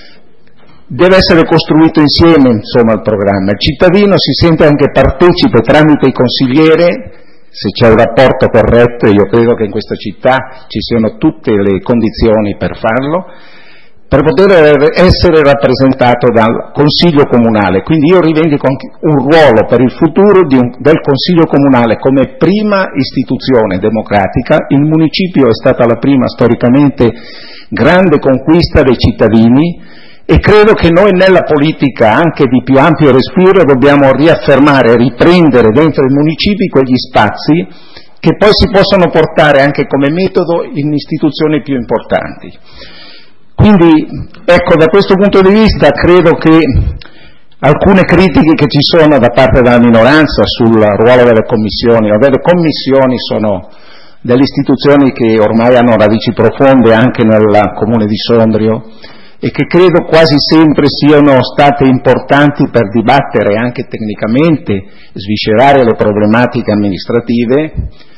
Deve essere costruito insieme, insomma, il programma. Il cittadino si sente anche partecipe tramite il consigliere, se c'è un rapporto corretto, e io credo che in questa città ci siano tutte le condizioni per farlo, per poter essere rappresentato dal Consiglio Comunale. Quindi io rivendico anche un ruolo per il futuro del Consiglio Comunale come prima istituzione democratica. Il municipio è stata la prima storicamente grande conquista dei cittadini, e credo che noi nella politica anche di più ampio respiro dobbiamo riaffermare e riprendere dentro i municipi quegli spazi che poi si possono portare anche come metodo in istituzioni più importanti. Quindi, ecco, da questo punto di vista credo che alcune critiche che ci sono da parte della minoranza sul ruolo delle commissioni, le commissioni sono delle istituzioni che ormai hanno radici profonde anche nel comune di Sondrio, e che credo quasi sempre siano state importanti per dibattere anche tecnicamente, sviscerare le problematiche amministrative,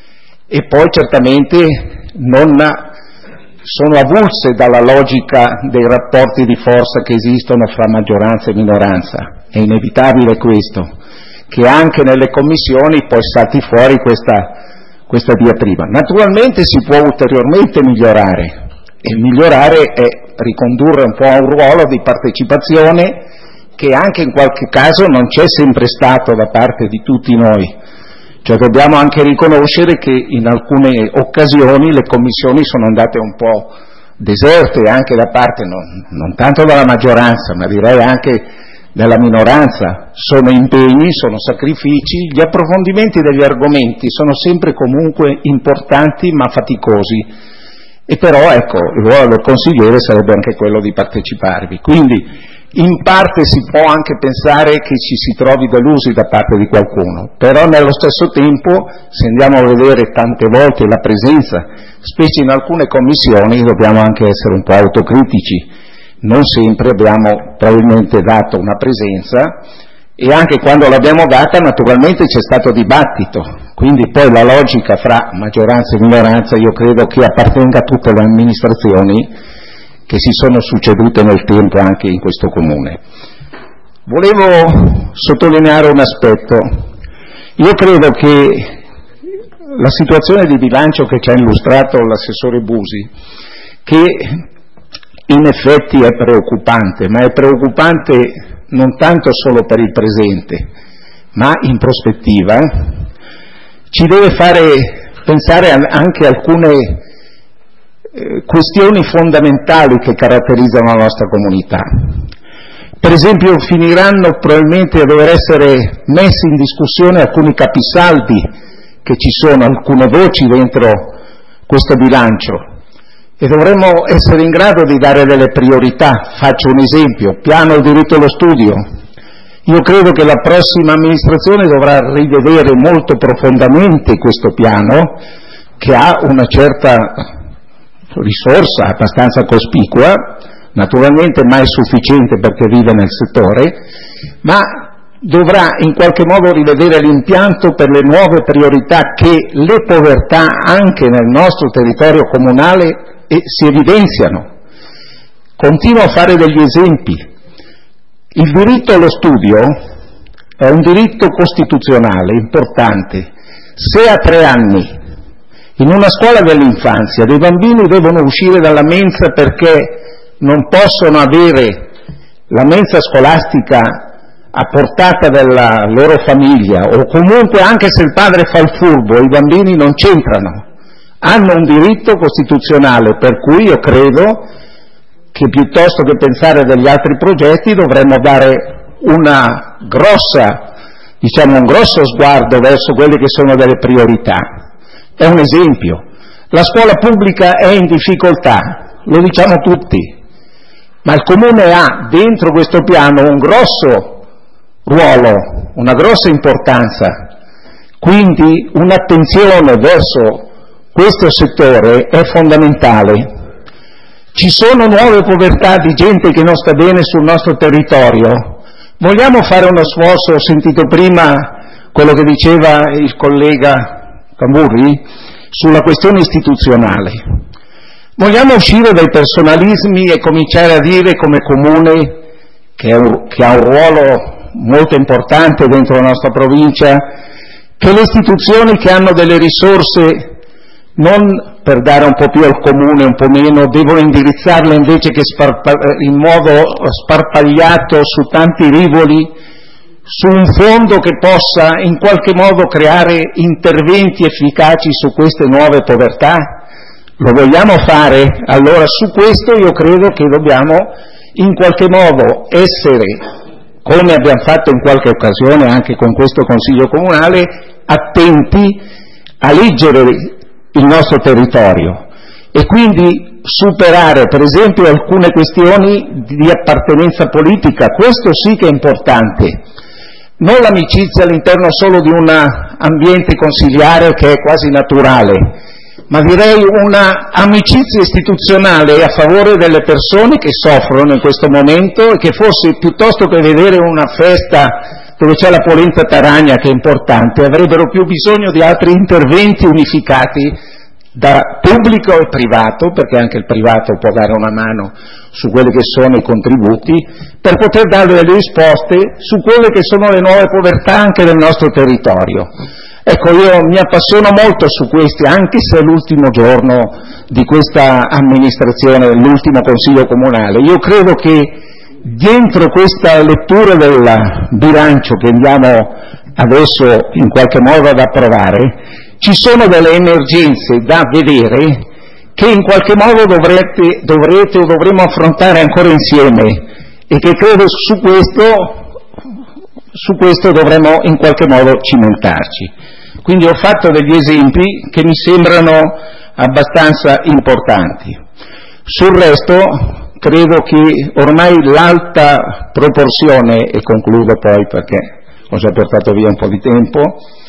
e poi certamente non sono avulse dalla logica dei rapporti di forza che esistono fra maggioranza e minoranza. È inevitabile questo, che anche nelle commissioni poi salti fuori questa diatriba. Naturalmente si può ulteriormente migliorare, e migliorare è ricondurre un po' a un ruolo di partecipazione che anche in qualche caso non c'è sempre stato da parte di tutti noi. Cioè dobbiamo anche riconoscere che in alcune occasioni le commissioni sono andate un po' deserte anche da parte, non tanto della maggioranza, ma direi anche della minoranza. Sono impegni, sono sacrifici, gli approfondimenti degli argomenti sono sempre comunque importanti ma faticosi. E però, ecco, il ruolo del consigliere sarebbe anche quello di parteciparvi. Quindi, in parte si può anche pensare che ci si trovi delusi da parte di qualcuno, però nello stesso tempo, se andiamo a vedere tante volte la presenza, specie in alcune commissioni, dobbiamo anche essere un po' autocritici. Non sempre abbiamo probabilmente dato una presenza, e anche quando l'abbiamo data naturalmente c'è stato dibattito, quindi poi la logica fra maggioranza e minoranza io credo che appartenga a tutte le amministrazioni che si sono succedute nel tempo anche in questo comune. Volevo sottolineare un aspetto. Io credo che la situazione di bilancio che ci ha illustrato l'assessore Busi, che in effetti è preoccupante, ma è preoccupante non tanto solo per il presente, ma in prospettiva, ci deve fare pensare anche a alcune questioni fondamentali che caratterizzano la nostra comunità. Per esempio, finiranno probabilmente a dover essere messi in discussione alcuni capisaldi che ci sono, alcune voci dentro questo bilancio, e dovremmo essere in grado di dare delle priorità. Faccio un esempio: piano del diritto allo studio. Io credo che la prossima amministrazione dovrà rivedere molto profondamente questo piano, che ha una certa risorsa abbastanza cospicua, naturalmente mai sufficiente perché vive nel settore, ma dovrà in qualche modo rivedere l'impianto per le nuove priorità che le povertà anche nel nostro territorio comunale si evidenziano. Continuo a fare degli esempi. Il diritto allo studio è un diritto costituzionale importante. Se a 3 anni in una scuola dell'infanzia dei bambini devono uscire dalla mensa perché non possono avere la mensa scolastica a portata della loro famiglia, o comunque anche se il padre fa il furbo i bambini non c'entrano, hanno un diritto costituzionale, per cui io credo che piuttosto che pensare degli altri progetti dovremmo dare un grosso sguardo verso quelle che sono delle priorità. È un esempio. La scuola pubblica è in difficoltà, lo diciamo tutti, ma il Comune ha dentro questo piano un grosso ruolo, una grossa importanza, quindi un'attenzione verso questo settore è fondamentale. Ci sono nuove povertà di gente che non sta bene sul nostro territorio. Vogliamo fare uno sforzo? Ho sentito prima quello che diceva il collega Tamburri, sulla questione istituzionale. Vogliamo uscire dai personalismi e cominciare a dire come comune, che ha un ruolo molto importante dentro la nostra provincia, che le istituzioni che hanno delle risorse, non per dare un po' più al comune, un po' meno, devono indirizzarle invece che in modo sparpagliato su tanti rivoli, su un fondo che possa in qualche modo creare interventi efficaci su queste nuove povertà? Lo vogliamo fare? Allora su questo io credo che dobbiamo in qualche modo essere, come abbiamo fatto in qualche occasione anche con questo Consiglio Comunale, attenti a leggere il nostro territorio e quindi superare per esempio alcune questioni di appartenenza politica. Questo sì che è importante, non l'amicizia all'interno solo di un ambiente consiliare che è quasi naturale, ma direi una amicizia istituzionale a favore delle persone che soffrono in questo momento e che forse piuttosto che vedere una festa dove c'è la polenta taragna, che è importante, avrebbero più bisogno di altri interventi unificati da pubblico e privato, perché anche il privato può dare una mano su quelli che sono i contributi, per poter dare delle risposte su quelle che sono le nuove povertà anche del nostro territorio. Ecco, io mi appassiono molto su questi, anche se è l'ultimo giorno di questa amministrazione, l'ultimo Consiglio Comunale. Io credo che dentro questa lettura del bilancio che andiamo adesso in qualche modo ad approvare, ci sono delle emergenze da vedere che in qualche modo dovrete o dovremo affrontare ancora insieme e che credo su questo dovremo in qualche modo cimentarci. Quindi ho fatto degli esempi che mi sembrano abbastanza importanti. Sul resto credo che ormai l'alta proporzione, e concludo poi perché ho già portato via un po' di tempo,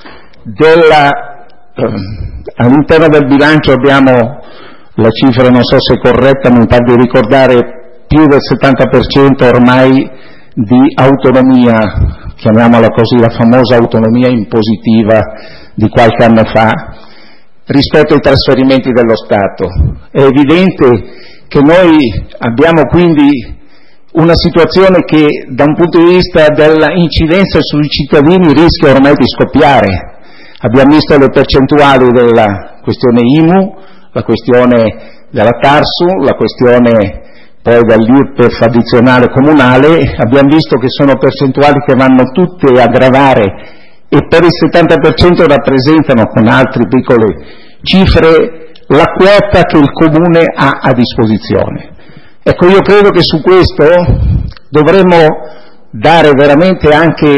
all'interno del bilancio abbiamo la cifra, non so se è corretta, mi pare di ricordare più del 70% ormai di autonomia, chiamiamola così, la famosa autonomia impositiva di qualche anno fa, rispetto ai trasferimenti dello Stato. È evidente che noi abbiamo quindi una situazione che da un punto di vista dell'incidenza sui cittadini rischia ormai di scoppiare. Abbiamo visto le percentuali della questione IMU, la questione della TARSU, la questione poi dell'IRPEF addizionale comunale, abbiamo visto che sono percentuali che vanno tutte a gravare e per il 70% rappresentano, con altre piccole cifre, la quota che il Comune ha a disposizione. Ecco, io credo che su questo dovremmo dare veramente anche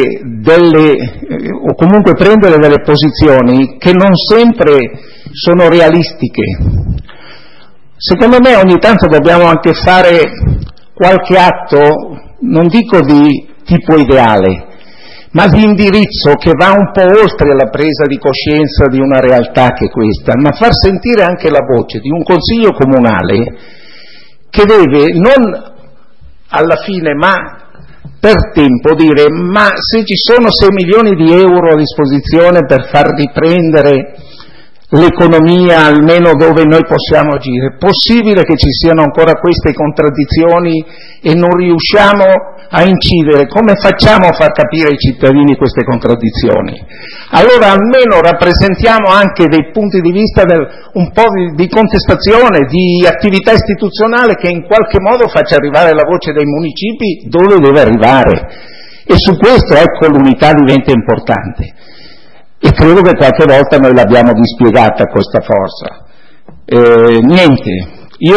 o comunque prendere delle posizioni che non sempre sono realistiche. Secondo me ogni tanto dobbiamo anche fare qualche atto, non dico di tipo ideale, ma di indirizzo che va un po' oltre la presa di coscienza di una realtà che è questa, ma far sentire anche la voce di un Consiglio Comunale che deve non alla fine, ma per tempo dire: ma se ci sono 6 milioni di euro a disposizione per far riprendere l'economia almeno dove noi possiamo agire, è possibile che ci siano ancora queste contraddizioni e non riusciamo a incidere? Come facciamo a far capire ai cittadini queste contraddizioni? Allora almeno rappresentiamo anche dei punti di vista un po' di contestazione, di attività istituzionale che in qualche modo faccia arrivare la voce dei municipi dove deve arrivare, e su questo ecco l'unità diventa importante. E credo che qualche volta noi l'abbiamo dispiegata questa forza. Niente, io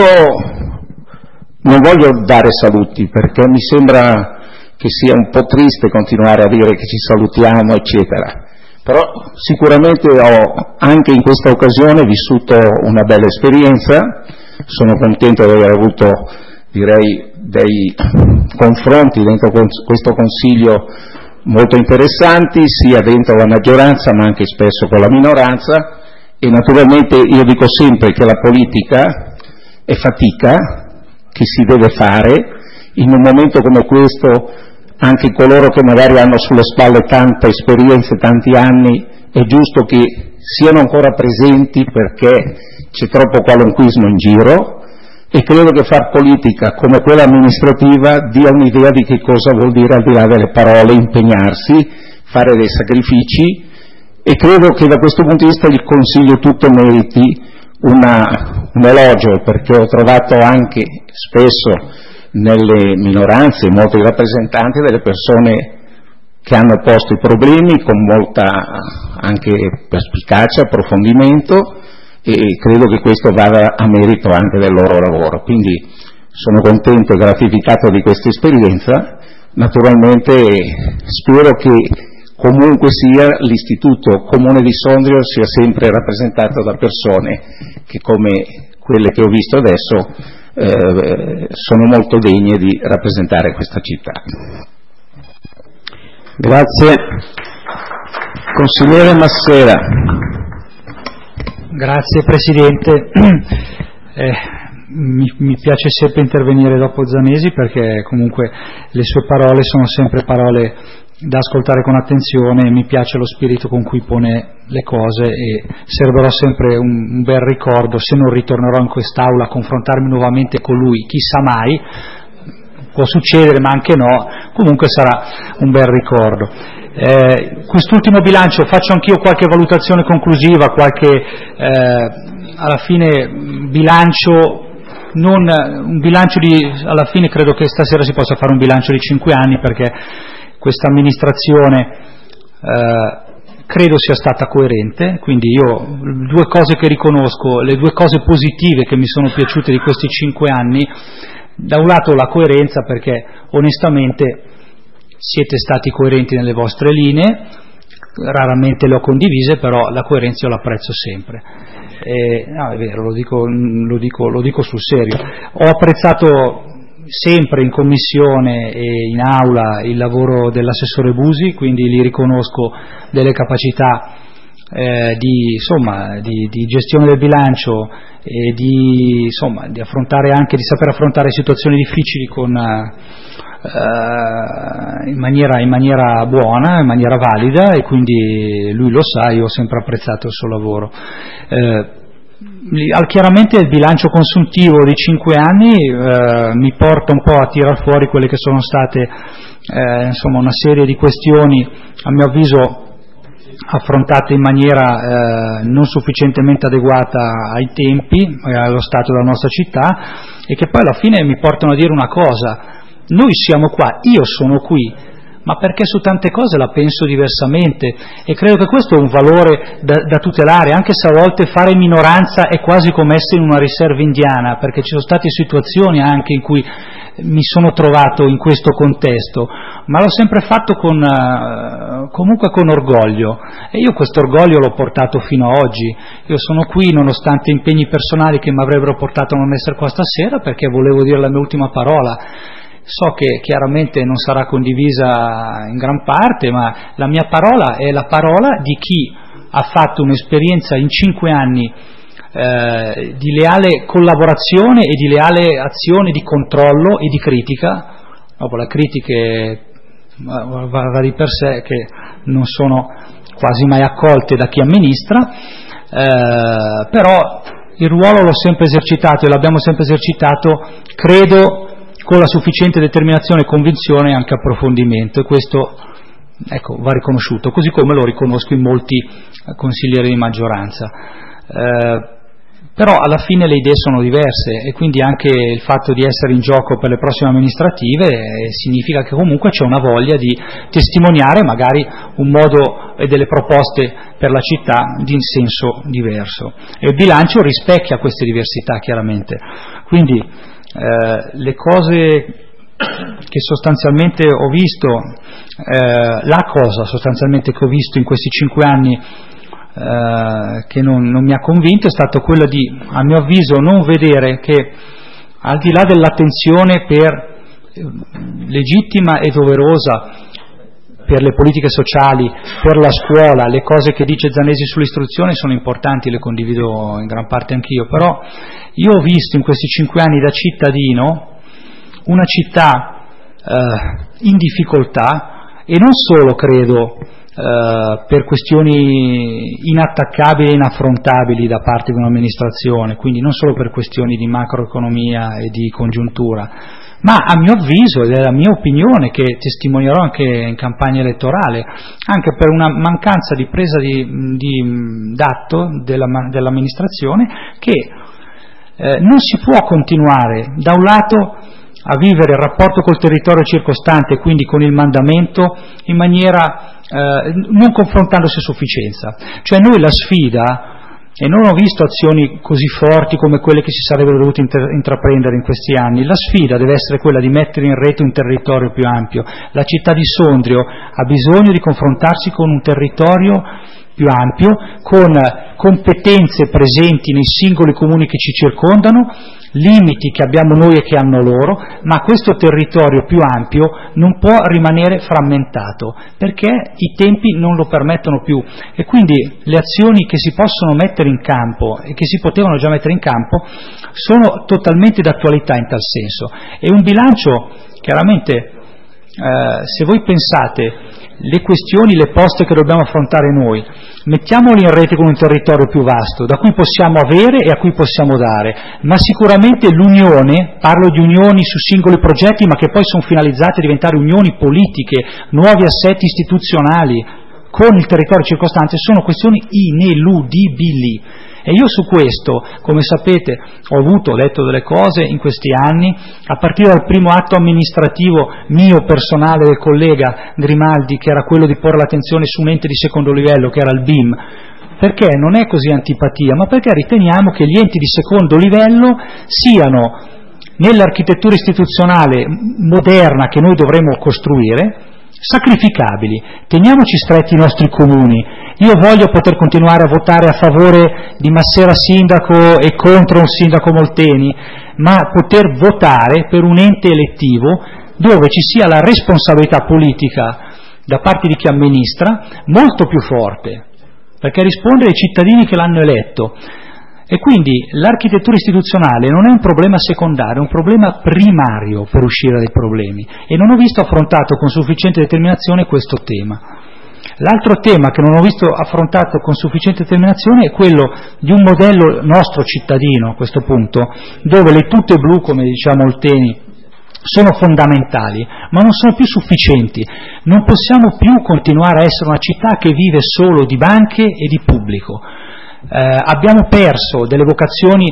non voglio dare saluti perché mi sembra che sia un po' triste continuare a dire che ci salutiamo, eccetera. Però sicuramente ho anche in questa occasione vissuto una bella esperienza, sono contento di aver avuto, direi, dei confronti dentro questo Consiglio molto interessanti, sia dentro la maggioranza ma anche spesso con la minoranza, e naturalmente io dico sempre che la politica è fatica che si deve fare. In un momento come questo anche coloro che magari hanno sulle spalle tanta esperienza, tanti anni, è giusto che siano ancora presenti perché c'è troppo qualunquismo in giro, e credo che far politica come quella amministrativa dia un'idea di che cosa vuol dire, al di là delle parole, impegnarsi, fare dei sacrifici, e credo che da questo punto di vista il Consiglio tutto meriti un elogio, perché ho trovato anche spesso nelle minoranze molti rappresentanti delle persone che hanno posto i problemi con molta anche perspicacia, approfondimento, e credo che questo vada a merito anche del loro lavoro. Quindi sono contento e gratificato di questa esperienza. Naturalmente spero che comunque sia l'Istituto Comune di Sondrio sia sempre rappresentato da persone che, come quelle che ho visto adesso, sono molto degne di rappresentare questa città. Grazie. Consigliere Massera. Grazie Presidente. Mi piace sempre intervenire dopo Zanesi, perché comunque le sue parole sono sempre parole da ascoltare con attenzione, e mi piace lo spirito con cui pone le cose, e servirà sempre un bel ricordo. Se non ritornerò in quest'Aula a confrontarmi nuovamente con lui, chissà mai, può succedere ma anche no, comunque sarà un bel ricordo. Quest'ultimo bilancio, faccio anch'io qualche valutazione conclusiva, alla fine bilancio, non un bilancio alla fine credo che stasera si possa fare un bilancio di 5 anni, perché questa amministrazione credo sia stata coerente. Quindi io due cose che riconosco, le due cose positive che mi sono piaciute di questi 5 anni, da un lato la coerenza, perché onestamente siete stati coerenti nelle vostre linee, raramente le ho condivise, però la coerenza io l'apprezzo sempre. No, è vero, lo dico sul serio. Ho apprezzato sempre in commissione e in aula il lavoro dell'assessore Busi, quindi gli riconosco delle capacità di gestione del bilancio e di affrontare anche, di saper affrontare situazioni difficili in maniera buona, in maniera valida, e quindi lui lo sa, io ho sempre apprezzato il suo lavoro. Chiaramente il bilancio consuntivo di 5 anni mi porta un po' a tirar fuori quelle che sono state una serie di questioni, a mio avviso, affrontate in maniera non sufficientemente adeguata ai tempi e allo stato della nostra città, e che poi alla fine mi portano a dire una cosa: noi siamo qua, io sono qui, ma perché su tante cose la penso diversamente, e credo che questo è un valore da tutelare, anche se a volte fare minoranza è quasi come essere in una riserva indiana, perché ci sono state situazioni anche in cui mi sono trovato in questo contesto, ma l'ho sempre fatto comunque con orgoglio, e io questo orgoglio l'ho portato fino a oggi. Io sono qui nonostante impegni personali che mi avrebbero portato a non essere qua stasera, perché volevo dire la mia ultima parola. So che chiaramente non sarà condivisa in gran parte, ma la mia parola è la parola di chi ha fatto un'esperienza in 5 anni di leale collaborazione e di leale azione di controllo e di critica. Dopo le critiche va di per sé che non sono quasi mai accolte da chi amministra, però il ruolo l'ho sempre esercitato e l'abbiamo sempre esercitato, credo, con la sufficiente determinazione e convinzione e anche approfondimento, e questo va riconosciuto, così come lo riconosco in molti consiglieri di maggioranza. Però alla fine le idee sono diverse, e quindi anche il fatto di essere in gioco per le prossime amministrative significa che comunque c'è una voglia di testimoniare magari un modo e delle proposte per la città in senso diverso, e il bilancio rispecchia queste diversità chiaramente. Quindi le cose che sostanzialmente ho visto, la cosa sostanzialmente che ho visto in questi 5 anni che non mi ha convinto è stato quello di, a mio avviso, non vedere che, al di là dell'attenzione legittima e doverosa per le politiche sociali, per la scuola, le cose che dice Zanesi sull'istruzione sono importanti, le condivido in gran parte anch'io, però io ho visto in questi 5 anni da cittadino una città in difficoltà, e non solo, credo, per questioni inattaccabili e inaffrontabili da parte di un'amministrazione, quindi non solo per questioni di macroeconomia e di congiuntura, ma a mio avviso, ed è la mia opinione che testimonierò anche in campagna elettorale, anche per una mancanza di presa d'atto dell'amministrazione che non si può continuare da un lato a vivere il rapporto col territorio circostante, quindi con il mandamento, in maniera non confrontandosi a sufficienza. Cioè noi la sfida, e non ho visto azioni così forti come quelle che si sarebbero dovute intraprendere in questi anni, la sfida deve essere quella di mettere in rete un territorio più ampio. La città di Sondrio ha bisogno di confrontarsi con un territorio più ampio, con competenze presenti nei singoli comuni che ci circondano, limiti che abbiamo noi e che hanno loro, ma questo territorio più ampio non può rimanere frammentato, perché i tempi non lo permettono più, e quindi le azioni che si possono mettere in campo e che si potevano già mettere in campo sono totalmente d'attualità in tal senso. E un bilancio, chiaramente, se voi pensate le questioni, le poste che dobbiamo affrontare noi, mettiamoli in rete con un territorio più vasto, da cui possiamo avere e a cui possiamo dare, ma sicuramente l'unione, parlo di unioni su singoli progetti, ma che poi sono finalizzate a diventare unioni politiche, nuovi assetti istituzionali con il territorio circostante, sono questioni ineludibili. E io su questo, come sapete, ho detto delle cose in questi anni, a partire dal primo atto amministrativo mio personale del collega Grimaldi, che era quello di porre l'attenzione su un ente di secondo livello, che era il BIM, perché non è così antipatia, ma perché riteniamo che gli enti di secondo livello siano, nell'architettura istituzionale moderna che noi dovremo costruire, sacrificabili. Teniamoci stretti i nostri comuni. Io voglio poter continuare a votare a favore di Massera sindaco e contro un sindaco Molteni, ma poter votare per un ente elettivo dove ci sia la responsabilità politica da parte di chi amministra molto più forte, perché risponde ai cittadini che l'hanno eletto. E quindi l'architettura istituzionale non è un problema secondario, è un problema primario per uscire dai problemi, e non ho visto affrontato con sufficiente determinazione questo tema. L'altro tema che non ho visto affrontato con sufficiente determinazione è quello di un modello nostro cittadino, a questo punto, dove le tute blu, come diciamo Molteni, sono fondamentali, ma non sono più sufficienti. Non possiamo più continuare a essere una città che vive solo di banche e di pubblico. Abbiamo perso delle vocazioni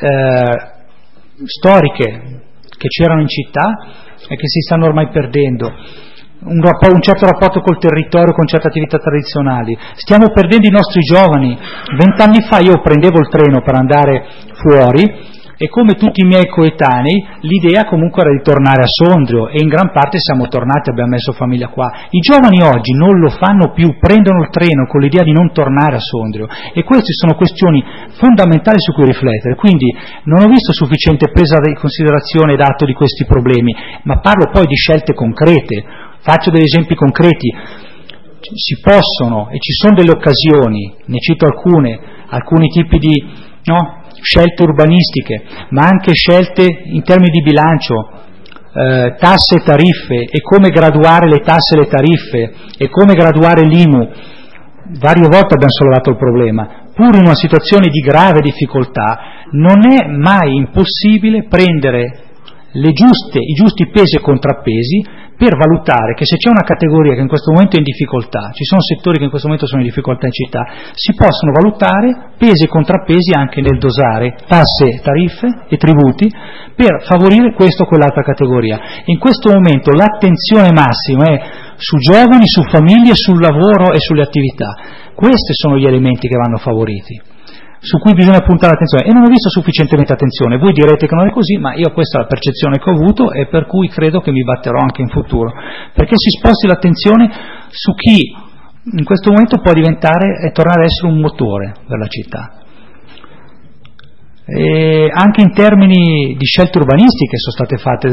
storiche che c'erano in città e che si stanno ormai perdendo, un certo rapporto col territorio, con certe attività tradizionali. Stiamo perdendo i nostri giovani. 20 anni fa io prendevo il treno per andare fuori e, come tutti i miei coetanei, l'idea comunque era di tornare a Sondrio, e in gran parte siamo tornati, abbiamo messo famiglia qua. I giovani oggi non lo fanno più, prendono il treno con l'idea di non tornare a Sondrio, e queste sono questioni fondamentali su cui riflettere. Quindi non ho visto sufficiente presa in considerazione ed atto di questi problemi, ma parlo poi di scelte concrete. Faccio degli esempi concreti. Si possono, e ci sono delle occasioni, ne cito alcuni tipi di scelte urbanistiche, ma anche scelte in termini di bilancio, tasse e tariffe, e come graduare le tasse e le tariffe, e come graduare l'IMU. Varie volte abbiamo sollevato il problema. Pur in una situazione di grave difficoltà non è mai impossibile prendere i giusti pesi e contrappesi per valutare che se c'è una categoria che in questo momento è in difficoltà, ci sono settori che in questo momento sono in difficoltà in città, si possono valutare pesi e contrappesi anche nel dosare tasse, tariffe e tributi per favorire questa o quell'altra categoria. In questo momento l'attenzione massima è su giovani, su famiglie, sul lavoro e sulle attività. Questi sono gli elementi che vanno favoriti, su cui bisogna puntare l'attenzione, e non ho visto sufficientemente attenzione. Voi direte che non è così, ma io questa è la percezione che ho avuto, e per cui credo che mi batterò anche in futuro, perché si sposti l'attenzione su chi in questo momento può diventare e tornare a essere un motore per la città. E anche in termini di scelte urbanistiche sono state fatte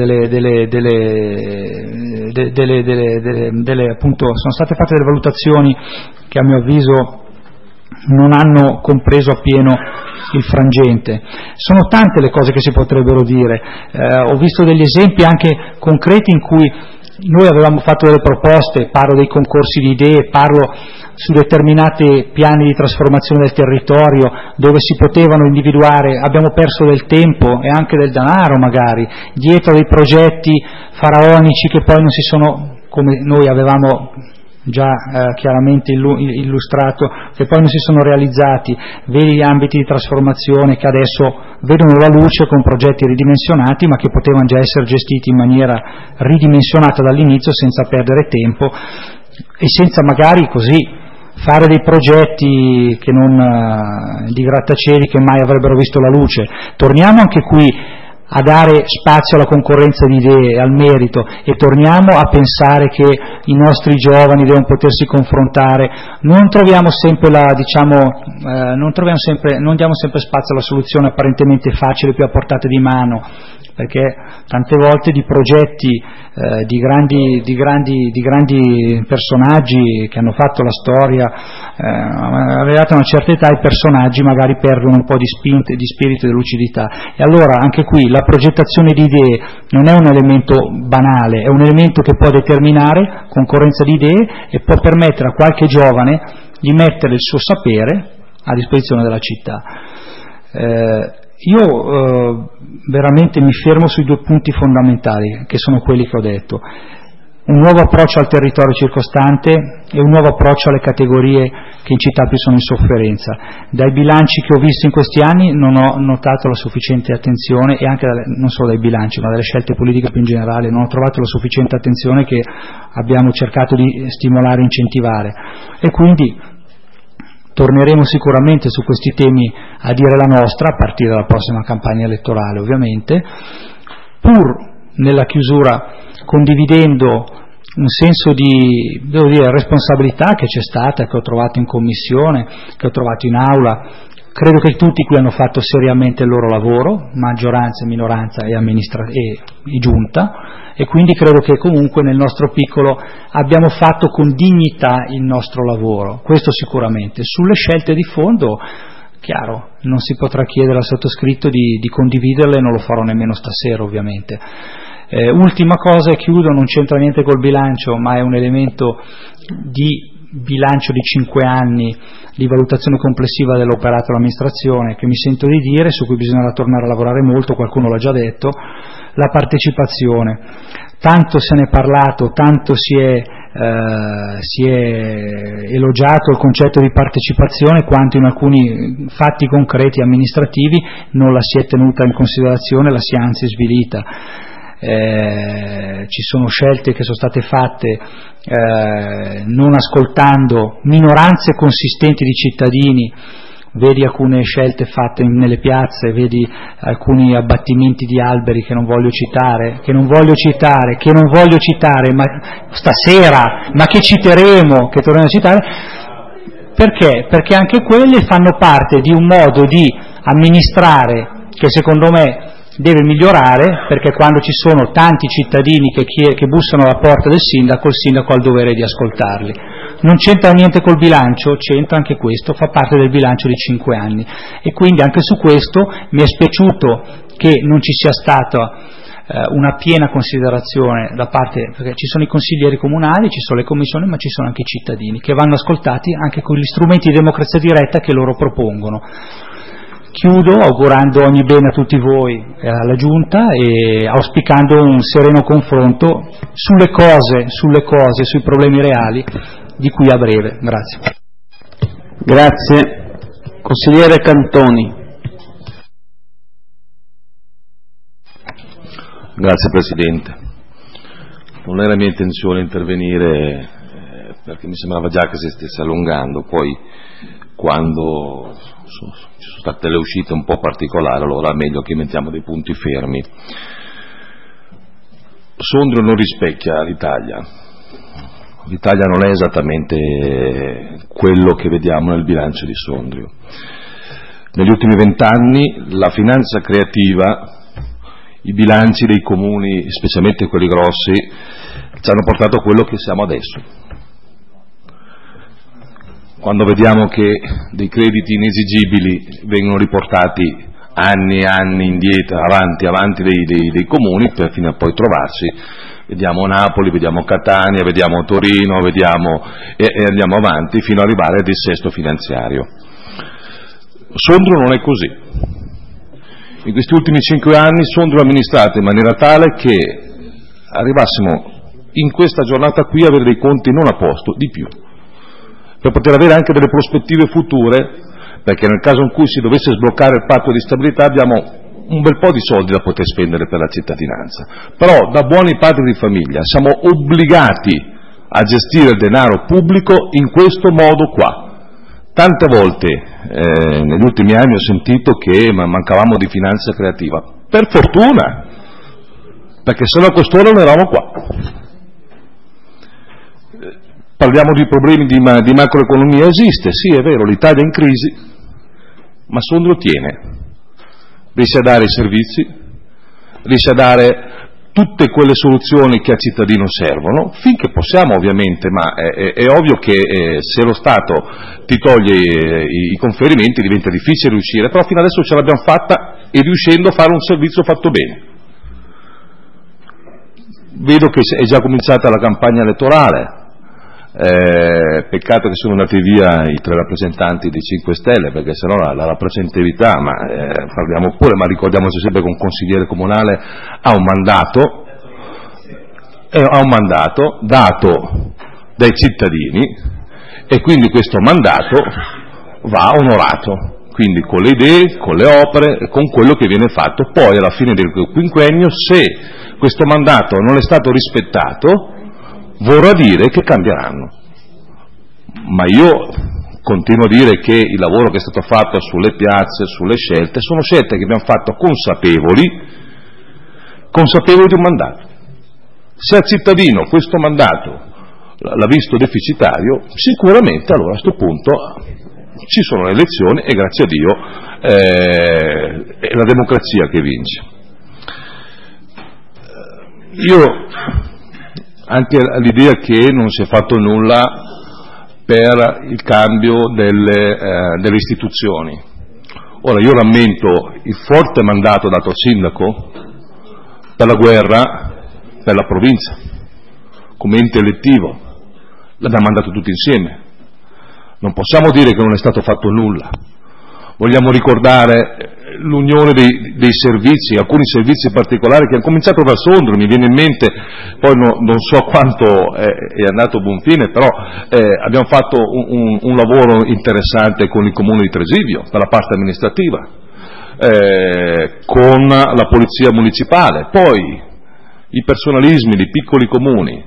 appunto, sono state fatte delle valutazioni che a mio avviso non hanno compreso appieno il frangente. Sono tante le cose che si potrebbero dire. Ho visto degli esempi anche concreti in cui noi avevamo fatto delle proposte, parlo dei concorsi di idee, parlo su determinati piani di trasformazione del territorio dove si potevano individuare, abbiamo perso del tempo e anche del denaro magari, dietro dei progetti faraonici che poi non si sono, come noi avevamo già chiaramente illustrato, che poi non si sono realizzati, veri ambiti di trasformazione che adesso vedono la luce con progetti ridimensionati ma che potevano già essere gestiti in maniera ridimensionata dall'inizio senza perdere tempo e senza magari così fare dei progetti che non di grattacieli che mai avrebbero visto la luce. Torniamo anche qui a dare spazio alla concorrenza di idee e al merito e torniamo a pensare che i nostri giovani devono potersi confrontare, non troviamo sempre non diamo sempre spazio alla soluzione apparentemente facile, più a portata di mano, perché tante volte di progetti di grandi personaggi che hanno fatto la storia, arrivata a una certa età i personaggi magari perdono un po' di spirito e di lucidità, e allora anche qui la progettazione di idee non è un elemento banale, è un elemento che può determinare concorrenza di idee e può permettere a qualche giovane di mettere il suo sapere a disposizione della città. Io veramente mi fermo sui 2 punti fondamentali, che sono quelli che ho detto: un nuovo approccio al territorio circostante e un nuovo approccio alle categorie che in città più sono in sofferenza. Dai bilanci che ho visto in questi anni non ho notato la sufficiente attenzione, e anche non solo dai bilanci ma dalle scelte politiche più in generale non ho trovato la sufficiente attenzione che abbiamo cercato di stimolare e incentivare, e quindi torneremo sicuramente su questi temi a dire la nostra a partire dalla prossima campagna elettorale, ovviamente, pur nella chiusura condividendo un senso di, devo dire, responsabilità che c'è stata, che ho trovato in commissione, che ho trovato in aula. Credo che tutti qui hanno fatto seriamente il loro lavoro, maggioranza, minoranza e giunta, e quindi credo che comunque nel nostro piccolo abbiamo fatto con dignità il nostro lavoro, questo sicuramente. Sulle scelte di fondo, chiaro, non si potrà chiedere al sottoscritto di condividerle, non lo farò nemmeno stasera ovviamente. Ultima cosa e chiudo, non c'entra niente col bilancio, ma è un elemento di bilancio di 5 anni di valutazione complessiva dell'operato dell'amministrazione che mi sento di dire, su cui bisognerà tornare a lavorare molto, qualcuno l'ha già detto: la partecipazione. Tanto se ne è parlato, tanto si è elogiato il concetto di partecipazione, quanto in alcuni fatti concreti amministrativi non la si è tenuta in considerazione, la si è anzi svilita. Ci sono scelte che sono state fatte non ascoltando minoranze consistenti di cittadini, vedi alcune scelte fatte nelle piazze, vedi alcuni abbattimenti di alberi che non voglio citare, ma stasera, ma che citeremo, che torneremo a citare, perché? Perché anche quelle fanno parte di un modo di amministrare che secondo me deve migliorare, perché quando ci sono tanti cittadini che bussano alla porta del sindaco, il sindaco ha il dovere di ascoltarli. Non c'entra niente col bilancio, c'entra anche questo, fa parte del bilancio di 5 anni, e quindi anche su questo mi è spiaciuto che non ci sia stata una piena considerazione da parte, perché ci sono i consiglieri comunali, ci sono le commissioni, ma ci sono anche i cittadini che vanno ascoltati anche con gli strumenti di democrazia diretta che loro propongono. Chiudo augurando ogni bene a tutti voi e alla Giunta e auspicando un sereno confronto sulle cose, sui problemi reali di cui a breve. Grazie. Grazie. Consigliere Cantoni. Grazie Presidente. Non era mia intenzione intervenire perché mi sembrava già che si stesse allungando, poi quando ci sono state le uscite un po' particolari, allora è meglio che mettiamo dei punti fermi. Sondrio non rispecchia l'Italia. L'Italia non è esattamente quello che vediamo nel bilancio di Sondrio. Negli ultimi 20 anni la finanza creativa, i bilanci dei comuni, specialmente quelli grossi, ci hanno portato a quello che siamo adesso. Quando vediamo che dei crediti inesigibili vengono riportati anni e anni indietro, avanti dei comuni, per fino a poi trovarci, vediamo Napoli, vediamo Catania, vediamo Torino, e andiamo avanti fino ad arrivare al dissesto finanziario. Sondrio non è così. In questi ultimi 5 anni Sondrio è amministrato in maniera tale che arrivassimo in questa giornata qui a avere dei conti non a posto, di più, per poter avere anche delle prospettive future, perché nel caso in cui si dovesse sbloccare il patto di stabilità abbiamo un bel po' di soldi da poter spendere per la cittadinanza, però da buoni padri di famiglia siamo obbligati a gestire il denaro pubblico in questo modo qua. Tante volte negli ultimi anni ho sentito che mancavamo di finanza creativa, per fortuna, perché se no a quest'ora non eravamo qua. Parliamo di problemi di macroeconomia, esiste, sì è vero, l'Italia è in crisi, ma Sondrio tiene, riesce a dare i servizi, riesce a dare tutte quelle soluzioni che al cittadino servono, finché possiamo ovviamente, ma è ovvio che se lo Stato ti toglie i conferimenti diventa difficile riuscire, però fino adesso ce l'abbiamo fatta e riuscendo a fare un servizio fatto bene. Vedo che è già cominciata la campagna elettorale. Peccato che sono andati via i 3 rappresentanti dei 5 Stelle, perché sennò la rappresentatività, parliamo pure, ma ricordiamoci sempre che un consigliere comunale ha un mandato dato dai cittadini e quindi questo mandato va onorato, quindi con le idee, con le opere e con quello che viene fatto. Poi alla fine del quinquennio, se questo mandato non è stato rispettato, vorrà dire che cambieranno, ma io continuo a dire che il lavoro che è stato fatto sulle piazze, sulle scelte, sono scelte che abbiamo fatto consapevoli di un mandato. Se al cittadino questo mandato l'ha visto deficitario, sicuramente allora a questo punto ci sono le elezioni e grazie a Dio è la democrazia che vince. Io anche l'idea che non si è fatto nulla per il cambio delle istituzioni. Ora io rammento il forte mandato dato al sindaco per la guerra, per la provincia, come ente elettivo, l'abbiamo mandato tutti insieme. Non possiamo dire che non è stato fatto nulla. Vogliamo ricordare l'unione dei servizi, alcuni servizi particolari che hanno cominciato da Sondrio, mi viene in mente, poi non so quanto è andato a buon fine, però abbiamo fatto un lavoro interessante con il comune di Tresivio per la parte amministrativa, con la polizia municipale, poi i personalismi dei piccoli comuni,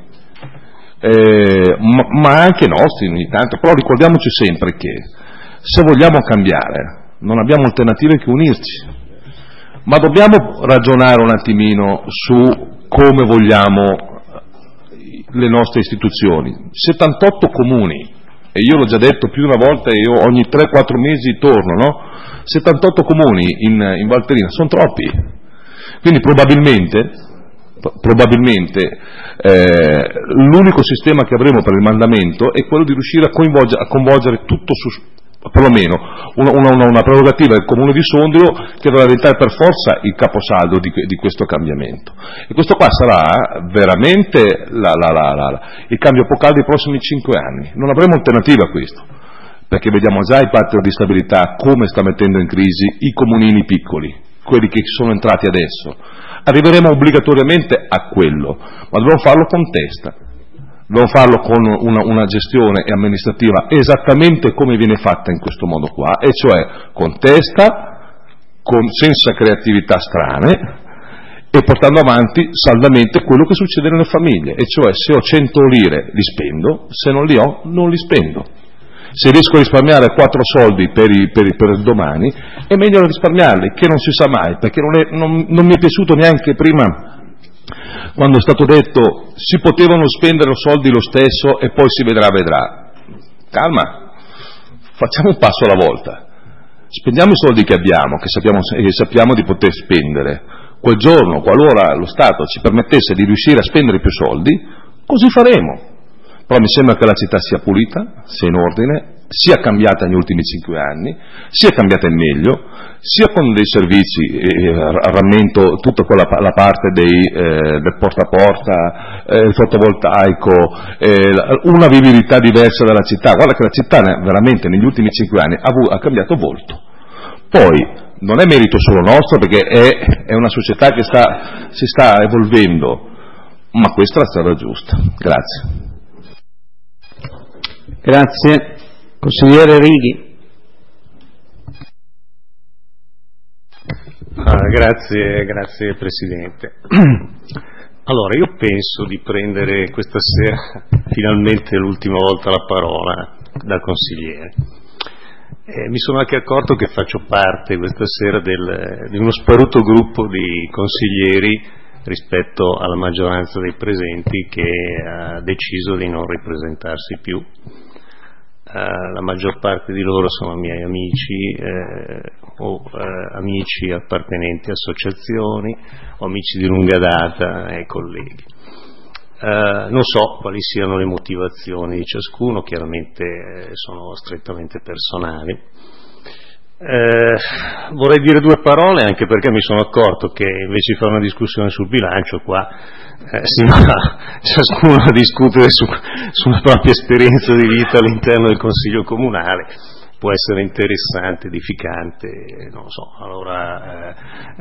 ma anche nostri ogni tanto, però ricordiamoci sempre che se vogliamo cambiare non abbiamo alternative che unirci, ma dobbiamo ragionare un attimino su come vogliamo le nostre istituzioni. 78 comuni, e io l'ho già detto più di una volta, io ogni 3-4 mesi torno, no? 78 comuni in Valtellina sono troppi, quindi probabilmente l'unico sistema che avremo per il mandamento è quello di riuscire a coinvolgere tutto su perlomeno una prerogativa del Comune di Sondrio che dovrà diventare per forza il caposaldo di questo cambiamento, e questo qua sarà veramente il cambio epocale dei prossimi 5 anni. Non avremo alternativa a questo, perché vediamo già il patto di stabilità come sta mettendo in crisi i comunini piccoli, quelli che sono entrati adesso. Arriveremo obbligatoriamente a quello, ma dobbiamo farlo con testa, dobbiamo farlo con una gestione amministrativa esattamente come viene fatta in questo modo qua, e cioè con testa, senza creatività strane, e portando avanti saldamente quello che succede nelle famiglie, e cioè se ho 100 lire li spendo, se non li ho non li spendo. Se riesco a risparmiare 4 soldi per il domani, è meglio risparmiarli, che non si sa mai, perché non mi è piaciuto neanche prima quando è stato detto si potevano spendere soldi lo stesso e poi si vedrà. Calma, facciamo un passo alla volta, spendiamo i soldi che abbiamo, che sappiamo di poter spendere. Quel giorno, qualora lo Stato ci permettesse di riuscire a spendere più soldi, così faremo. però mi sembra che la città sia pulita, sia in ordine, sia cambiata negli ultimi 5 anni, sia cambiata in meglio, sia con dei servizi, rammento tutta la parte del porta a porta, il fotovoltaico, una vivibilità diversa della città. Guarda che la città veramente negli ultimi 5 anni ha cambiato volto. Poi non è merito solo nostro, perché è una società che si sta evolvendo, ma questa è la strada giusta. Grazie. Grazie. Consigliere Righi. Grazie Presidente. Allora, io penso di prendere questa sera finalmente l'ultima volta la parola da consigliere. Mi sono anche accorto che faccio parte questa sera di uno sparuto gruppo di consiglieri rispetto alla maggioranza dei presenti, che ha deciso di non ripresentarsi più. La maggior parte di loro sono miei amici o amici appartenenti a associazioni o amici di lunga data e colleghi. Non so quali siano le motivazioni di ciascuno, chiaramente sono strettamente personali. Vorrei dire 2 parole, anche perché mi sono accorto che invece di fare una discussione sul bilancio qua si va ciascuno a discutere sulla propria esperienza di vita all'interno del Consiglio Comunale. Può essere interessante, edificante, non lo so. Allora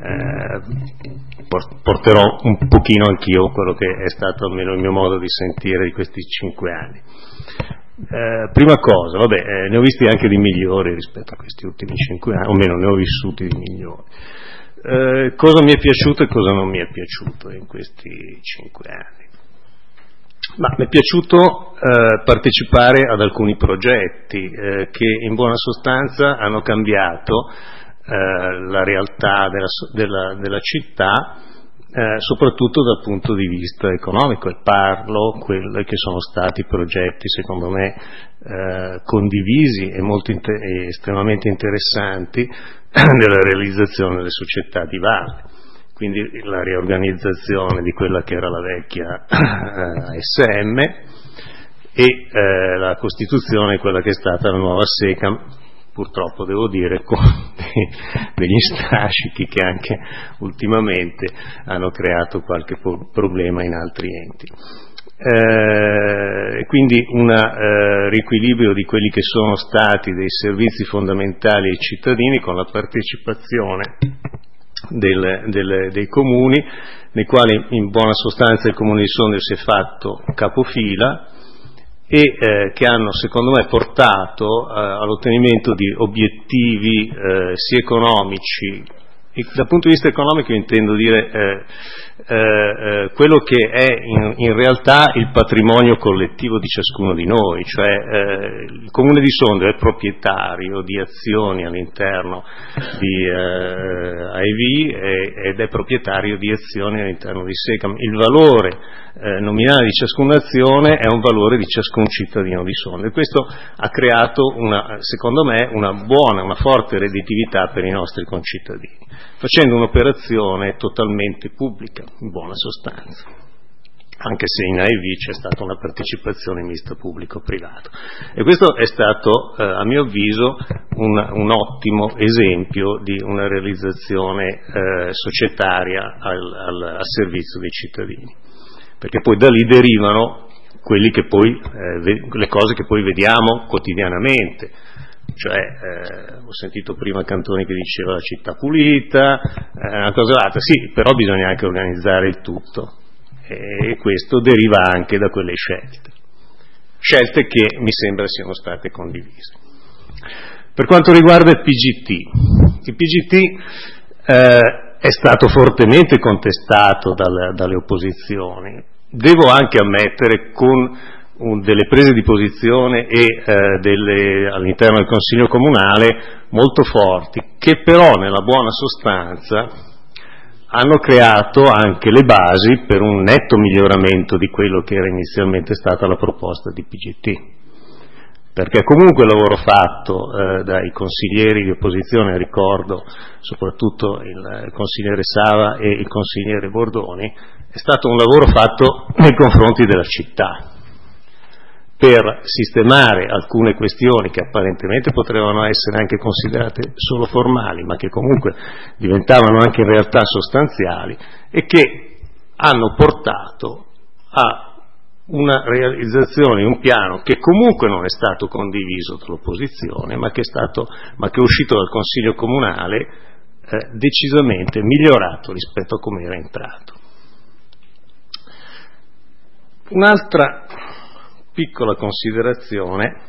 porterò un pochino anch'io quello che è stato almeno il mio modo di sentire di questi 5 anni. Prima cosa, ne ho visti anche di migliori rispetto a questi ultimi 5 anni, o meno ne ho vissuti di migliori. Cosa mi è piaciuto e cosa non mi è piaciuto in questi 5 anni? Ma mi è piaciuto partecipare ad alcuni progetti che in buona sostanza hanno cambiato la realtà della città, soprattutto dal punto di vista economico, e parlo quelli che sono stati progetti secondo me condivisi e estremamente interessanti nella realizzazione delle società di valle. Quindi la riorganizzazione di quella che era la vecchia ASM e la costituzione di quella che è stata la nuova SECAM, purtroppo devo dire con degli strascichi che anche ultimamente hanno creato qualche problema in altri enti. Quindi un riequilibrio di quelli che sono stati dei servizi fondamentali ai cittadini, con la partecipazione dei comuni, nei quali in buona sostanza il Comune di Sondrio si è fatto capofila e che hanno secondo me portato all'ottenimento di obiettivi sia economici, e dal punto di vista economico intendo dire quello che è in realtà il patrimonio collettivo di ciascuno di noi, cioè il Comune di Sondrio è proprietario di azioni all'interno di AEV ed è proprietario di azioni all'interno di SECAM. Il valore nominale di ciascuna azione è un valore di ciascun cittadino di Sondrio, e questo ha creato secondo me una forte redditività per i nostri concittadini, facendo un'operazione totalmente pubblica in buona sostanza, anche se in AEV c'è stata una partecipazione mista pubblico-privato, e questo è stato a mio avviso un ottimo esempio di una realizzazione societaria a servizio dei cittadini, perché poi da lì derivano quelli che poi le cose che poi vediamo quotidianamente. Cioè, ho sentito prima Cantoni che diceva la città pulita, una cosa o l'altra, sì, però bisogna anche organizzare il tutto, e questo deriva anche da quelle scelte che mi sembra siano state condivise. Per quanto riguarda il PGT è stato fortemente contestato dalle opposizioni, devo anche ammettere con delle prese di posizione all'interno del Consiglio Comunale molto forti, che però nella buona sostanza hanno creato anche le basi per un netto miglioramento di quello che era inizialmente stata la proposta di PGT, perché comunque il lavoro fatto dai consiglieri di opposizione, ricordo soprattutto il consigliere Sava e il consigliere Bordoni, è stato un lavoro fatto nei confronti della città. per sistemare alcune questioni che apparentemente potevano essere anche considerate solo formali, ma che comunque diventavano anche in realtà sostanziali, e che hanno portato a una realizzazione, un piano che comunque non è stato condiviso dall'opposizione, ma che è uscito dal Consiglio Comunale decisamente migliorato rispetto a come era entrato. Un'altra piccola considerazione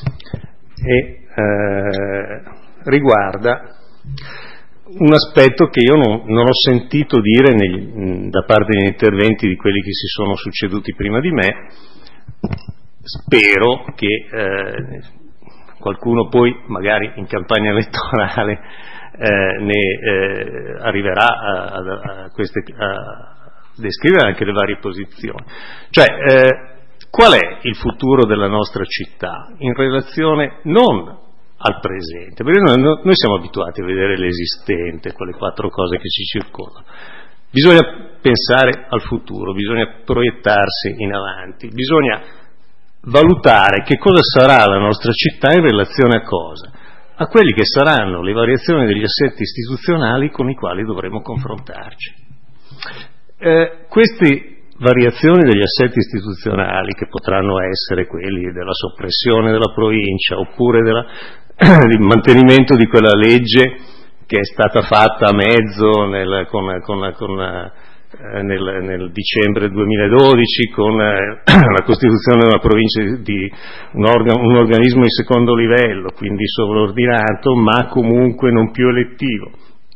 riguarda un aspetto che io non ho sentito dire da parte degli interventi di quelli che si sono succeduti prima di me. Spero che qualcuno poi magari in campagna elettorale ne arriverà a descrivere anche le varie posizioni. Qual è il futuro della nostra città in relazione non al presente? Perché noi siamo abituati a vedere l'esistente, quelle 4 cose che ci circondano. Bisogna pensare al futuro, bisogna proiettarsi in avanti, bisogna valutare che cosa sarà la nostra città in relazione a cosa? A quelli che saranno le variazioni degli assetti istituzionali con i quali dovremo confrontarci. Queste variazioni degli assetti istituzionali, che potranno essere quelli della soppressione della provincia oppure del mantenimento di quella legge che è stata fatta a mezzo nel dicembre 2012 con la costituzione di una provincia di un organismo di secondo livello, quindi sovraordinato, ma comunque non più elettivo.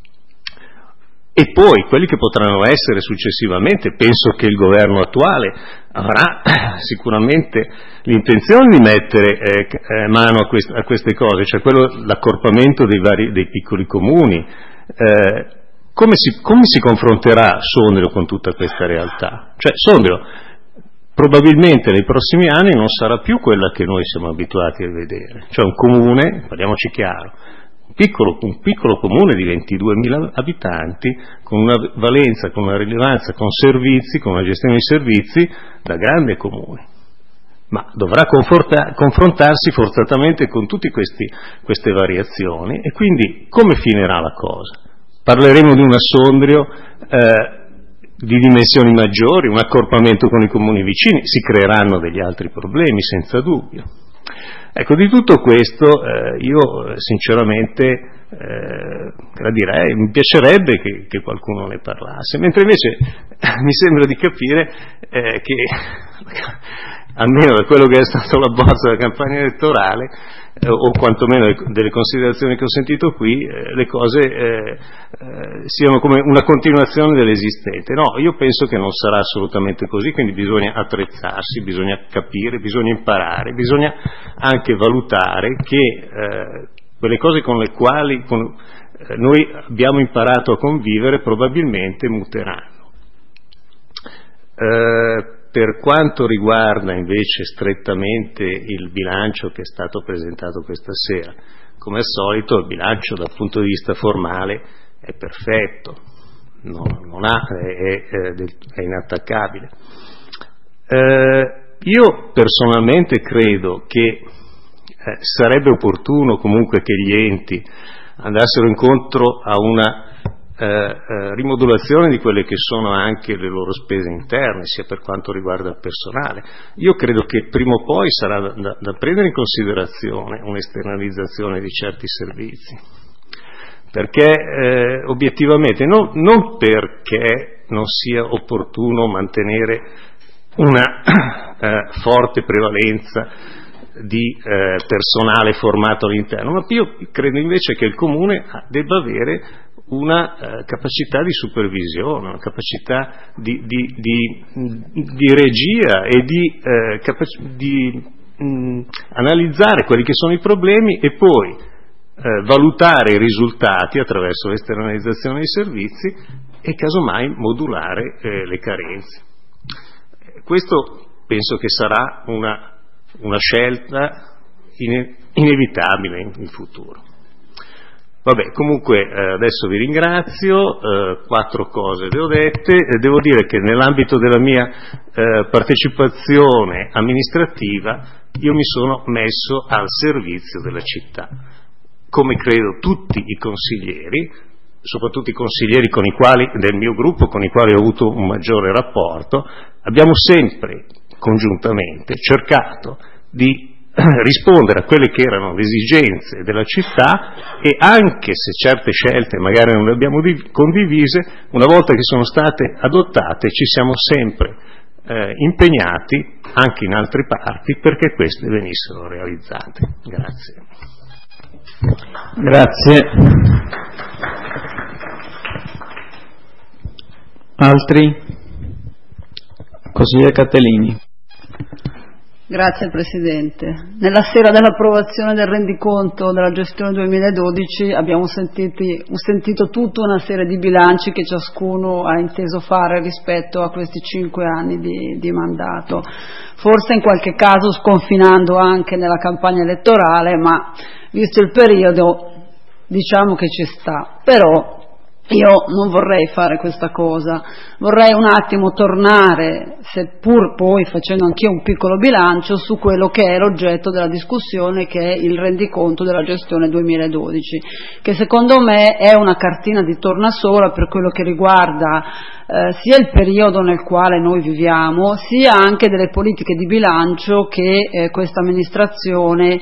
E poi quelli che potranno essere successivamente, penso che il governo attuale avrà sicuramente l'intenzione di mettere mano a queste cose, cioè l'accorpamento dei piccoli comuni. Come si confronterà Sondrio con tutta questa realtà? Cioè Sondrio probabilmente nei prossimi anni non sarà più quella che noi siamo abituati a vedere, cioè un comune, parliamoci chiaro, un piccolo comune di 22.000 abitanti, con una valenza, con una rilevanza, con servizi, con una gestione di servizi da grande comune, ma dovrà confrontarsi forzatamente con tutte queste variazioni, e quindi come finirà la cosa? Parleremo di una Sondrio di dimensioni maggiori, un accorpamento con i comuni vicini, si creeranno degli altri problemi senza dubbio. Ecco, di tutto questo io sinceramente gradirei, mi piacerebbe che qualcuno ne parlasse, mentre invece mi sembra di capire che almeno da quello che è stato la bozza della campagna elettorale, o quantomeno delle considerazioni che ho sentito qui, le cose siano come una continuazione dell'esistente. No, io penso che non sarà assolutamente così, quindi bisogna attrezzarsi, bisogna capire, bisogna imparare, bisogna anche valutare che quelle cose con le quali noi abbiamo imparato a convivere probabilmente muteranno. Per quanto riguarda invece strettamente il bilancio che è stato presentato questa sera, come al solito il bilancio dal punto di vista formale è perfetto, è inattaccabile. Io personalmente credo che sarebbe opportuno comunque che gli enti andassero incontro a una rimodulazione di quelle che sono anche le loro spese interne, sia per quanto riguarda il personale. Io credo che prima o poi sarà da prendere in considerazione un'esternalizzazione di certi servizi, perché obiettivamente non perché non sia opportuno mantenere una forte prevalenza di personale formato all'interno, ma io credo invece che il Comune debba avere una capacità di supervisione, una capacità di regia e di analizzare quelli che sono i problemi e poi valutare i risultati attraverso l'esternalizzazione dei servizi e casomai modulare le carenze. Questo penso che sarà una scelta inevitabile in futuro. Vabbè, comunque adesso vi ringrazio, 4 cose le ho dette, e devo dire che nell'ambito della mia partecipazione amministrativa io mi sono messo al servizio della città, come credo tutti i consiglieri, soprattutto i consiglieri con i quali, del mio gruppo, con i quali ho avuto un maggiore rapporto. Abbiamo sempre congiuntamente cercato di rispondere a quelle che erano le esigenze della città, e anche se certe scelte magari non le abbiamo condivise, una volta che sono state adottate ci siamo sempre impegnati anche in altre parti perché queste venissero realizzate. Grazie. Grazie. Altri? Consigliere Cattellini. Grazie Presidente. Nella sera dell'approvazione del rendiconto della gestione 2012 abbiamo sentito tutta una serie di bilanci che ciascuno ha inteso fare rispetto a questi 5 anni di mandato, forse in qualche caso sconfinando anche nella campagna elettorale, ma visto il periodo diciamo che ci sta. Però io non vorrei fare questa cosa, vorrei un attimo tornare, seppur poi facendo anch'io un piccolo bilancio, su quello che è l'oggetto della discussione, che è il rendiconto della gestione 2012, che secondo me è una cartina di tornasole per quello che riguarda sia il periodo nel quale noi viviamo, sia anche delle politiche di bilancio che questa amministrazione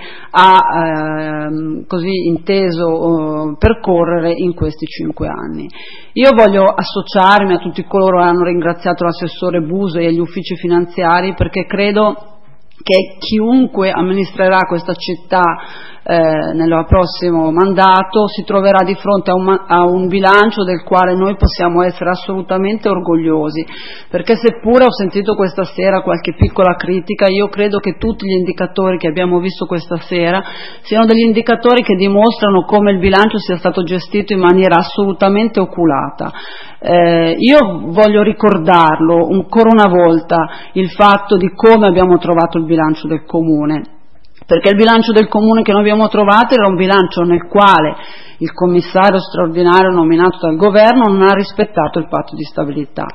ha così inteso percorrere in questi 5 anni. Io voglio associarmi a tutti coloro che hanno ringraziato l'assessore Buso e gli uffici finanziari, perché credo che chiunque amministrerà questa città nel prossimo mandato si troverà di fronte a un bilancio del quale noi possiamo essere assolutamente orgogliosi, perché seppure ho sentito questa sera qualche piccola critica, io credo che tutti gli indicatori che abbiamo visto questa sera siano degli indicatori che dimostrano come il bilancio sia stato gestito in maniera assolutamente oculata. Io voglio ricordarlo ancora una volta il fatto di come abbiamo trovato il bilancio del Comune, perché il bilancio del Comune che noi abbiamo trovato era un bilancio nel quale il commissario straordinario nominato dal governo non ha rispettato il patto di stabilità,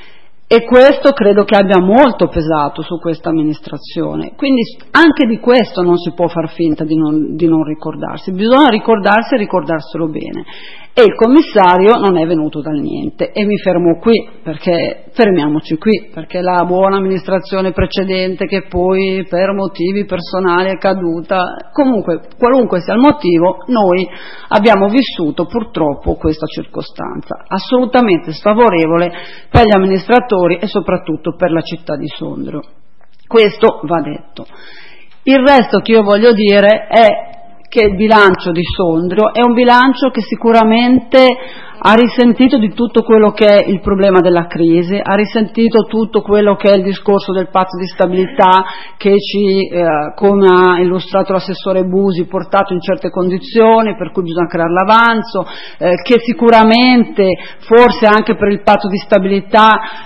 e questo credo che abbia molto pesato su questa amministrazione. Quindi anche di questo non si può far finta di non ricordarsi, bisogna ricordarsi e ricordarselo bene. E il commissario non è venuto dal niente, e mi fermo qui, perché fermiamoci qui, perché la buona amministrazione precedente, che poi per motivi personali è caduta, comunque qualunque sia il motivo, noi abbiamo vissuto purtroppo questa circostanza assolutamente sfavorevole per gli amministratori e soprattutto per la città di Sondrio. Questo va detto. Il resto che io voglio dire è che il bilancio di Sondrio è un bilancio che sicuramente ha risentito di tutto quello che è il problema della crisi, ha risentito tutto quello che è il discorso del patto di stabilità che ci, come ha illustrato l'assessore Busi, portato in certe condizioni per cui bisogna creare l'avanzo, che sicuramente forse anche per il patto di stabilità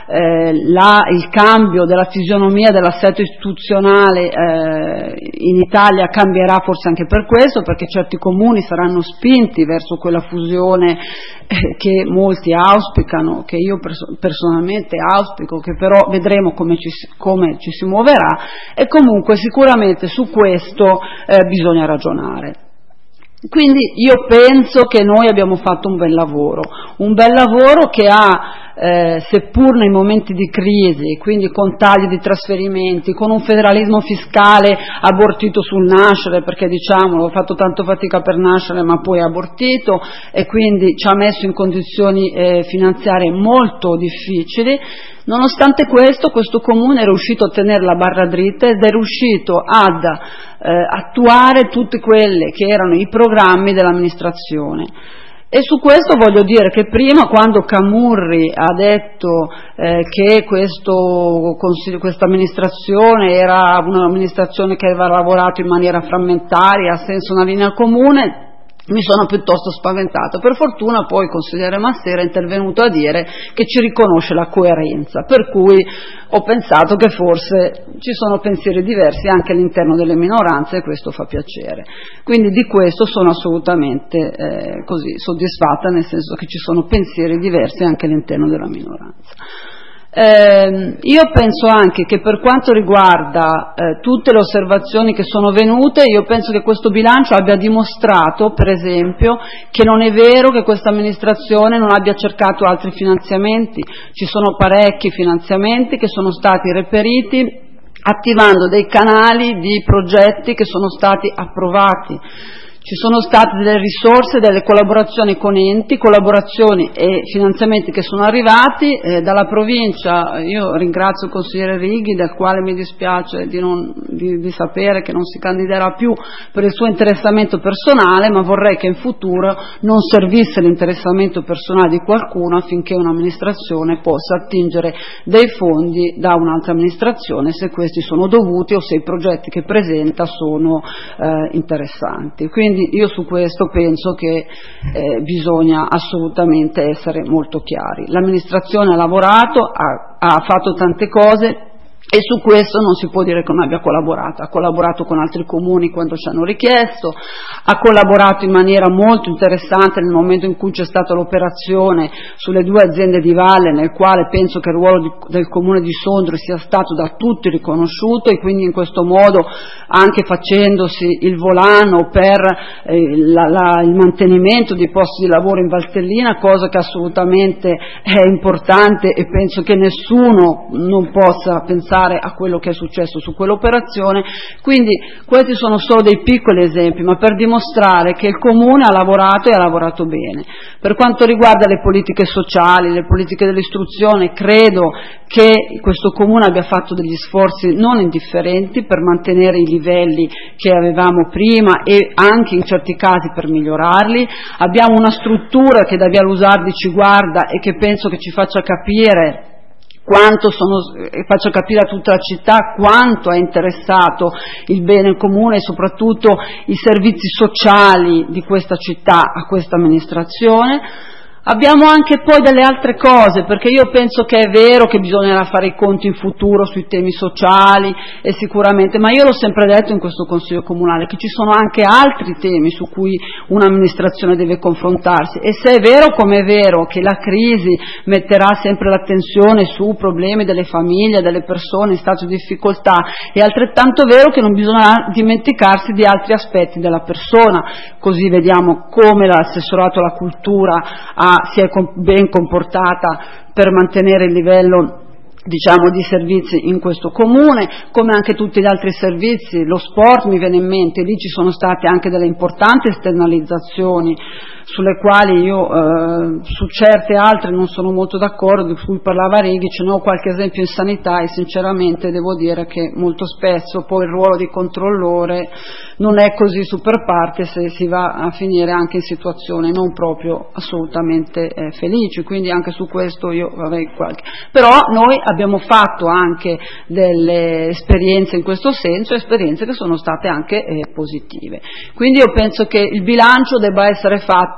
il cambio della fisionomia dell'assetto istituzionale in Italia cambierà forse anche per questo, perché certi comuni saranno spinti verso quella fusione che molti auspicano, che io personalmente auspico, che però vedremo come ci si muoverà, e comunque sicuramente su questo bisogna ragionare. Quindi io penso che noi abbiamo fatto un bel lavoro che ha seppur nei momenti di crisi, quindi con tagli di trasferimenti, con un federalismo fiscale abortito sul nascere, perché diciamolo, ho fatto tanto fatica per nascere ma poi abortito, e quindi ci ha messo in condizioni finanziarie molto difficili. Nonostante questo comune è riuscito a tenere la barra dritta ed è riuscito ad attuare tutti quelli che erano i programmi dell'amministrazione. E su questo voglio dire che prima, quando Camurri ha detto che questa amministrazione era un'amministrazione che aveva lavorato in maniera frammentaria senza una linea comune, mi sono piuttosto spaventata. Per fortuna poi il consigliere Massera è intervenuto a dire che ci riconosce la coerenza, per cui ho pensato che forse ci sono pensieri diversi anche all'interno delle minoranze e questo fa piacere. Quindi di questo sono assolutamente così soddisfatta, nel senso che ci sono pensieri diversi anche all'interno della minoranza. Io penso anche che per quanto riguarda tutte le osservazioni che sono venute, io penso che questo bilancio abbia dimostrato, per esempio, che non è vero che questa amministrazione non abbia cercato altri finanziamenti. Ci sono parecchi finanziamenti che sono stati reperiti attivando dei canali di progetti che sono stati approvati. Ci sono state delle risorse, delle collaborazioni con enti, collaborazioni e finanziamenti che sono arrivati dalla provincia. Io ringrazio il consigliere Righi, del quale mi dispiace di sapere che non si candiderà più per il suo interessamento personale, ma vorrei che in futuro non servisse l'interessamento personale di qualcuno affinché un'amministrazione possa attingere dei fondi da un'altra amministrazione se questi sono dovuti o se i progetti che presenta sono interessanti. Quindi io su questo penso che bisogna assolutamente essere molto chiari. L'amministrazione ha lavorato, ha fatto tante cose e su questo non si può dire che non abbia collaborato. Ha collaborato con altri comuni quando ci hanno richiesto, ha collaborato in maniera molto interessante nel momento in cui c'è stata l'operazione sulle 2 aziende di valle, nel quale penso che il ruolo del comune di Sondrio sia stato da tutti riconosciuto, e quindi in questo modo anche facendosi il volano per il mantenimento dei posti di lavoro in Valtellina, cosa che assolutamente è importante, e penso che nessuno non possa pensare a quello che è successo su quell'operazione. Quindi questi sono solo dei piccoli esempi, ma per dimostrare che il Comune ha lavorato e ha lavorato bene. Per quanto riguarda le politiche sociali, le politiche dell'istruzione, credo che questo Comune abbia fatto degli sforzi non indifferenti per mantenere i livelli che avevamo prima e anche in certi casi per migliorarli. Abbiamo una struttura che da Via Lusardi ci guarda e che penso che ci faccia capire faccio capire a tutta la città quanto è interessato il bene comune e soprattutto i servizi sociali di questa città a questa amministrazione. Abbiamo anche poi delle altre cose, perché io penso che è vero che bisognerà fare i conti in futuro sui temi sociali e sicuramente, ma io l'ho sempre detto in questo Consiglio Comunale che ci sono anche altri temi su cui un'amministrazione deve confrontarsi, e se è vero come è vero che la crisi metterà sempre l'attenzione su problemi delle famiglie, delle persone in stato di difficoltà, è altrettanto vero che non bisogna dimenticarsi di altri aspetti della persona. Così vediamo come l'assessorato alla cultura si è ben comportata per mantenere il livello di servizi in questo comune, come anche tutti gli altri servizi. Lo sport mi viene in mente, lì ci sono state anche delle importanti esternalizzazioni sulle quali io su certe altre non sono molto d'accordo, di cui parlava Righi. Ce ne ho qualche esempio in sanità e sinceramente devo dire che molto spesso poi il ruolo di controllore non è così super partes e si va a finire anche in situazioni non proprio assolutamente felici, quindi anche su questo io avrei qualche. Però noi abbiamo fatto anche delle esperienze in questo senso, esperienze che sono state anche positive. Quindi io penso che il bilancio debba essere fatto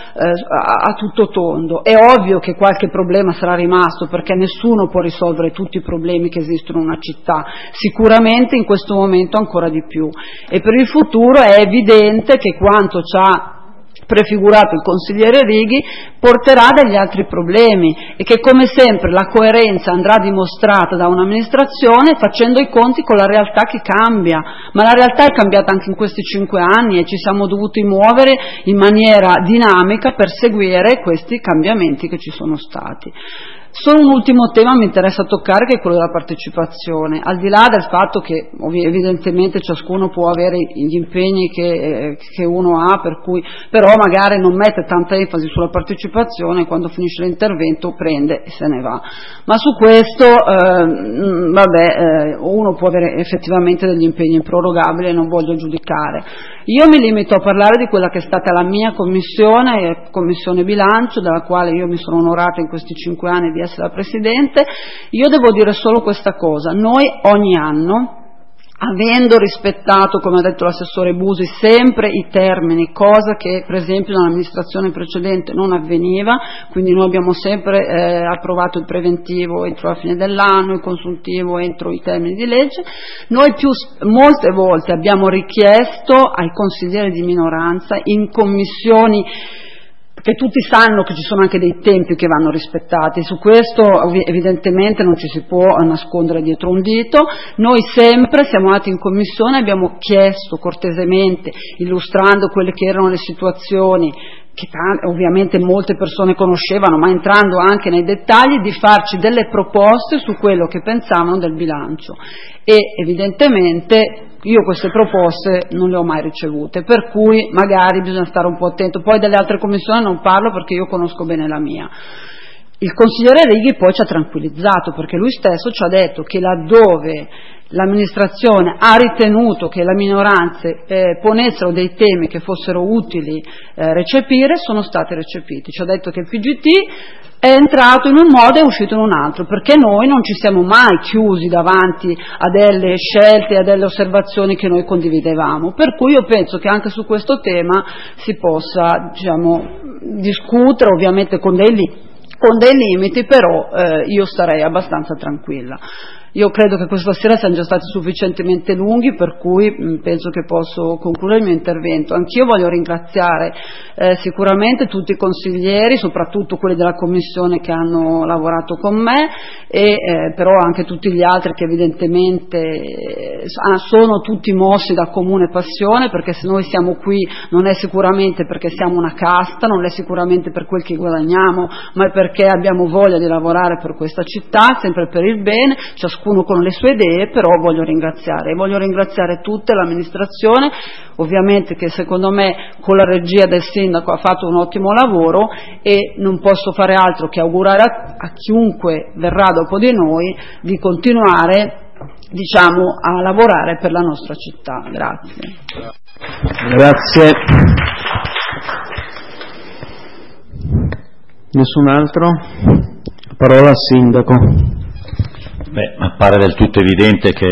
a tutto tondo. È ovvio che qualche problema sarà rimasto, perché nessuno può risolvere tutti i problemi che esistono in una città, sicuramente in questo momento ancora di più, e per il futuro è evidente che quanto ci ha prefigurato il consigliere Righi porterà degli altri problemi, e che come sempre la coerenza andrà dimostrata da un'amministrazione facendo i conti con la realtà che cambia, ma la realtà è cambiata anche in questi 5 anni e ci siamo dovuti muovere in maniera dinamica per seguire questi cambiamenti che ci sono stati. Solo un ultimo tema mi interessa toccare, che è quello della partecipazione, al di là del fatto che evidentemente ciascuno può avere gli impegni che uno ha, per cui però magari non mette tanta enfasi sulla partecipazione, quando finisce l'intervento prende e se ne va. Ma su questo uno può avere effettivamente degli impegni improrogabili e non voglio giudicare. Io mi limito a parlare di quella che è stata la mia commissione, Commissione Bilancio, della quale io mi sono onorata in questi 5 anni di essere la Presidente. Io devo dire solo questa cosa: noi ogni anno avendo rispettato, come ha detto l'assessore Busi, sempre i termini, cosa che per esempio nell'amministrazione precedente non avveniva, quindi noi abbiamo sempre approvato il preventivo entro la fine dell'anno, il consuntivo entro i termini di legge. Noi molte volte abbiamo richiesto ai consiglieri di minoranza in commissioni, che tutti sanno che ci sono anche dei tempi che vanno rispettati, su questo evidentemente non ci si può nascondere dietro un dito. Noi sempre siamo andati in commissione, abbiamo chiesto cortesemente, illustrando quelle che erano le situazioni che ovviamente molte persone conoscevano, ma entrando anche nei dettagli, di farci delle proposte su quello che pensavano del bilancio, e evidentemente io queste proposte non le ho mai ricevute, per cui magari bisogna stare un po' attento. Poi delle altre commissioni non parlo perché io conosco bene la mia. Il consigliere Righi poi ci ha tranquillizzato, perché lui stesso ci ha detto che laddove l'amministrazione ha ritenuto che le minoranze ponessero dei temi che fossero utili recepire, sono stati recepiti. Ci ha detto che il PGT è entrato in un modo e è uscito in un altro, perché noi non ci siamo mai chiusi davanti a delle scelte, a delle osservazioni che noi condividevamo, per cui io penso che anche su questo tema si possa, discutere, ovviamente con dei limiti, però io starei abbastanza tranquilla. Io credo che questa sera siamo già stati sufficientemente lunghi, per cui penso che posso concludere il mio intervento. Anch'io voglio ringraziare sicuramente tutti i consiglieri, soprattutto quelli della Commissione che hanno lavorato con me, e però anche tutti gli altri che evidentemente sono tutti mossi da comune passione, perché se noi siamo qui non è sicuramente perché siamo una casta, non è sicuramente per quel che guadagniamo, ma è perché abbiamo voglia di lavorare per questa città, sempre per il bene, ciascuno con le sue idee. Però voglio ringraziare tutta l'amministrazione, ovviamente, che secondo me con la regia del sindaco ha fatto un ottimo lavoro, e non posso fare altro che augurare a chiunque verrà dopo di noi di continuare a lavorare per la nostra città. Grazie. Nessun altro? Parola al sindaco. Appare del tutto evidente che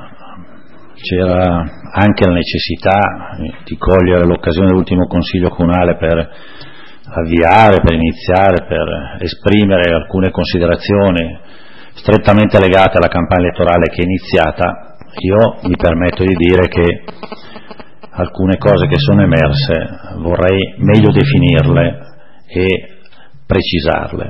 c'era anche la necessità di cogliere l'occasione dell'ultimo Consiglio Comunale per avviare, per iniziare, per esprimere alcune considerazioni strettamente legate alla campagna elettorale che è iniziata. Io mi permetto di dire che alcune cose che sono emerse vorrei meglio definirle e precisarle.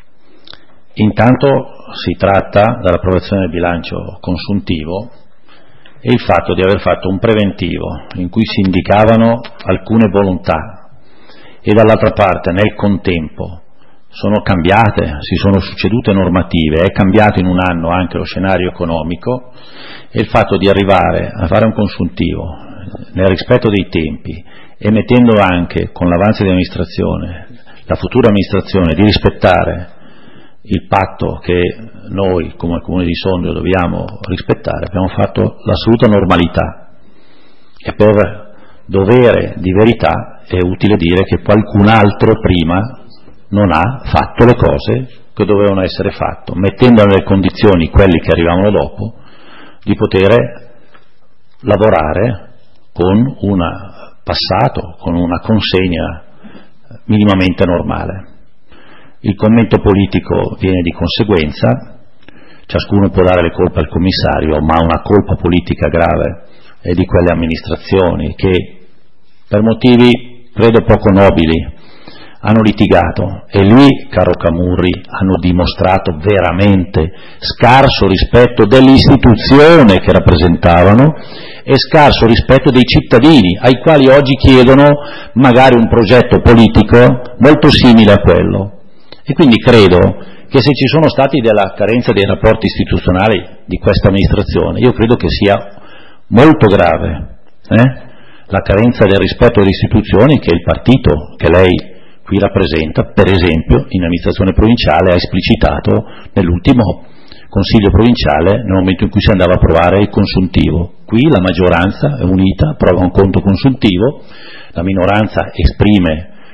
Intanto si tratta dall'approvazione del bilancio consuntivo e il fatto di aver fatto un preventivo in cui si indicavano alcune volontà, e dall'altra parte nel contempo sono cambiate, si sono succedute normative, è cambiato in un anno anche lo scenario economico, e il fatto di arrivare a fare un consuntivo nel rispetto dei tempi e mettendo anche con l'avanzo di amministrazione la futura amministrazione di rispettare il patto che noi come Comune di Sondrio dobbiamo rispettare, abbiamo fatto l'assoluta normalità, e per dovere di verità è utile dire che qualcun altro prima non ha fatto le cose che dovevano essere fatte, mettendo nelle condizioni quelli che arrivavano dopo di poter lavorare con un passato, con una consegna minimamente normale. Il commento politico viene di conseguenza, ciascuno può dare le colpe al commissario, ma una colpa politica grave è di quelle amministrazioni che per motivi credo poco nobili hanno litigato, e lì, caro Camurri, hanno dimostrato veramente scarso rispetto dell'istituzione che rappresentavano e scarso rispetto dei cittadini, ai quali oggi chiedono magari un progetto politico molto simile a quello. E quindi credo che se ci sono stati della carenza dei rapporti istituzionali di questa amministrazione, io credo che sia molto grave la carenza del rispetto delle istituzioni che il partito che lei qui rappresenta, per esempio in amministrazione provinciale, ha esplicitato nell'ultimo Consiglio provinciale nel momento in cui si andava a approvare il consuntivo. Qui la maggioranza è unita, approva un conto consuntivo, la minoranza esprime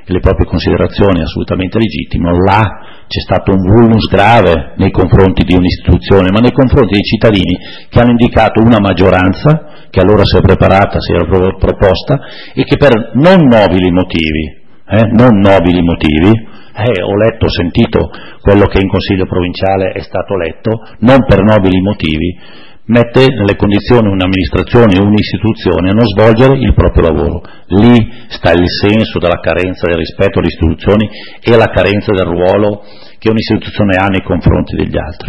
le proprie considerazioni assolutamente legittime. Là c'è stato un vulnus grave nei confronti di un'istituzione, ma nei confronti dei cittadini che hanno indicato una maggioranza che allora si è preparata, si era proposta, e che per non nobili motivi, ho letto, ho sentito quello che in Consiglio provinciale è stato letto, non per nobili motivi, mette nelle condizioni un'amministrazione o un'istituzione a non svolgere il proprio lavoro. Lì sta il senso della carenza del rispetto alle istituzioni e la carenza del ruolo che un'istituzione ha nei confronti degli altri.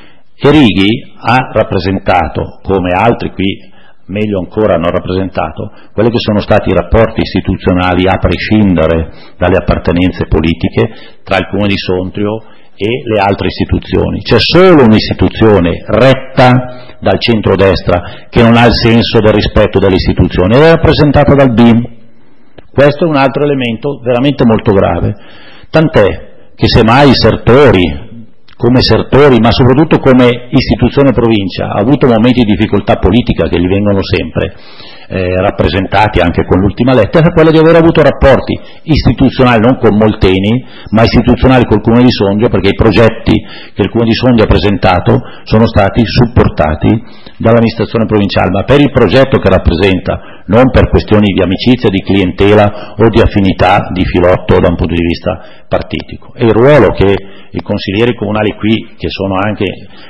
E Righi ha rappresentato, come altri qui meglio ancora hanno rappresentato, quelli che sono stati i rapporti istituzionali a prescindere dalle appartenenze politiche tra il Comune di Sondrio e le altre istituzioni. C'è solo un'istituzione retta dal centrodestra che non ha il senso del rispetto delle istituzioni, ed è rappresentata dal BIM. Questo è un altro elemento veramente molto grave, tant'è che semmai i Sertori, come Sertori, ma soprattutto come istituzione provincia, ha avuto momenti di difficoltà politica che gli vengono sempre rappresentati anche con l'ultima lettera, quella di aver avuto rapporti istituzionali non con Molteni, ma istituzionali col Comune di Sondrio, perché i progetti che il Comune di Sondrio ha presentato sono stati supportati dall'amministrazione provinciale, ma per il progetto che rappresenta, non per questioni di amicizia, di clientela o di affinità di filotto da un punto di vista partitico. E il ruolo che i consiglieri comunali qui, che sono anche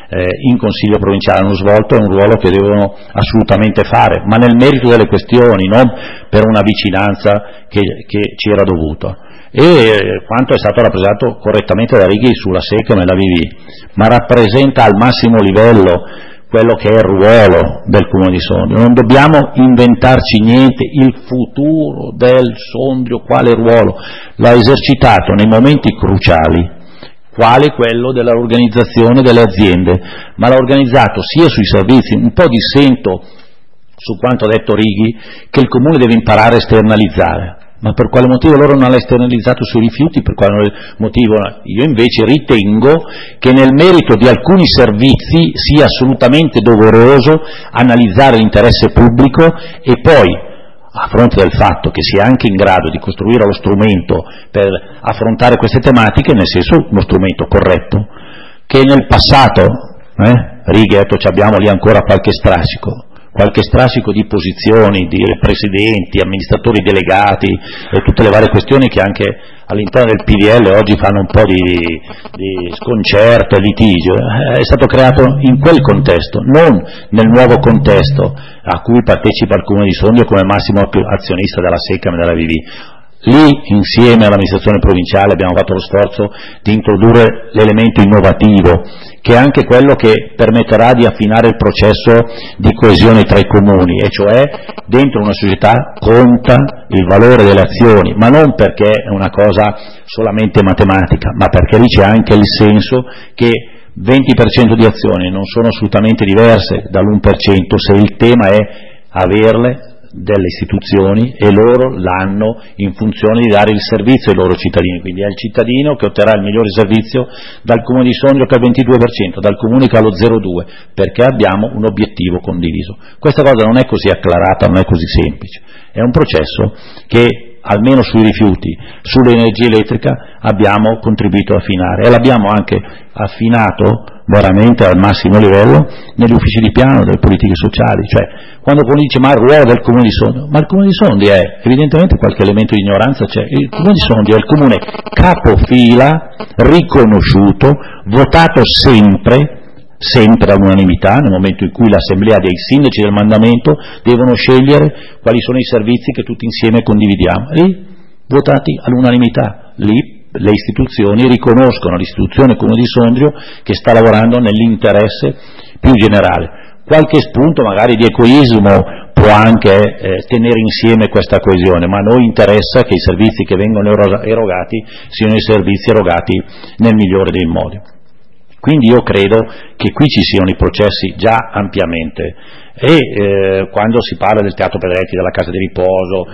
in Consiglio provinciale, hanno svolto, è un ruolo che devono assolutamente fare, ma nel merito delle questioni, non per una vicinanza che ci era dovuta. E quanto è stato rappresentato correttamente da Righi sulla SECAM e la VV, ma rappresenta al massimo livello quello che è il ruolo del Comune di Sondrio. Non dobbiamo inventarci niente, il futuro del Sondrio, quale ruolo? L'ha esercitato nei momenti cruciali, quale quello dell'organizzazione delle aziende, ma l'ha organizzato sia sui servizi, un po' dissento su quanto ha detto Righi, che il Comune deve imparare a esternalizzare. Ma per quale motivo loro non l'ha esternalizzato sui rifiuti? Per quale motivo? Io invece ritengo che nel merito di alcuni servizi sia assolutamente doveroso analizzare l'interesse pubblico e poi, a fronte del fatto che sia anche in grado di costruire lo strumento per affrontare queste tematiche, nel senso uno strumento corretto, che nel passato, Righi ha detto abbiamo lì ancora qualche strascico di posizioni, di presidenti, amministratori delegati e tutte le varie questioni che anche all'interno del PDL oggi fanno un po' di sconcerto e litigio. È stato creato in quel contesto, non nel nuovo contesto a cui partecipa il Comune di Sondrio come massimo azionista della SECAM e della VV. Lì, insieme all'amministrazione provinciale, abbiamo fatto lo sforzo di introdurre l'elemento innovativo, che è anche quello che permetterà di affinare il processo di coesione tra i comuni, e cioè dentro una società conta il valore delle azioni, ma non perché è una cosa solamente matematica, ma perché lì c'è anche il senso che 20% di azioni non sono assolutamente diverse dall'1% se il tema è averle delle istituzioni e loro l'hanno in funzione di dare il servizio ai loro cittadini, quindi è il cittadino che otterrà il migliore servizio dal Comune di Sondrio che ha il 22%, dal Comune che ha lo 0,2%, perché abbiamo un obiettivo condiviso. Questa cosa non è così acclarata, non è così semplice, è un processo che almeno sui rifiuti, sull'energia elettrica abbiamo contribuito a affinare, e l'abbiamo anche affinato veramente al massimo livello negli uffici di piano delle politiche sociali. Cioè, quando uno dice ma il ruolo del Comune di Sondrio, ma il Comune di Sondrio è, evidentemente qualche elemento di ignoranza c'è, il Comune di Sondrio è il comune capofila, riconosciuto, votato sempre all'unanimità, nel momento in cui l'assemblea dei sindaci del mandamento devono scegliere quali sono i servizi che tutti insieme condividiamo, lì votati all'unanimità, lì le istituzioni riconoscono l'istituzione Comune di Sondrio che sta lavorando nell'interesse più generale. Qualche spunto magari di egoismo può anche tenere insieme questa coesione, ma a noi interessa che i servizi che vengono erogati siano i servizi erogati nel migliore dei modi. Quindi io credo che qui ci siano i processi già ampiamente, e quando si parla del Teatro Pedretti, della Casa di Riposo,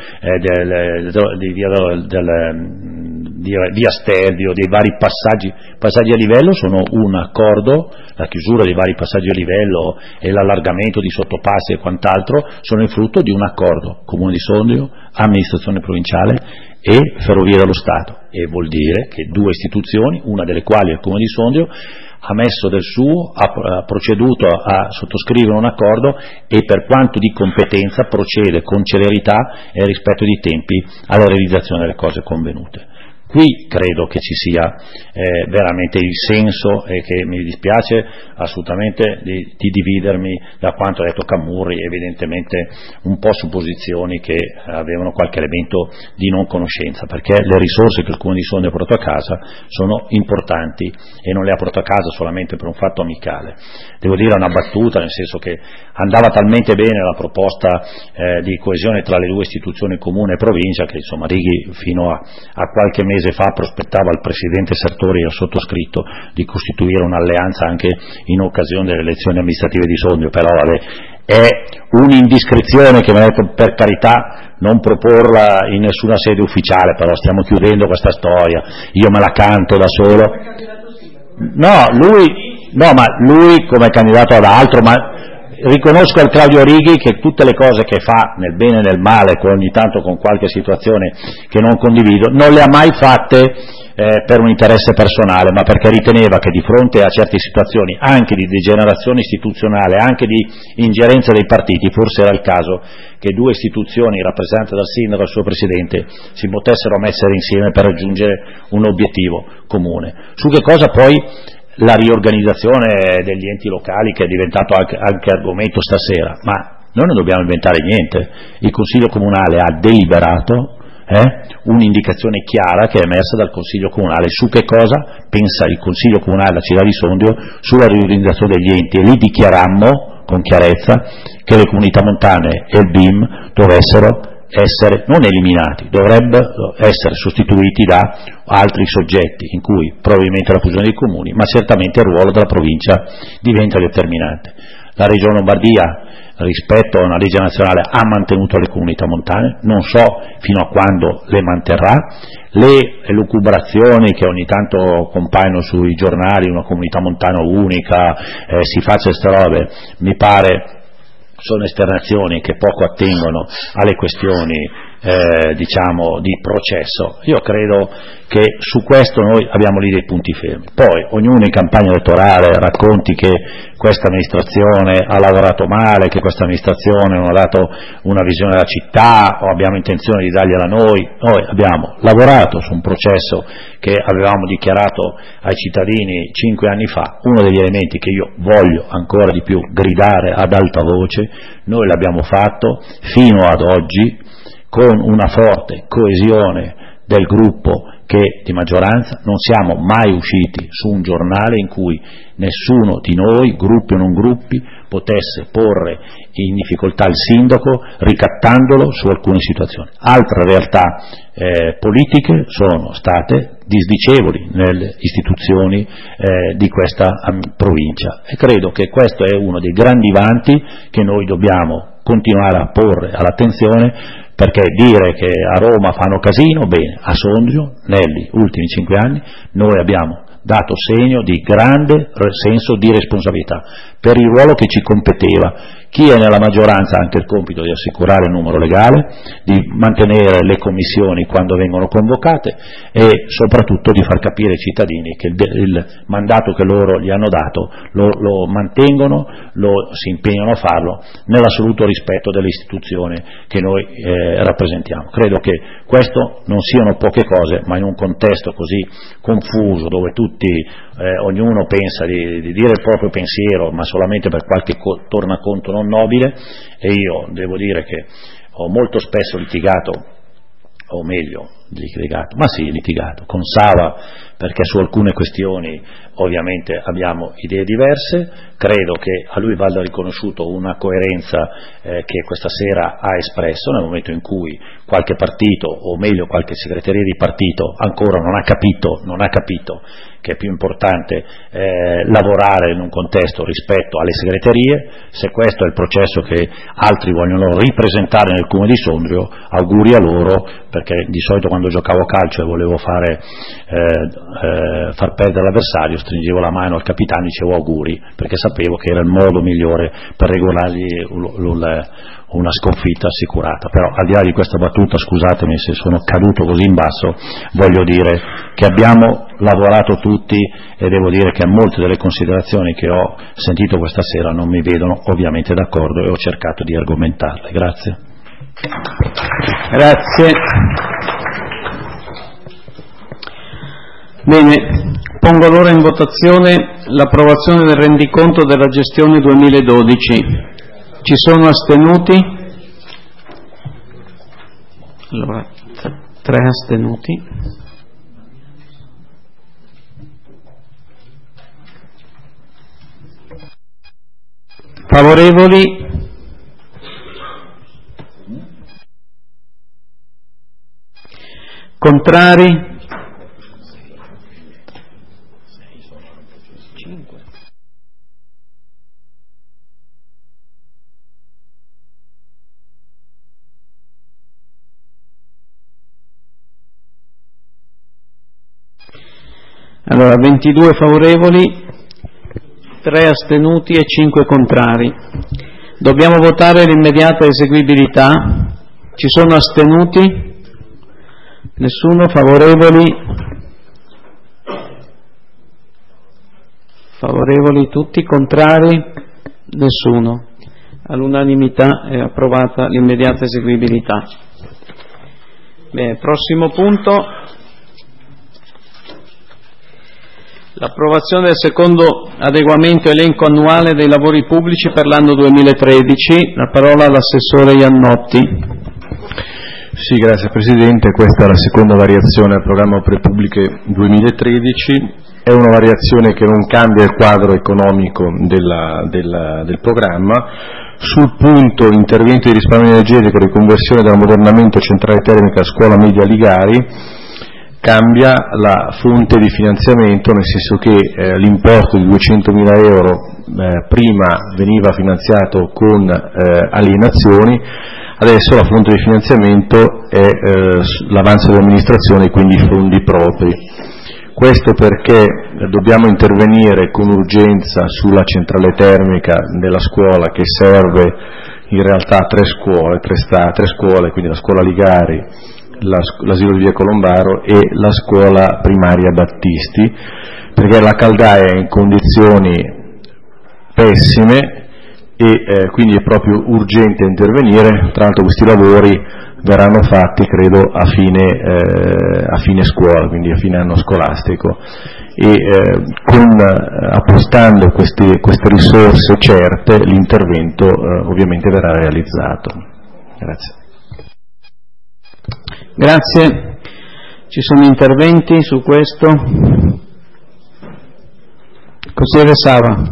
di via Stelvio, dei vari passaggi a livello, sono un accordo, la chiusura dei vari passaggi a livello e l'allargamento di sottopassi e quant'altro sono il frutto di un accordo Comune di Sondrio, amministrazione provinciale e Ferrovie dello Stato, e vuol dire che due istituzioni, una delle quali è il Comune di Sondrio, ha messo del suo, ha proceduto a sottoscrivere un accordo e per quanto di competenza procede con celerità e rispetto di tempi alla realizzazione delle cose convenute. Qui credo che ci sia veramente il senso, e che mi dispiace assolutamente di dividermi da quanto ha detto Camurri, evidentemente un po' su posizioni che avevano qualche elemento di non conoscenza, perché le risorse che il Comune di Sondrio ha portato a casa sono importanti e non le ha portate a casa solamente per un fatto amicale. Devo dire una battuta, nel senso che andava talmente bene la proposta di coesione tra le due istituzioni, Comune e Provincia, che insomma Righi fino a qualche mese fa prospettava al Presidente Sartori e al sottoscritto di costituire un'alleanza anche in occasione delle elezioni amministrative di Sondrio, però vabbè, è un'indiscrezione che mi ha detto per carità non proporla in nessuna sede ufficiale, però stiamo chiudendo questa storia, io me la canto da solo. No, ma lui come candidato ad altro, ma riconosco al Claudio Righi che tutte le cose che fa, nel bene e nel male, ogni tanto con qualche situazione che non condivido, non le ha mai fatte per un interesse personale, ma perché riteneva che di fronte a certe situazioni, anche di degenerazione istituzionale, anche di ingerenza dei partiti, forse era il caso che due istituzioni rappresentate dal sindaco e dal suo presidente si potessero mettere insieme per raggiungere un obiettivo comune. Su che cosa poi la riorganizzazione degli enti locali, che è diventato anche argomento stasera, ma noi non dobbiamo inventare niente. Il Consiglio Comunale ha deliberato un'indicazione chiara che è emersa dal Consiglio Comunale su che cosa pensa il Consiglio Comunale della città di Sondrio sulla riorganizzazione degli enti, e lì dichiarammo con chiarezza che le comunità montane e il BIM dovessero essere non eliminati, dovrebbero essere sostituiti da altri soggetti, in cui probabilmente la fusione dei comuni, ma certamente il ruolo della provincia diventa determinante. La Regione Lombardia, rispetto a una legge nazionale, ha mantenuto le comunità montane, non so fino a quando le manterrà. Le elucubrazioni che ogni tanto compaiono sui giornali, una comunità montana unica, si faccia queste robe, mi pare sono esternazioni che poco attengono alle questioni diciamo di processo. Io credo che su questo noi abbiamo lì dei punti fermi. Poi ognuno in campagna elettorale racconti che questa amministrazione ha lavorato male, che questa amministrazione non ha dato una visione della città, o abbiamo intenzione di dargliela noi. Noi abbiamo lavorato su un processo che avevamo dichiarato ai cittadini 5 anni fa. Uno degli elementi che io voglio ancora di più gridare ad alta voce, noi l'abbiamo fatto fino ad oggi con una forte coesione del gruppo che di maggioranza. Non siamo mai usciti su un giornale in cui nessuno di noi, gruppi o non gruppi, potesse porre in difficoltà il sindaco ricattandolo su alcune situazioni. Altre realtà politiche sono state disdicevoli nelle istituzioni di questa provincia, e credo che questo è uno dei grandi vanti che noi dobbiamo continuare a porre all'attenzione, perché dire che a Roma fanno casino, bene, a Sondrio negli ultimi 5 anni noi abbiamo dato segno di grande senso di responsabilità per il ruolo che ci competeva. Chi è nella maggioranza ha anche il compito di assicurare il numero legale, di mantenere le commissioni quando vengono convocate e soprattutto di far capire ai cittadini che il mandato che loro gli hanno dato lo mantengono, si impegnano a farlo nell'assoluto rispetto dell'istituzione che noi rappresentiamo. Credo che questo non siano poche cose, ma in un contesto così confuso, dove ognuno pensa di dire il proprio pensiero, ma solamente per qualche tornaconto non nobile, e io devo dire che ho molto spesso litigato con Sava, perché su alcune questioni ovviamente abbiamo idee diverse. Credo che a lui vada riconosciuto una coerenza che questa sera ha espresso, nel momento in cui qualche partito, o meglio qualche segreteria di partito, ancora non ha capito che è più importante lavorare in un contesto rispetto alle segreterie. Se questo è il processo che altri vogliono ripresentare nel Comune di Sondrio, auguri a loro, perché di solito quando quando giocavo a calcio e volevo far perdere l'avversario, stringevo la mano al capitano e dicevo auguri, perché sapevo che era il modo migliore per regolargli una sconfitta assicurata. Però al di là di questa battuta, scusatemi se sono caduto così in basso, voglio dire che abbiamo lavorato tutti e devo dire che a molte delle considerazioni che ho sentito questa sera non mi vedono ovviamente d'accordo e ho cercato di argomentarle. Grazie. Grazie. Bene, pongo allora in votazione l'approvazione del rendiconto della gestione 2012. Ci sono astenuti? Allora, 3 astenuti. Favorevoli? Contrari? Allora, 22 favorevoli, 3 astenuti e 5 contrari. Dobbiamo votare l'immediata eseguibilità. Ci sono astenuti? Nessuno? Favorevoli? Favorevoli tutti? Contrari? Nessuno. All'unanimità è approvata l'immediata eseguibilità. Bene, prossimo punto. L'approvazione del secondo adeguamento elenco annuale dei lavori pubblici per l'anno 2013. La parola all'assessore Iannotti. Sì, grazie Presidente. Questa è la seconda variazione al programma Opere Pubbliche 2013. È una variazione che non cambia il quadro economico del programma. Sul punto interventi di risparmio energetico e riconversione dell'ammodernamento centrale termica scuola media Ligari, cambia la fonte di finanziamento, nel senso che l'importo di 200.000 euro prima veniva finanziato con alienazioni, adesso la fonte di finanziamento è l'avanzo dell'amministrazione e quindi i fondi propri. Questo perché dobbiamo intervenire con urgenza sulla centrale termica della scuola che serve in realtà tre scuole, quindi la scuola Ligari, l'asilo di via Colombaro e la scuola primaria Battisti, perché la caldaia è in condizioni pessime e quindi è proprio urgente intervenire. Tra l'altro questi lavori verranno fatti credo a fine scuola, quindi a fine anno scolastico, e appostando queste risorse certe l'intervento ovviamente verrà realizzato. Grazie. Grazie. Ci sono interventi su questo? Consigliere Sava.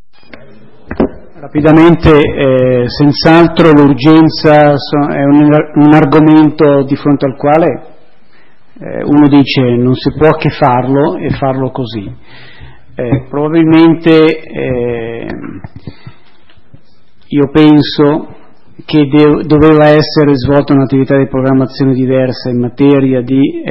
Rapidamente, senz'altro l'urgenza è un argomento di fronte al quale uno dice non si può che farlo e farlo così. Probabilmente io penso che doveva essere svolta un'attività di programmazione diversa in materia di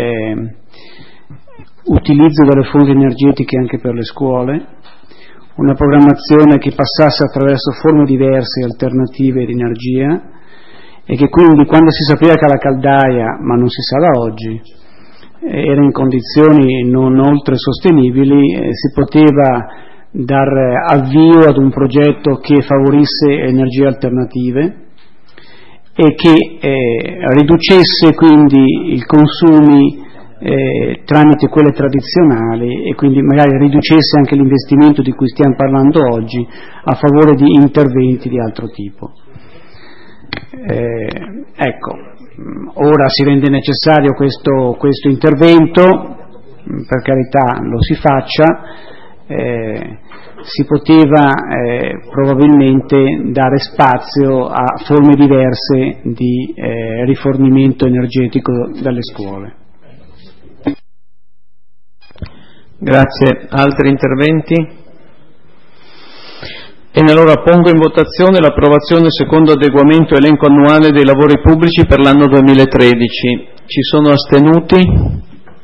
utilizzo delle fonti energetiche anche per le scuole, una programmazione che passasse attraverso forme diverse e alternative di energia, e che quindi quando si sapeva che la caldaia, ma non si sa da oggi, era in condizioni non oltre sostenibili, si poteva dare avvio ad un progetto che favorisse energie alternative e che riducesse quindi i consumi tramite quelle tradizionali, e quindi magari riducesse anche l'investimento di cui stiamo parlando oggi a favore di interventi di altro tipo. Ecco, ora si rende necessario questo intervento, per carità lo si faccia. Si poteva probabilmente dare spazio a forme diverse di rifornimento energetico dalle scuole. Grazie. Altri interventi? E allora pongo in votazione l'approvazione secondo adeguamento elenco annuale dei lavori pubblici per l'anno 2013. Ci sono astenuti?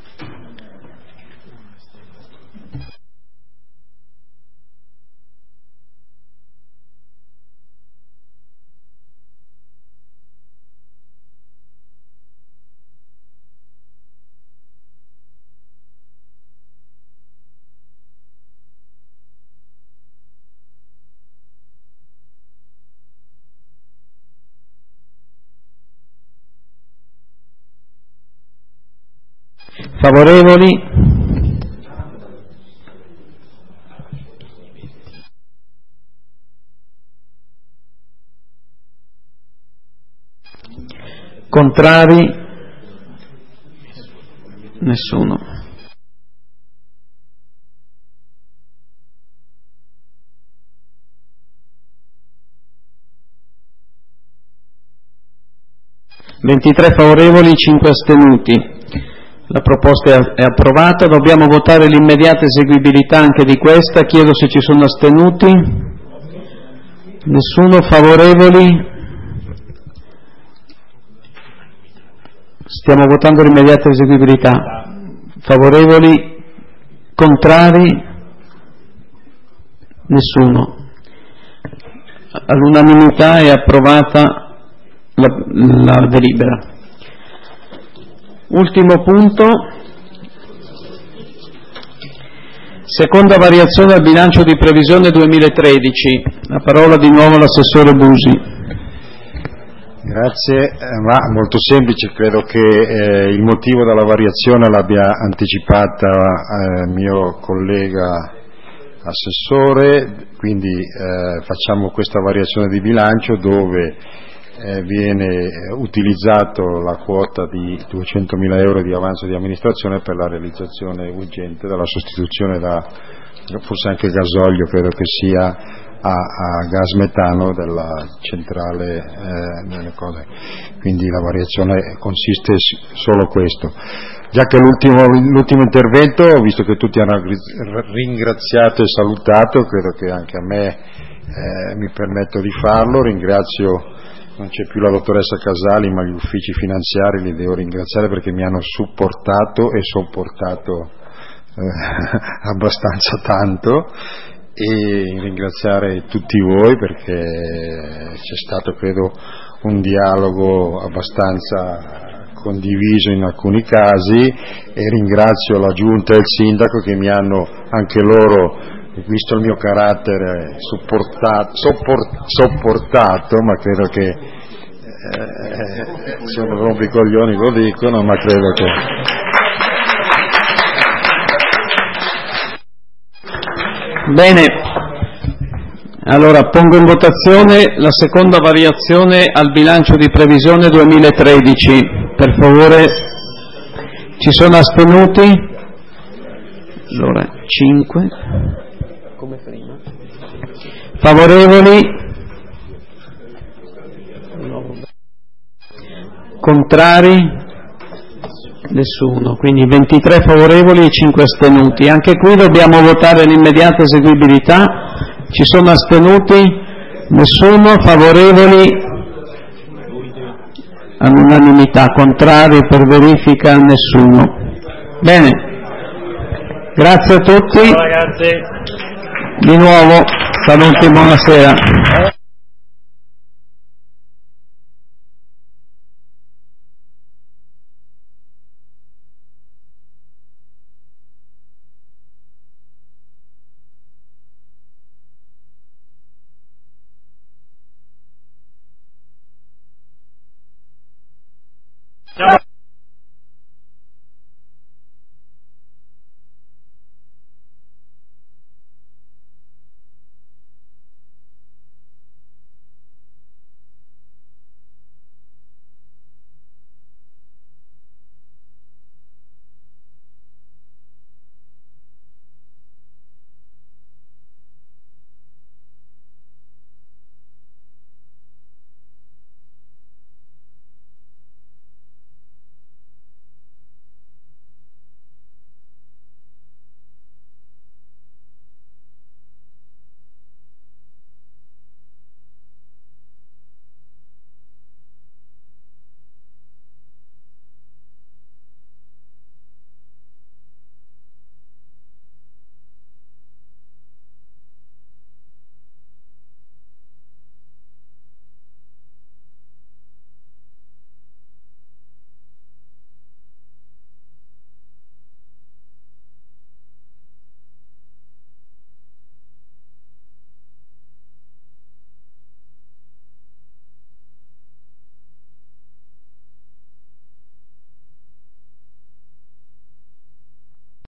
Favorevoli? Contrari? Nessuno. Ventitré favorevoli, 5 astenuti. La proposta è approvata, dobbiamo votare l'immediata eseguibilità anche di questa, chiedo se ci sono astenuti. Nessuno, favorevoli? Stiamo votando l'immediata eseguibilità. Favorevoli? Contrari? Nessuno. All'unanimità è approvata la delibera. Ultimo punto, seconda variazione al bilancio di previsione 2013. La parola di nuovo all'assessore Busi. Grazie, ma molto semplice, credo che il motivo della variazione l'abbia anticipata il mio collega assessore, quindi facciamo questa variazione di bilancio dove viene utilizzato la quota di 200.000 euro di avanzo di amministrazione per la realizzazione urgente della sostituzione forse anche gasolio, credo che sia a gas metano della centrale delle cose. Quindi la variazione consiste solo questo. Già che l'ultimo intervento, visto che tutti hanno ringraziato e salutato, credo che anche a me mi permetto di farlo. Ringrazio, non c'è più la dottoressa Casali, ma gli uffici finanziari li devo ringraziare perché mi hanno supportato e sopportato abbastanza tanto, e ringraziare tutti voi perché c'è stato, credo, un dialogo abbastanza condiviso in alcuni casi, e ringrazio la Giunta e il Sindaco che mi hanno anche loro, visto il mio carattere, sopportato, ma credo che sono rompicoglioni, lo dicono, ma credo che bene. Allora pongo in votazione la seconda variazione al bilancio di previsione 2013. Per favore, ci sono astenuti? Allora 5. Come prima. Favorevoli? Contrari? Nessuno, quindi 23 favorevoli e 5 astenuti. Anche qui dobbiamo votare l'immediata eseguibilità. Ci sono astenuti? Nessuno. Favorevoli? All'unanimità. Contrari per verifica? Nessuno. Bene, grazie a tutti. Ciao ragazzi. Di nuovo, saluti, buonasera.